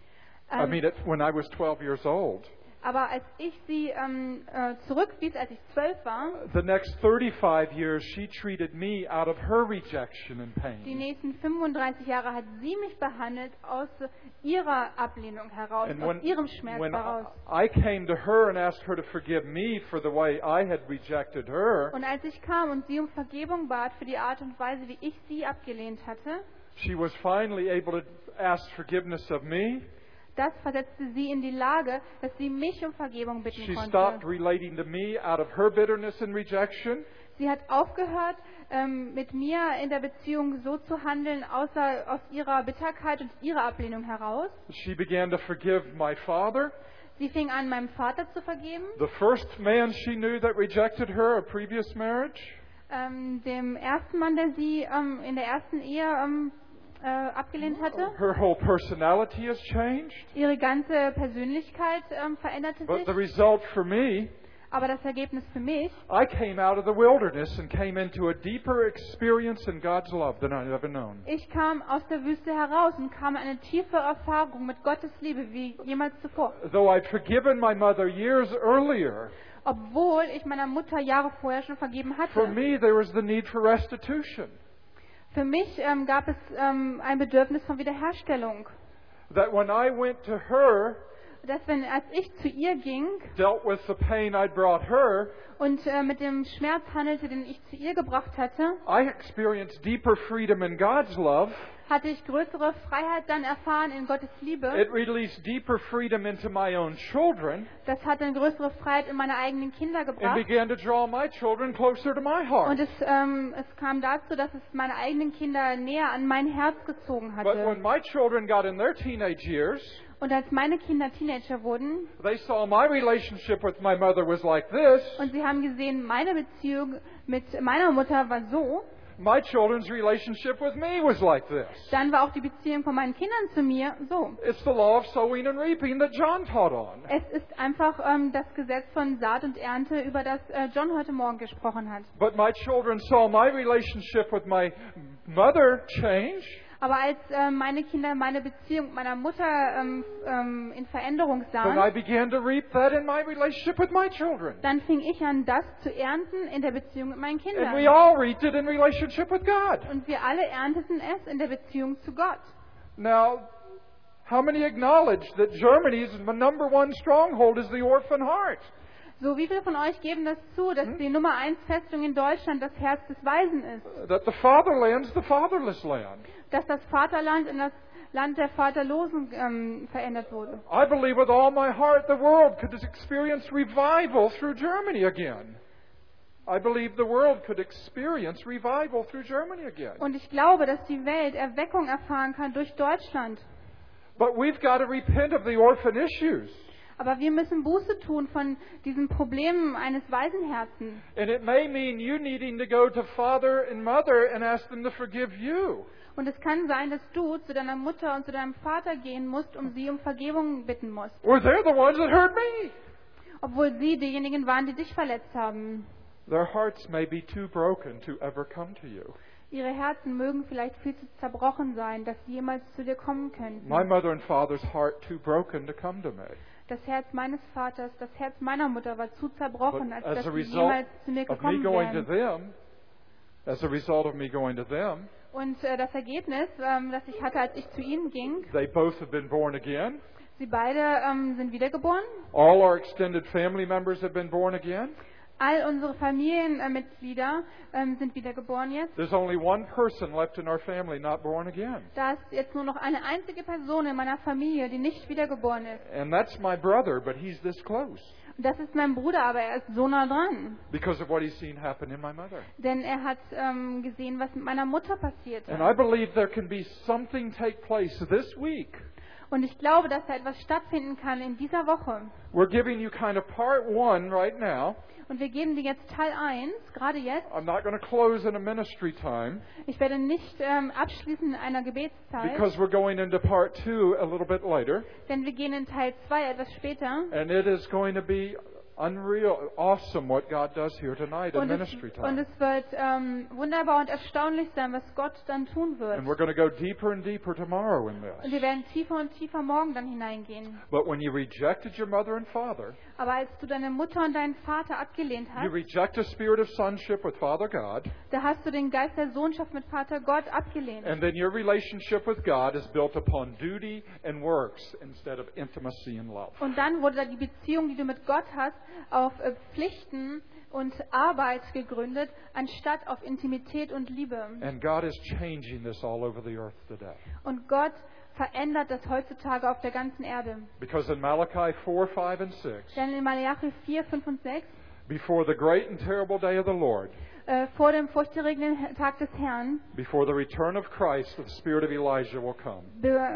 when I was 12 years old, Aber als ich sie zurückwies, als ich 12 war, the next 35 years she treated me out of her rejection and die pain. nächsten 35 Jahre hat sie mich behandelt aus ihrer Ablehnung heraus, And aus ihrem Schmerz when heraus. I came to her and asked her to forgive me for the way I had rejected her, Und als ich kam und sie um Vergebung bat für die Art und Weise, wie ich sie abgelehnt hatte, she was finally able to ask forgiveness of me. das versetzte sie in die Lage, dass sie mich um Vergebung bitten She stopped konnte. relating to me out of her bitterness and rejection. Sie hat aufgehört, mit mir in der Beziehung so zu handeln, aus ihrer Bitterkeit und ihrer Ablehnung heraus. She began to forgive my father, Sie fing an, meinem Vater zu vergeben, the first man she knew that rejected her, a previous marriage. dem ersten Mann, der sie in der ersten Ehe abgelehnt hatte. Her whole personality has changed. Ihre ganze Persönlichkeit veränderte But the sich. result for me, Aber das Ergebnis für mich, I came out of the wilderness and came into a deeper experience in God's love than I'd ever known. ich kam aus der Wüste heraus und kam in eine tiefe Erfahrung mit Gottes Liebe wie jemals zuvor. Though I'd forgiven my mother years earlier, Obwohl ich meiner Mutter Jahre vorher schon vergeben for hatte. me there was the need for restitution. Für mich gab es ein Bedürfnis von Wiederherstellung. That when I went to her, Dass als ich zu ihr ging dealt with the pain I'd brought her, und mit dem Schmerz handelte, den ich zu ihr gebracht hatte, I experienced deeper freedom in God's love. hatte ich größere Freiheit dann erfahren in Gottes Liebe. It released deeper freedom into my own children Das hat eine größere Freiheit in meine eigenen Kinder and gebracht. began to draw my children closer to my heart. Und es kam dazu, dass es meine eigenen Kinder näher an mein Herz gezogen But when hatte. my children got in their teenage years, Und als meine Kinder Teenager wurden they saw my relationship with my mother was like this. und sie haben gesehen, meine Beziehung mit meiner Mutter war so, my children's relationship with me was like this. dann war auch die Beziehung von meinen Kindern zu mir so. It's the law of sowing and reaping that John taught on. Es ist einfach das Gesetz von Saat und Ernte, über das John heute Morgen gesprochen hat. But my children saw my relationship with my mother change. Aber als meine Kinder meine Beziehung mit meiner Mutter in Veränderung Then I sahen, began to reap that in my relationship with my children. dann fing ich an, das zu ernten in der Beziehung mit meinen And we Kindern. all reaped it in relationship with God. Und wir alle ernteten es in der Beziehung zu Gott. Now, how many acknowledge that Germany's number one stronghold is the orphan heart? So, wie viele von euch geben das zu, dass die Nummer 1 Festung in Deutschland das Herz des Weisen ist? That the fatherland's the fatherless land. Dass das Vaterland in das Land der Vaterlosen verändert wurde. I believe with all my heart the world could experience revival through Germany again. I believe the world could experience revival through Germany again. Und ich glaube, dass die Welt Erweckung erfahren kann durch Deutschland. But we've got to repent of the orphan issues. Aber wir müssen Buße tun von diesen Problemen eines Waisenherzens. And it may mean you needing to go to father and mother and ask them to forgive you. Und es kann sein, dass du zu deiner Mutter und zu deinem Vater gehen musst, um sie um Vergebung bitten musst. Or they're the ones that hurt me. Obwohl sie diejenigen waren, die dich verletzt haben. Their hearts may be too broken to ever come to you. Ihre Herzen mögen vielleicht viel zu zerbrochen sein, dass sie jemals zu dir kommen könnten. My mother and father's heart too broken to come to me. Das Herz meines Vaters, das Herz meiner Mutter war zu zerbrochen, But als as dass a sie result jemals zu mir of me gekommen going to wären. them, as a result of me going to them, Und das Ergebnis, das ich hatte, als ich zu ihnen ging, they both have been born again. sie beide sind wiedergeboren. All our extended family members have been born again. All unsere Familienmitglieder sind wiedergeboren jetzt. There's only one person left in our family not born again. Da ist jetzt nur noch eine einzige Person in meiner Familie, die nicht wiedergeboren ist. And that's my brother, but he's this close Und das ist mein Bruder, aber er ist so nah dran. because of what he's seen happen in my mother. Denn er hat gesehen, was mit meiner Mutter passiert And I ist. believe there can be something take place this week. Und ich glaube, dass da etwas stattfinden kann in dieser Woche. We're giving you kind of part one right now. Und wir geben dir jetzt Teil 1, gerade jetzt. I'm not going to close in a ministry time Ich werde nicht abschließen in einer Gebetszeit, because we're going into part two a little bit later. denn wir gehen in Teil 2 etwas später. And it is going to be unreal, awesome what God does here tonight in Und ministry es time. wird wunderbar und erstaunlich sein, was Gott dann tun wird. And we're going to go deeper and deeper tomorrow in Und this. wir werden tiefer und tiefer morgen dann hineingehen. But when you rejected your mother and father, Aber als du deine Mutter und deinen Vater abgelehnt you hast, reject a spirit of sonship with Father God, da hast du den Geist der Sohnschaft mit Vater Gott abgelehnt. and then your relationship with God is built upon duty and works instead of intimacy and love. Und dann wurde da die Beziehung, die du mit Gott hast, auf Pflichten und Arbeit gegründet, anstatt auf Intimität und Liebe. And God is changing this all over the earth today. Und Gott verändert das heutzutage auf der ganzen Erde. Because in Malachi 4, 5, and 6, Denn in Malachi 4, 5 und 6, before the great and terrible day of the Lord, vor dem furchterregenden Tag des Herrn, before the return of Christ, the spirit of Elijah will come.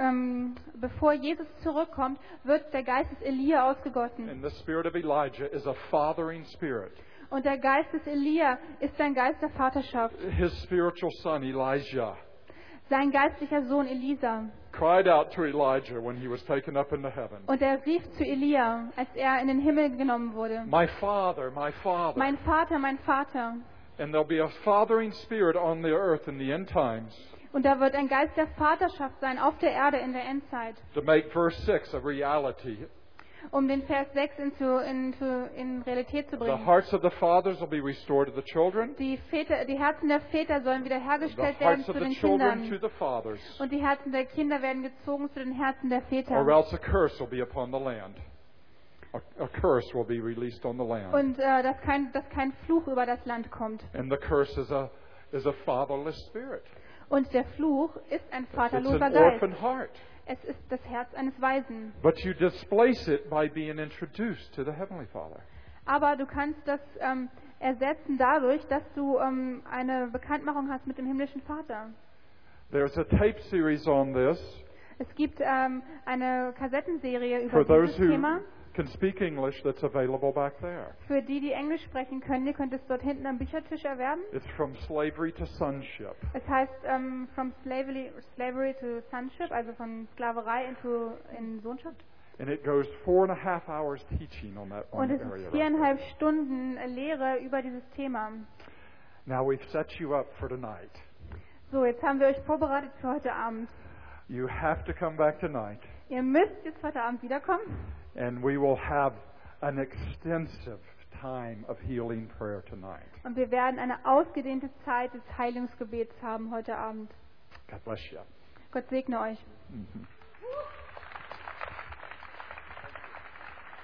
bevor Jesus zurückkommt, wird der Geist des Elia ausgegossen. And the spirit of Elijah is a fathering spirit. Und der Geist des Elia ist ein Geist der Vaterschaft. His spiritual son, Elijah, Sein geistlicher Sohn Elisa. cried out to Elijah when he was taken up into heaven, Und er rief zu Elia, als er in den Himmel genommen wurde. My father, my father. Mein Vater, mein Vater. And there'll be a fathering spirit on the earth in the end times Und da wird ein Geist der Vaterschaft sein auf der Erde in der Endzeit, to make verse 6 a reality. um den Vers 6 in Realität zu The bringen. hearts of the fathers will be restored to the children, Die Herzen der Väter sollen the wiederhergestellt werden hearts zu of the den children Kindern. to the fathers, Und die Herzen der Kinder werden gezogen zu den Herzen der or Väter. else a curse will be upon the land. A curse will be released on the land. Und dass kein Fluch über das Land kommt. And the curse is a fatherless spirit. Und der Fluch ist ein It's vaterloser an Geist. orphan heart. Es ist das Herz eines Waisen. But you displace it by being introduced to the Heavenly Father. Aber du kannst das ersetzen dadurch, dass du eine Bekanntmachung hast mit dem himmlischen Vater. There's a tape series on this Es gibt eine Kassettenserie über for those dieses who Thema. can speak English that's available back there. Für die, die Englisch sprechen können, ihr könnt es dort hinten am Büchertisch erwerben. It's From Slavery to Sonship. Es heißt From Slavery to Sonship, also von Sklaverei in Sohnschaft. And it goes 4.5 hours teaching on that Und one es area. ist 4,5 Stunden Lehre über dieses Thema. Now we've set you up for tonight. So, jetzt haben wir euch vorbereitet für heute Abend. You have to come back tonight. Ihr müsst jetzt heute Abend wiederkommen. And we will have an extensive time of healing prayer tonight. Und wir werden eine ausgedehnte Zeit des Heilungsgebets haben heute Abend. God bless you. Gott segne euch. Mm-hmm.